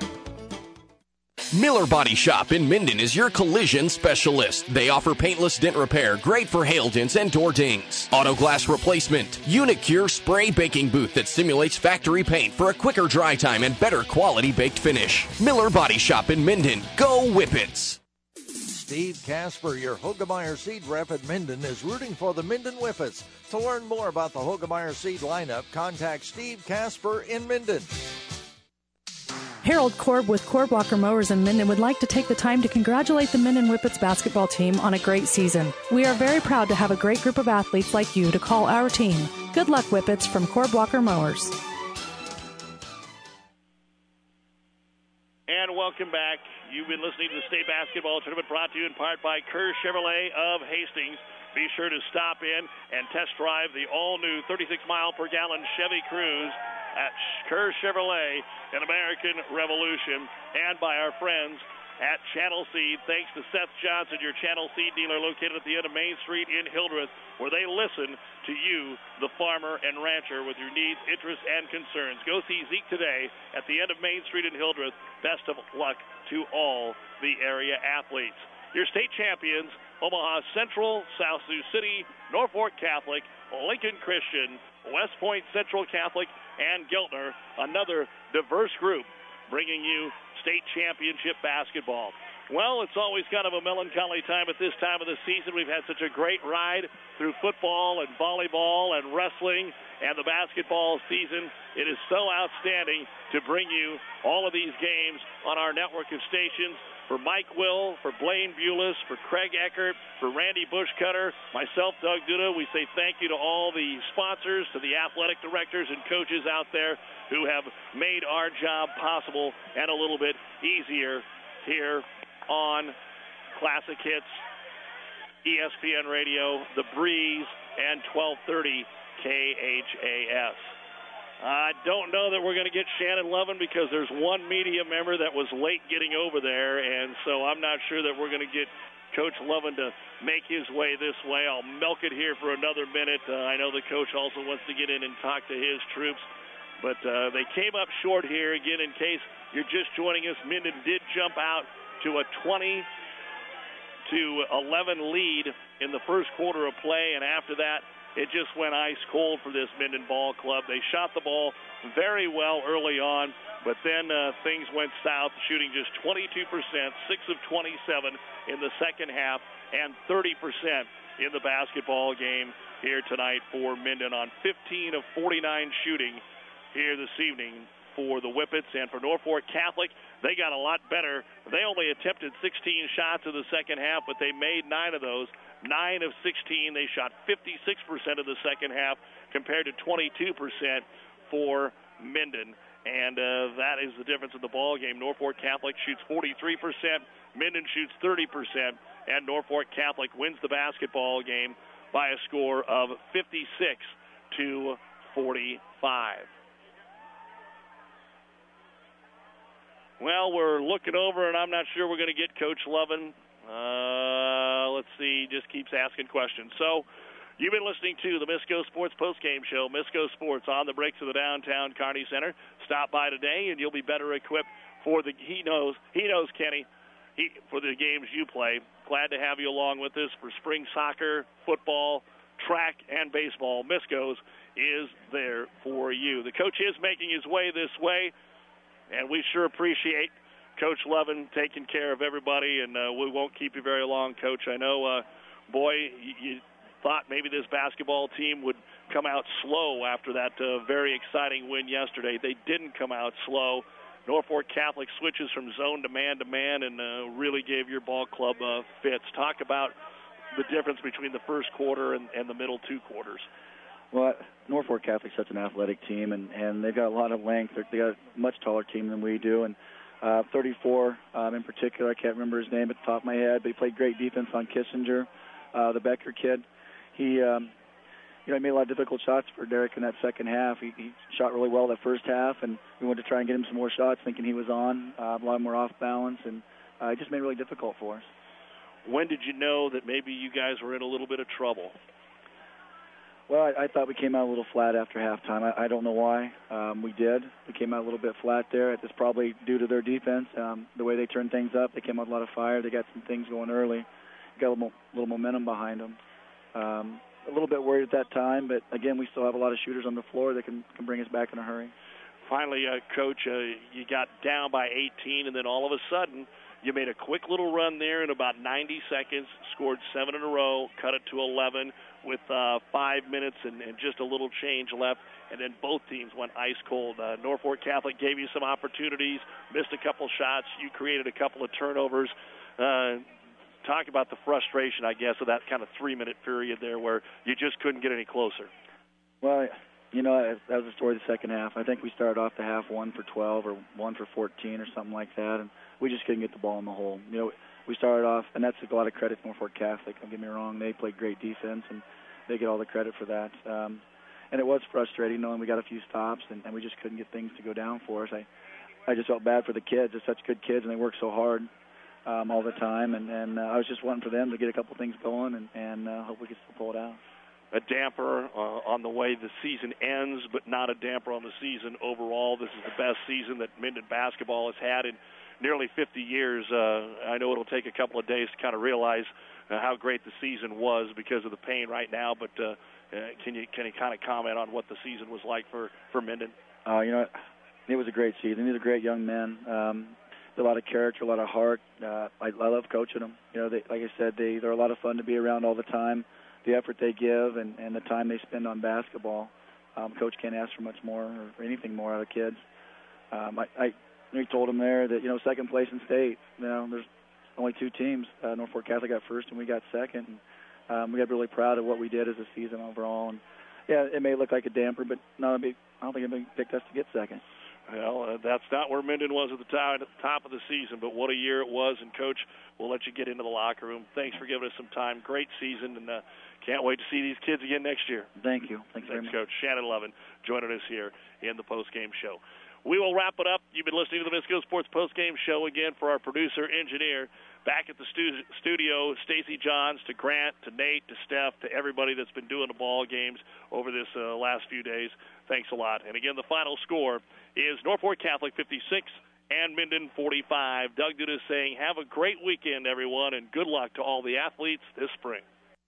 Miller Body Shop in Minden is your collision specialist. They offer paintless dent repair, great for hail dents and door dings. Auto glass replacement. Unicure spray baking booth that simulates factory paint for a quicker dry time and better quality baked finish. Miller Body Shop in Minden. Go Whippets! Steve Casper, your Hoegemeyer Seed rep at Minden, is rooting for the Minden Whippets. To learn more about the Hoegemeyer Seed lineup, contact Steve Casper in Minden. Harold Korb with Korb Walker Mowers in Minden would like to take the time to congratulate the Minden Whippets basketball team on a great season. We are very proud to have a great group of athletes like you to call our team. Good luck, Whippets, from Korb Walker Mowers. And welcome back. You've been listening to the State Basketball Tournament brought to you in part by Kerr Chevrolet of Hastings. Be sure to stop in and test drive the all-new thirty-six mile per gallon Chevy Cruze at Kerr Chevrolet, an American Revolution, and by our friends at Channel Seed. Thanks to Seth Johnson, your Channel Seed dealer located at the end of Main Street in Hildreth, where they listen to you, the farmer and rancher, with your needs, interests, and concerns. Go see Zeke today at the end of Main Street in Hildreth. Best of luck to all the area athletes. Your state champions, Omaha Central, South Sioux City, Norfolk Catholic, Lincoln Christian, West Point Central Catholic, and Giltner, another diverse group bringing you state championship basketball. Well, it's always kind of a melancholy time at this time of the season. We've had such a great ride through football and volleyball and wrestling and the basketball season. It is so outstanding to bring you all of these games on our network of stations. For Mike Will, for Blaine Bulis, for Craig Eckert, for Randy Bushcutter, myself, Doug Duda, we say thank you to all the sponsors, to the athletic directors and coaches out there who have made our job possible and a little bit easier here on Classic Hits, E S P N Radio, The Breeze, and twelve thirty K H A S. I don't know that we're going to get Shannon Lovin because there's one media member that was late getting over there, and so I'm not sure that we're going to get Coach Lovin to make his way this way. I'll milk it here for another minute. Uh, I know the coach also wants to get in and talk to his troops, but uh, they came up short here. Again, in case you're just joining us, Minden did jump out to a twenty to eleven lead in the first quarter of play, and after that, it just went ice cold for this Minden ball club. They shot the ball very well early on, but then uh, things went south, shooting just twenty-two percent, six of twenty-seven in the second half, and thirty percent in the basketball game here tonight for Minden on fifteen of forty-nine shooting here this evening for the Whippets. And for Norfolk Catholic, they got a lot better. They only attempted sixteen shots in the second half, but they made nine of those. nine of sixteen. They shot fifty-six percent of the second half compared to twenty-two percent for Minden. And uh, that is the difference in the ball game. Norfolk Catholic shoots forty-three percent. Minden shoots thirty percent. And Norfolk Catholic wins the basketball game by a score of fifty-six to forty-five. Well, we're looking over, and I'm not sure we're going to get Coach Lovin. Uh, let's see, just keeps asking questions. So, you've been listening to the Misco Sports Postgame Show. Misco Sports on the breaks of the downtown Kearney Center. Stop by today, and you'll be better equipped for the. He knows, he knows, Kenny, he, for the games you play. Glad to have you along with us for spring soccer, football, track, and baseball. Misco's is there for you. The coach is making his way this way, and we sure appreciate Coach Lovin taking care of everybody, and uh, we won't keep you very long, Coach. I know, uh, boy, you, you thought maybe this basketball team would come out slow after that uh, very exciting win yesterday. They didn't come out slow. Norfolk Catholic switches from zone to man-to-man and uh, really gave your ball club uh, fits. Talk about the difference between the first quarter and, and the middle two quarters. Well, Norfolk Catholic's such an athletic team, and, and they've got a lot of length. They're, they got a much taller team than we do, and uh, thirty-four um, in particular, I can't remember his name at the top of my head, but he played great defense on Kissinger, uh, the Becker kid. He, um, you know, he made a lot of difficult shots for Derek in that second half. He, he shot really well that first half, and we wanted to try and get him some more shots, thinking he was on, uh, a lot more off balance, and uh, it just made it really difficult for us. When did you know that maybe you guys were in a little bit of trouble? Well, I, I thought we came out a little flat after halftime. I, I don't know why. Um, we did. We came out a little bit flat there. It's probably due to their defense, um, the way they turned things up. They came out with a lot of fire. They got some things going early. Got a little, little momentum behind them. Um, a little bit worried at that time, but, again, we still have a lot of shooters on the floor that can, can bring us back in a hurry. Finally, uh, Coach, uh, you got down by eighteen, and then all of a sudden you made a quick little run there in about ninety seconds, scored seven in a row, cut it to eleven with uh, five minutes and, and just a little change left, and then both teams went ice cold. Uh, Norfolk Catholic gave you some opportunities, missed a couple shots. You created a couple of turnovers. Uh, talk about the frustration, I guess, of that kind of three-minute period there where you just couldn't get any closer. Well, you know, that was the story of the second half. I think we started off the half one for twelve or one for fourteen or something like that, and we just couldn't get the ball in the hole. You know, we started off, and that's a lot of credit to Norfolk Catholic. Don't get me wrong. They played great defense, and they get all the credit for that. Um, and it was frustrating knowing we got a few stops, and, and we just couldn't get things to go down for us. I, I just felt bad for the kids. They're such good kids, and they work so hard um, all the time. And, and uh, I was just wanting for them to get a couple things going, and, and uh, hope we can still pull it out. A damper uh, on the way the season ends, but not a damper on the season overall. This is the best season that Minden basketball has had in nearly fifty years. Uh, I know it'll take a couple of days to kind of realize uh, how great the season was because of the pain right now, but uh, uh, can you can you kind of comment on what the season was like for, for Minden? Uh, you know, it was a great season. These are great young men. Um, a lot of character, a lot of heart. Uh, I, I love coaching them. You know, they, like I said, they they're a lot of fun to be around all the time. The effort they give and, and the time they spend on basketball, um, Coach can't ask for much more or, or anything more out of kids. Um, I, I we told them there that, you know, second place in state. You know, there's only two teams. Uh, Norfolk Catholic got first and we got second. And, um, we got really proud of what we did as a season overall. And yeah, it may look like a damper, but no, I don't think anybody picked us to get second. Well, uh, that's not where Minden was at the top, at the top of the season, but what a year it was. And, Coach, we'll let you get into the locker room. Thanks for giving us some time. Great season, and uh, can't wait to see these kids again next year. Thank you. Thanks, Thanks very much. Coach. Shannon Lovin joining us here in the postgame show. We will wrap it up. You've been listening to the Misco Sports postgame show again for our producer, engineer. Back at the stu- studio, Stacy Johns, to Grant, to Nate, to Steph, to everybody that's been doing the ball games over this uh, last few days. Thanks a lot. And again, the final score is Norfolk Catholic fifty-six and Minden forty-five. Doug Duda saying, have a great weekend, everyone, and good luck to all the athletes this spring.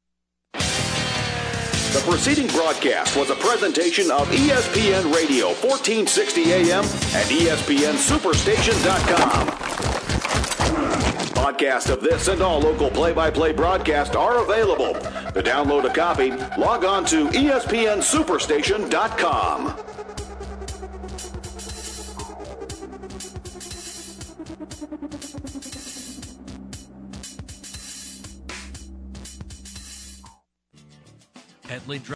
The preceding broadcast was a presentation of E S P N Radio, fourteen sixty A M and E S P N Superstation dot com. Podcasts of this and all local play-by-play broadcasts are available. To download a copy, log on to E S P N Superstation dot com. Headley